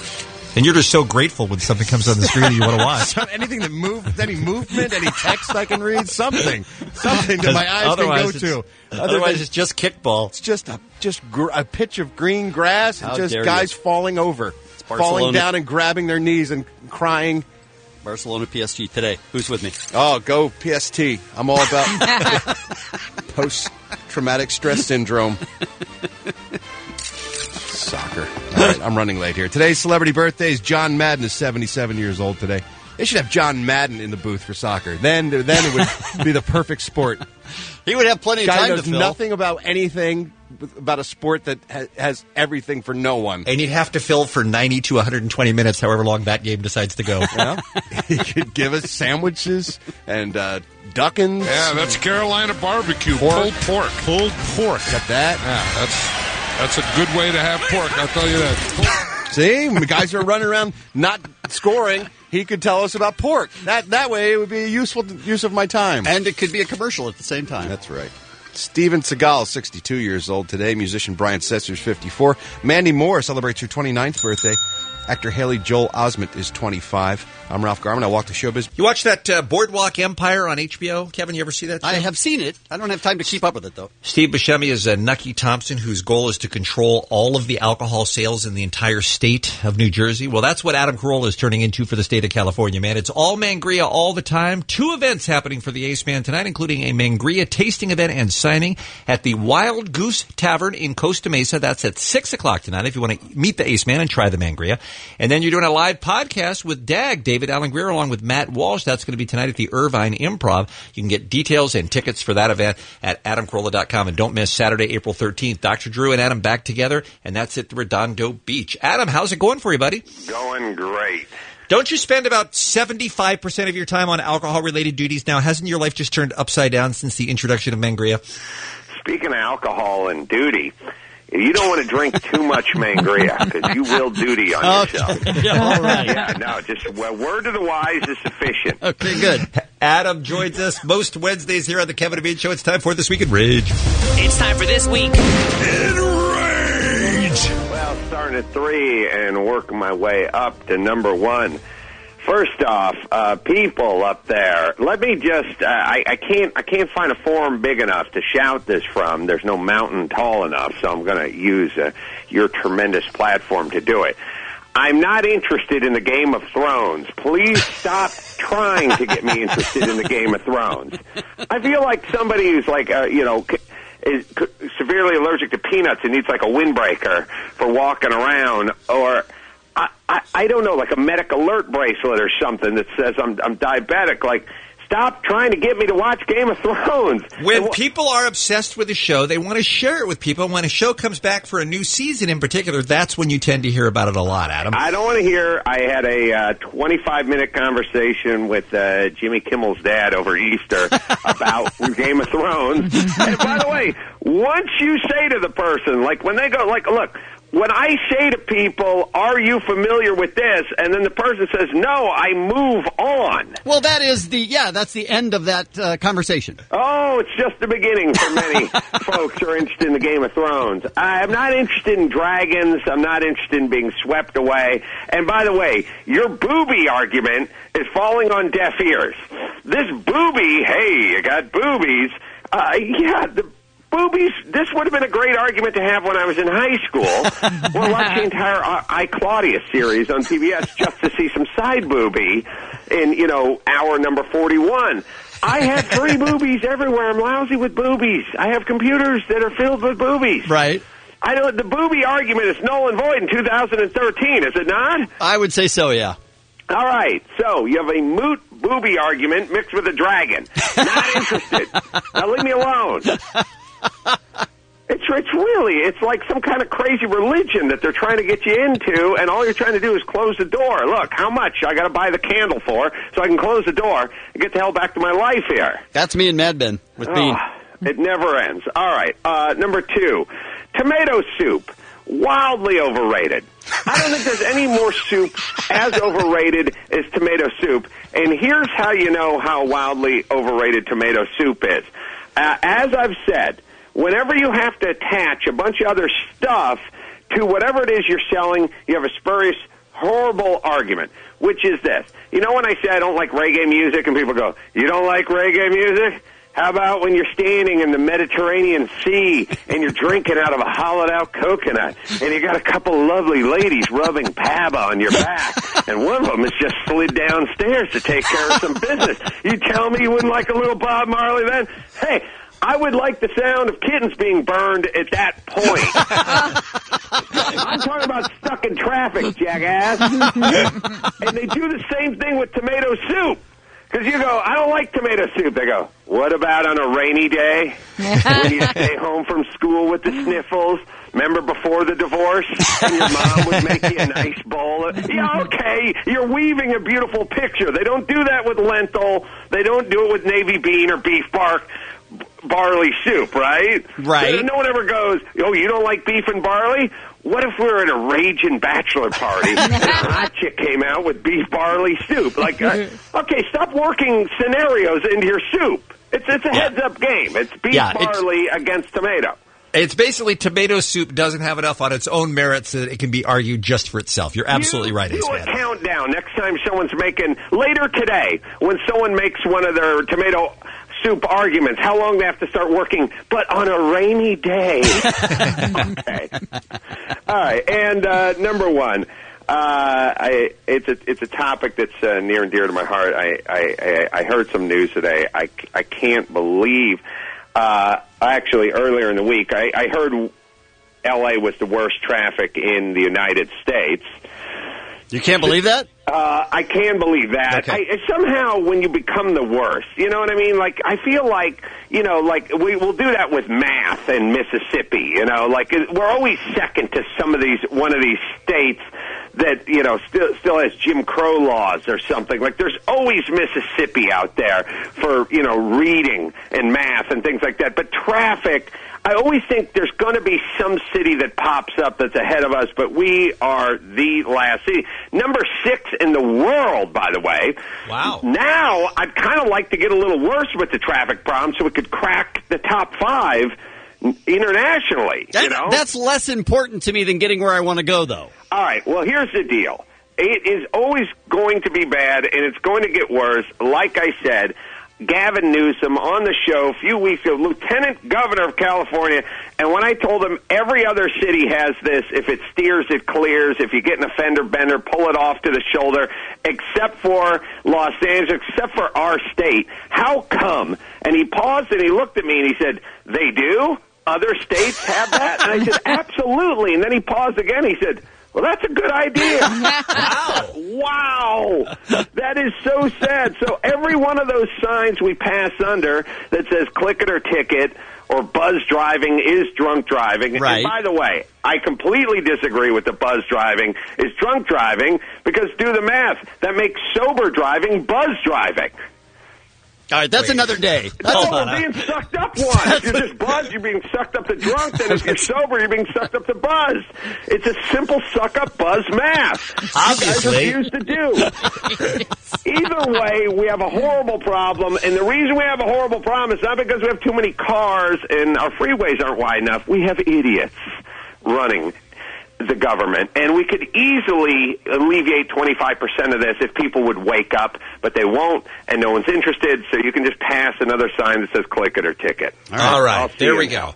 And you're just so grateful when something comes on the screen that you want to watch. Anything that moves, any movement, any text I can read, something that my eyes can go to. Otherwise, it's just kickball. It's just a pitch of green grass and How just dare guys you. falling over, falling Barcelona. down and grabbing their knees and crying. Barcelona PSG today. Who's with me? Oh, go PST. I'm all about post-traumatic stress syndrome. Soccer. All right, I'm running late here. Today's celebrity birthdays. John Madden is 77 years old today. They should have John Madden in the booth for soccer. Then it would be the perfect sport. He would have plenty of Guy time knows to fill. nothing about anything, about a sport that has everything for no one. And you'd have to fill for 90 to 120 minutes, however long that game decides to go. Yeah. He could give us sandwiches and duckins. Yeah, that's Carolina barbecue. Pulled pork. Pulled pork. Got that? Yeah, that's a good way to have pork, I'll tell you that. See, when the guys are running around not scoring, he could tell us about pork. That way it would be a useful use of my time. And it could be a commercial at the same time. That's right. Steven Seagal, 62 years old today. Musician Brian Setzer is 54. Mandy Moore celebrates her 29th birthday. Actor Haley Joel Osment is 25. I'm Ralph Garman. I walk the showbiz. You watch that Boardwalk Empire on HBO? Kevin, you ever see that show? I have seen it. I don't have time to keep up with it, though. Steve Buscemi is Nucky Thompson, whose goal is to control all of the alcohol sales in the entire state of New Jersey. Well, that's what Adam Carolla is turning into for the state of California, man. It's all Mangria all the time. 2 events happening for the Ace Man tonight, including a Mangria tasting event and signing at the Wild Goose Tavern in Costa Mesa. That's at 6 o'clock tonight if you want to meet the Ace Man and try the Mangria. And then you're doing a live podcast with David Alan Greer, along with Matt Walsh. That's going to be tonight at the Irvine Improv. You can get details and tickets for that event at adamcarolla.com. And don't miss Saturday, April 13th. Dr. Drew and Adam back together, and that's at the Redondo Beach. Adam, how's it going for you, buddy? Going great. Don't you spend about 75% of your time on alcohol-related duties now? Hasn't your life just turned upside down since the introduction of Mangria? Speaking of alcohol and duty, you don't want to drink too much Mangria because you will duty on yourself. All right. Yeah, no, just a word to the wise is sufficient. Okay, good. Adam joins us most Wednesdays here on the Kevin and Bean Show. It's time for This Week in Rage. It's time for This Week in Rage. Well, starting at 3 and working my way up to number 1. First off, people up there, let me just, I can't find a forum big enough to shout this from. There's no mountain tall enough, so I'm going to use your tremendous platform to do it. I'm not interested in the Game of Thrones. Please stop trying to get me interested in the Game of Thrones. I feel like somebody who's like, is severely allergic to peanuts and needs like a windbreaker for walking around, or I don't know, like a medic alert bracelet or something that says I'm diabetic. Like, stop trying to get me to watch Game of Thrones. When people are obsessed with a show, they want to share it with people. When a show comes back for a new season in particular, that's when you tend to hear about it a lot, Adam. I don't want to hear. I had a 25-minute conversation with Jimmy Kimmel's dad over Easter about Game of Thrones. And by the way, once you say to the person, like when they go, like, look, when I say to people, are you familiar with this? And then the person says, no, I move on. Well, that's the end of that conversation. Oh, it's just the beginning for many folks who are interested in the Game of Thrones. I'm not interested in dragons. I'm not interested in being swept away. And by the way, your booby argument is falling on deaf ears. This booby, hey, you got boobies. Boobies, this would have been a great argument to have when I was in high school. We'll watch the entire I, Claudius series on PBS just to see some side boobie in, hour number 41. I have 3 boobies everywhere. I'm lousy with boobies. I have computers that are filled with boobies. Right. I know the booby argument is null and void in 2013, is it not? I would say so, yeah. All right, so you have a moot booby argument mixed with a dragon. Not interested. Now leave me alone. It's like some kind of crazy religion that they're trying to get you into, and all you're trying to do is close the door. Look, how much I got to buy the candle for so I can close the door and get the hell back to my life here. That's me and Mad Men with Bean. It never ends. All right, number 2, tomato soup. Wildly overrated. I don't think there's any more soup as overrated as tomato soup, and here's how you know how wildly overrated tomato soup is. As I've said, whenever you have to attach a bunch of other stuff to whatever it is you're selling, you have a spurious, horrible argument, which is this. You know when I say I don't like reggae music and people go, you don't like reggae music? How about when you're standing in the Mediterranean Sea and you're drinking out of a hollowed-out coconut and you got a couple of lovely ladies rubbing Paba on your back and one of them has just slid downstairs to take care of some business. You tell me you wouldn't like a little Bob Marley then? Hey, I would like the sound of kittens being burned at that point. I'm talking about stuck in traffic, jackass. And they do the same thing with tomato soup. Because you go, I don't like tomato soup. They go, what about on a rainy day when you stay home from school with the sniffles? Remember before the divorce? And your mom would make you a nice bowl. Yeah, okay, you're weaving a beautiful picture. They don't do that with lentil. They don't do it with navy bean or beef barley soup, right? Right. No one ever goes, oh, you don't like beef and barley? What if we were at a raging bachelor party and a hot chick came out with beef barley soup? Like, okay, stop working scenarios into your soup. It's a heads-up game. It's beef barley against tomato. It's basically tomato soup doesn't have enough on its own merits that it can be argued just for itself. You're absolutely right, Do Ace a Man. countdown next time someone's making, later today, when someone makes one of their tomato soup arguments, how long they have to start working, but on a rainy day. Okay. All right, and number one. It's a topic that's near and dear to my heart. I heard some news today. I can't believe. Actually, earlier in the week, I heard L.A. was the worst traffic in the United States. You can't believe that? I can believe that. Okay. Somehow, when you become the worst, you know what I mean? Like, I feel like, we'll do that with math in Mississippi, like, we're always second to one of these states that, still has Jim Crow laws or something. Like, there's always Mississippi out there for, reading and math and things like that. But traffic, I always think there's going to be some city that pops up that's ahead of us, but we are the last city. Number 6 in the world, by the way. Wow. Now, I'd kind of like to get a little worse with the traffic problem so we could crack the top 5 internationally. That's less important to me than getting where I want to go, though. All right, well, here's the deal. It is always going to be bad, and it's going to get worse. Like I said, Gavin Newsom on the show a few weeks ago, Lieutenant Governor of California, and when I told him every other city has this, if it steers, it clears, if you get an offender bender, pull it off to the shoulder, except for Los Angeles, except for our state. How come? And he paused and he looked at me and he said, they do? Other states have that? And I said, absolutely. And then he paused again. He said, well, that's a good idea. Wow. That is so sad. So every one of those signs we pass under that says click it or ticket or buzz driving is drunk driving. Right. And by the way, I completely disagree with the buzz driving is drunk driving because do the math. That makes sober driving buzz driving. All right, that's another day. We're being sucked up one. If you're just buzzed, you're being sucked up to drunk. Then if you're sober, you're being sucked up to buzz. It's a simple suck-up buzz math. Obviously. You guys refuse to do. Either way, we have a horrible problem. And the reason we have a horrible problem is not because we have too many cars and our freeways aren't wide enough. We have idiots running the government, and we could easily alleviate 25% of this if people would wake up, but they won't, and no one's interested, so you can just pass another sign that says click it or ticket. All right, there we go.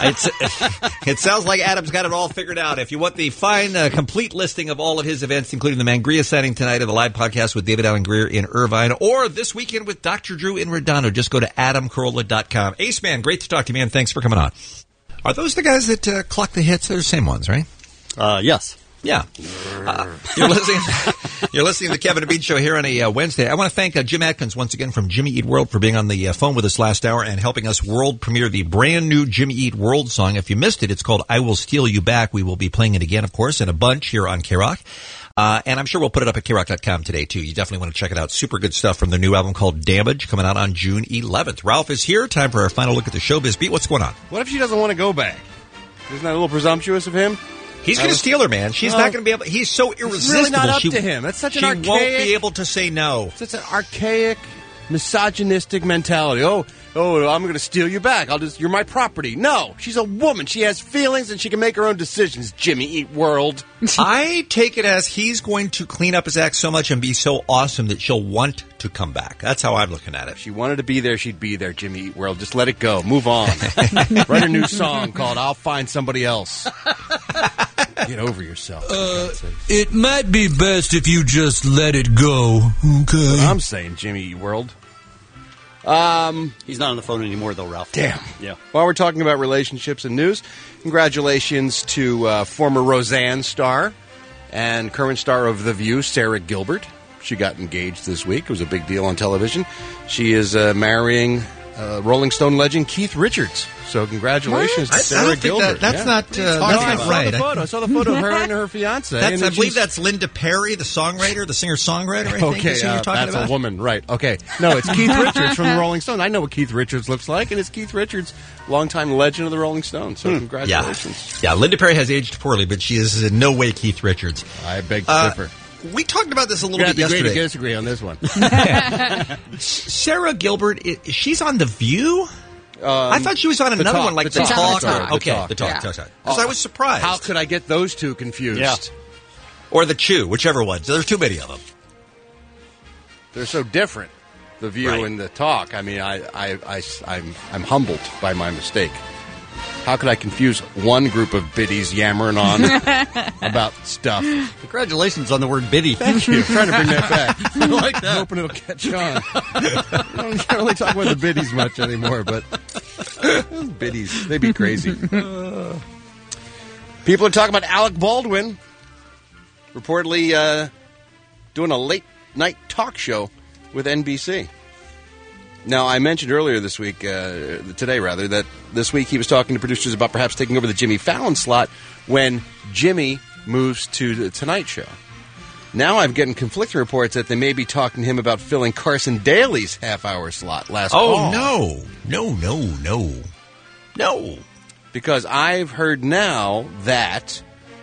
It sounds like Adam's got it all figured out. If you want the fine, complete listing of all of his events, including the Mangria sighting tonight of the live podcast with David Allen Greer in Irvine, or this weekend with Dr. Drew in Redondo, just go to adamcarolla.com. Ace Man, great to talk to you, man. Thanks for coming on. Are those the guys that clock the hits? They're the same ones, right? Yes. Yeah. You're listening to the Kevin and Bean Show here on a Wednesday. I want to thank Jim Atkins once again from Jimmy Eat World for being on the phone with us last hour and helping us world premiere the brand new Jimmy Eat World song. If you missed it, it's called I Will Steal You Back. We will be playing it again, of course, in a bunch here on K-Rock. And I'm sure we'll put it up at KROC.com today, too. You definitely want to check it out. Super good stuff from the new album called Damage, coming out on June 11th. Ralph is here. Time for our final look at the Showbiz Beat. What's going on? What if she doesn't want to go back? Isn't that a little presumptuous of him? He's going to steal her, man. She's not going to be able. He's so irresistible. It's really not up to him. That's such an archaic. She won't be able to say no. It's an archaic, misogynistic mentality. Oh, I'm going to steal you back. You're my property. No, she's a woman. She has feelings and she can make her own decisions. Jimmy Eat World. I take it as he's going to clean up his act so much and be so awesome that she'll want to come back. That's how I'm looking at it. If she wanted to be there, she'd be there, Jimmy Eat World. Just let it go. Move on. Write a new song called I'll Find Somebody Else. Get over yourself. It might be best if you just let it go, okay? I'm saying, Jimmy Eat World. He's not on the phone anymore, though, Ralph. Damn. Yeah. While we're talking about relationships and news, congratulations to former Roseanne star and current star of The View, Sarah Gilbert. She got engaged this week. It was a big deal on television. She is marrying Rolling Stone legend Keith Richards. So congratulations to Sarah Gilbert. That's not right. I saw the photo of her and her fiance. I believe that's Linda Perry, the songwriter, the singer-songwriter, I think. Okay, that's a woman. Right. Okay. No, it's Keith Richards from the Rolling Stones. I know what Keith Richards looks like, and it's Keith Richards, longtime legend of the Rolling Stones. So congratulations. Yeah, Linda Perry has aged poorly, but she is in no way Keith Richards. I beg to differ. We talked about this a little bit Agree to yesterday. disagree on this one. Sarah Gilbert, she's on The View? I thought she was on another one, like The Talk. Okay, The Talk. Because I was surprised. How could I get those two confused? Yeah. Or The Chew, whichever one. There's too many of them. They're so different, The View and The Talk. I mean, I'm humbled by my mistake. How could I confuse one group of biddies yammering on about stuff? Congratulations on the word biddy. Thank you. I'm trying to bring that back. I like that. I'm hoping it'll catch on. You can't really talk about the biddies much anymore, but those biddies, they'd be crazy. People are talking about Alec Baldwin reportedly doing a late-night talk show with NBC. Now, I mentioned earlier this week, today rather, that this week he was talking to producers about perhaps taking over the Jimmy Fallon slot when Jimmy moves to the Tonight Show. Now I'm getting conflicting reports that they may be talking to him about filling Carson Daly's half-hour slot last fall. No. Because I've heard now that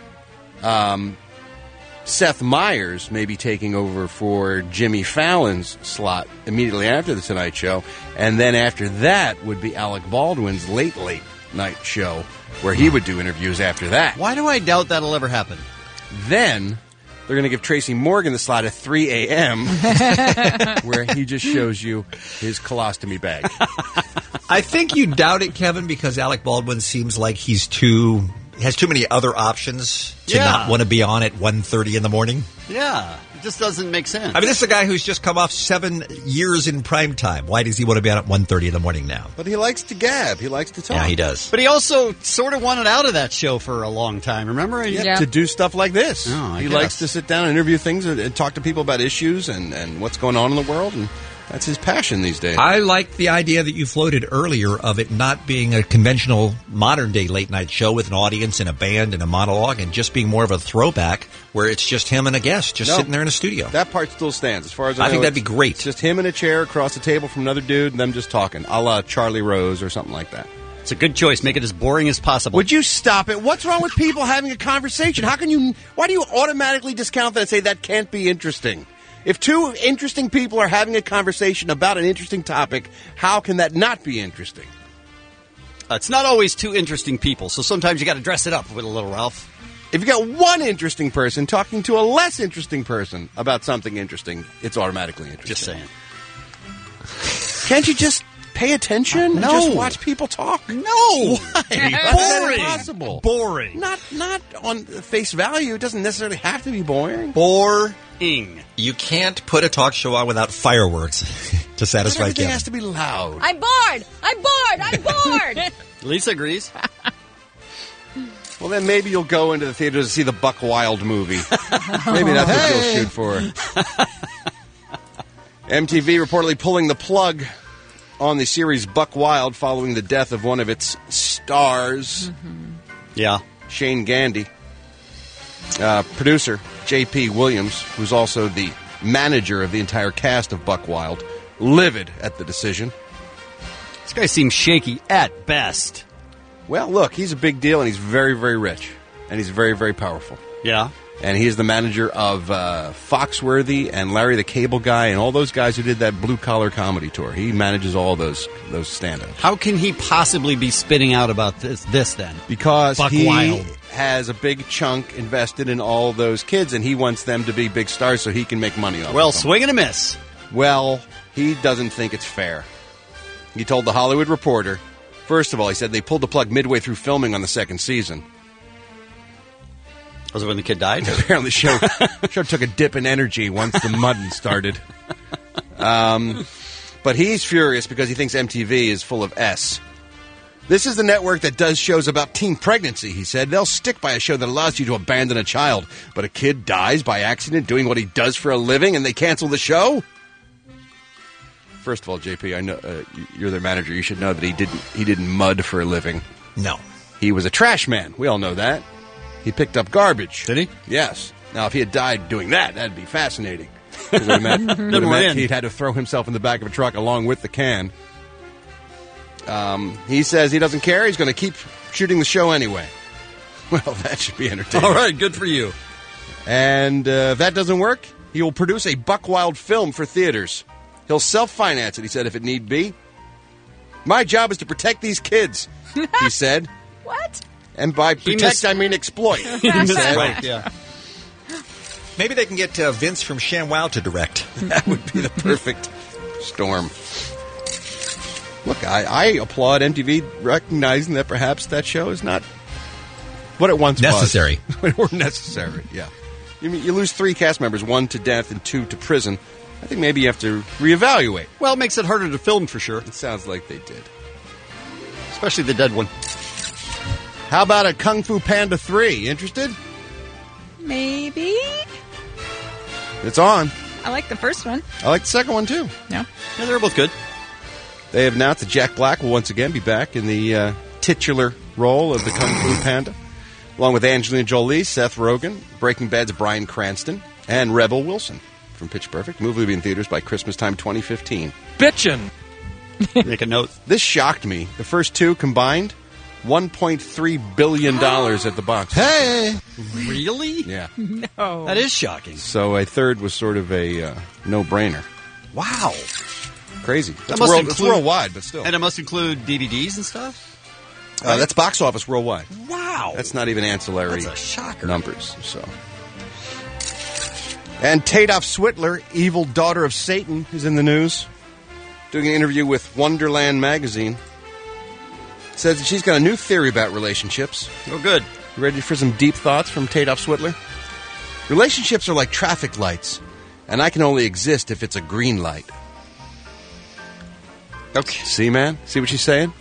Seth Meyers may be taking over for Jimmy Fallon's slot immediately after the Tonight Show, and then after that would be Alec Baldwin's late night show, where he would do interviews after that. Why do I doubt that'll ever happen? Then they're going to give Tracy Morgan the slot at 3 a.m., where he just shows you his colostomy bag. I think you doubt it, Kevin, because Alec Baldwin seems like has too many other options to not want to be on at 1:30 in the morning. Yeah, it just doesn't make sense. I mean, this is a guy who's just come off 7 years in prime time. Why does he want to be on at 1:30 in the morning now? But he likes to gab. He likes to talk. Yeah, he does. But he also sort of wanted out of that show for a long time, remember? To do stuff like this. Oh, he likes to sit down and interview things and talk to people about issues and what's going on in the world, and that's his passion these days. I like the idea that you floated earlier of it not being a conventional modern-day late-night show with an audience and a band and a monologue and just being more of a throwback where it's just him and a guest sitting there in a studio. That part still stands. As far as I know, think that'd be great. It's just him in a chair across the table from another dude and them just talking, a la Charlie Rose or something like that. It's a good choice. Make it as boring as possible. Would you stop it? What's wrong with people having a conversation? Why do you automatically discount that and say that can't be interesting? If two interesting people are having a conversation about an interesting topic, how can that not be interesting? It's not always two interesting people, so sometimes you got to dress it up with a little, Ralph. If you got one interesting person talking to a less interesting person about something interesting, it's automatically interesting. Just saying. Can't you just pay attention and just watch people talk? No. Why? Boring. That's impossible. Boring. Not on face value. It doesn't necessarily have to be boring. Boring. You can't put a talk show on without fireworks to satisfy Everything Kevin. has to be loud. I'm bored. Lisa agrees. Well, then maybe you'll go into the theater to see the Buck Wild movie. Maybe that's what you'll shoot for. MTV reportedly pulling the plug on the series Buck Wild following the death of one of its stars. Yeah. Shane Gandy. Producer J.P. Williams, who's also the manager of the entire cast of Buck Wild, livid at the decision. This guy seems shaky at best. Well, look, he's a big deal, and he's very, very rich, and he's very, very powerful. Yeah. And he is the manager of Foxworthy and Larry the Cable Guy and all those guys who did that blue-collar comedy tour. He manages all those stand-ups. How can he possibly be spitting out about this then? Because Buck he Wild has a big chunk invested in all those kids, and he wants them to be big stars so he can make money off of them. Well, swing and a miss. Well, he doesn't think it's fair. He told The Hollywood Reporter, first of all, he said they pulled the plug midway through filming on the second season. Was it when the kid died? Apparently the show took a dip in energy once the mudding started. But he's furious because he thinks MTV is full of S. This is the network that does shows about teen pregnancy, he said. They'll stick by a show that allows you to abandon a child. But a kid dies by accident doing what he does for a living and they cancel the show? First of all, JP, I know you're their manager. You should know that he didn't mud for a living. No. He was a trash man. We all know that. He picked up garbage. Did he? Yes. Now, if he had died doing that, that'd be fascinating. Would have meant he'd had to throw himself in the back of a truck along with the can. He says he doesn't care. He's going to keep shooting the show anyway. Well, that should be entertaining. All right, good for you. And if that doesn't work, he will produce a Buckwild film for theaters. He'll self-finance it, he said, if it need be. My job is to protect these kids, he said. What? And by protect, I mean exploit. He said. Right, yeah. Maybe they can get Vince from ShamWow to direct. That would be the perfect storm. Look, I applaud MTV recognizing that perhaps that show is not what it once necessary. was. Or necessary, yeah. You lose 3 cast members, 1 to death and 2 to prison. I think maybe you have to reevaluate. Well, it makes it harder to film for sure. It sounds like they did. Especially the dead one. How about a Kung Fu Panda 3? Interested? Maybe. It's on. I like the first one. I like the second one, too. Yeah. Yeah, they're both good. They have announced that Jack Black will once again be back in the titular role of the Kung Fu Panda, along with Angelina Jolie, Seth Rogen, Breaking Bad's Bryan Cranston, and Rebel Wilson from Pitch Perfect. The movie will be in theaters by Christmas time 2015. Bitchin'! Make a note. This shocked me. The first 2 combined, $1.3 billion at the box. Hey! Really? Yeah. No. That is shocking. So a third was sort of a no-brainer. Wow. Crazy. That That's must it's worldwide, but still. And it must include DVDs and stuff? That's box office worldwide. Wow. That's not even ancillary That's a shocker. numbers. So. And Tadoff Switler, evil daughter of Satan, is in the news. Doing an interview with Wonderland magazine. Says that she's got a new theory about relationships. Oh, good. You ready for some deep thoughts from Tadoff Switler? Relationships are like traffic lights, and I can only exist if it's a green light. Okay. See, man? See what she's saying?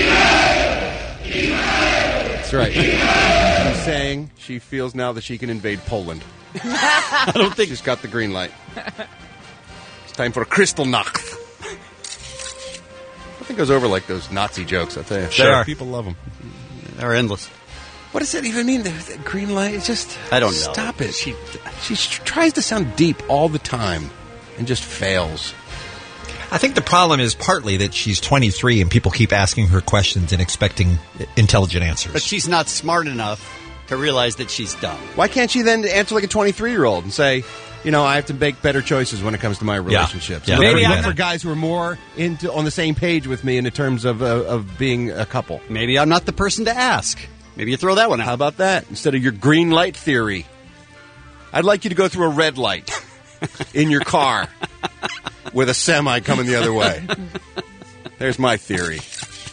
That's right. She's saying she feels now that she can invade Poland. I don't think she's got the green light. It's time for a Kristallnacht. Nothing goes over like those Nazi jokes, I'll tell you. Sure. People love them. They're endless. What does that even mean? The green light? It's just... I don't know. Stop it. She tries to sound deep all the time and just fails. I think the problem is partly that she's 23 and people keep asking her questions and expecting intelligent answers. But she's not smart enough to realize that she's dumb. Why can't she then answer like a 23-year-old and say, you know, I have to make better choices when it comes to my relationships? Yeah. Maybe I'm for guys who are more on the same page with me in terms of being a couple. Maybe I'm not the person to ask. Maybe you throw that one out. How about that? Instead of your green light theory, I'd like you to go through a red light in your car with a semi coming the other way. There's my theory.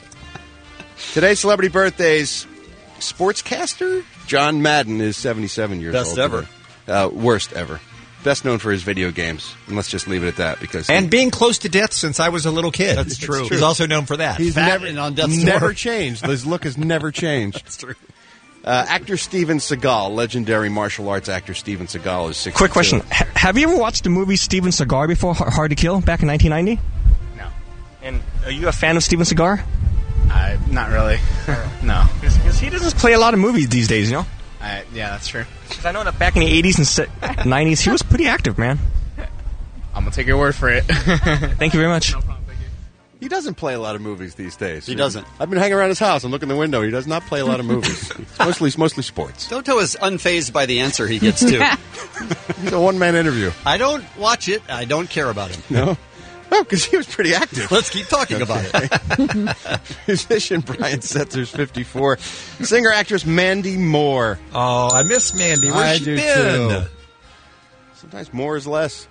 Today's celebrity birthdays. Sportscaster John Madden is 77 years Best old. ever. Today. Worst ever. Best known for his video games. And let's just leave it at that. And being close to death since I was a little kid. That's true. He's also known for that. He's Fat and on death's never door. changed. His look has never changed. That's true. Actor Steven Seagal, legendary martial arts actor Steven Seagal, is 62. Quick question. Have you ever watched the movie Steven Seagal before, Hard to Kill, back in 1990? No. And are you a fan of Steven Seagal? Not really. No. Because he doesn't play a lot of movies these days, you know? Yeah, that's true. Because I know that back in the 80s and 90s, he was pretty active, man. I'm going to take your word for it. Thank you very much. He doesn't play a lot of movies these days. He doesn't. I've been hanging around his house and looking in the window. He does not play a lot of movies. It's mostly sports. Toto is unfazed by the answer he gets to. He's a one-man interview. I don't watch it. I don't care about him. No? Well, because he was pretty active. Let's keep talking about it. Musician Brian Setzer's 54. Singer-actress Mandy Moore. Oh, I miss Mandy. Where's I she do been? too. Sometimes more is less.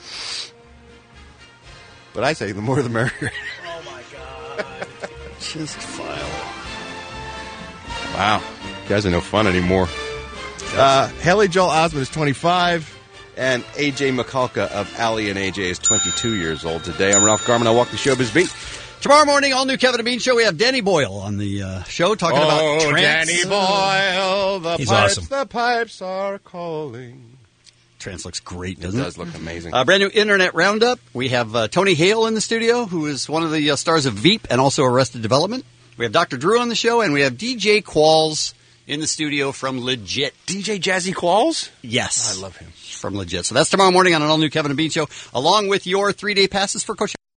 But I say the more the merrier. Oh, my God. Just file it. Wow. You guys are no fun anymore. Haley Joel Osment is 25. And A.J. Mikulka of Ally and A.J. is 22 years old today. I'm Ralph Garman. I walk the showbiz beat. Tomorrow morning, all new Kevin and Bean Show. We have Danny Boyle on the show talking about trance. Danny Boyle, He's awesome. The pipes are calling. Trance looks great, doesn't it? It does look amazing. Brand new Internet Roundup. We have Tony Hale in the studio, who is one of the stars of Veep and also Arrested Development. We have Dr. Drew on the show, and we have DJ Qualls in the studio from Legit. DJ Jazzy Qualls? Yes. I love him. From Legit. So that's tomorrow morning on an all-new Kevin and Bean Show, along with your 3-day passes for Coachella.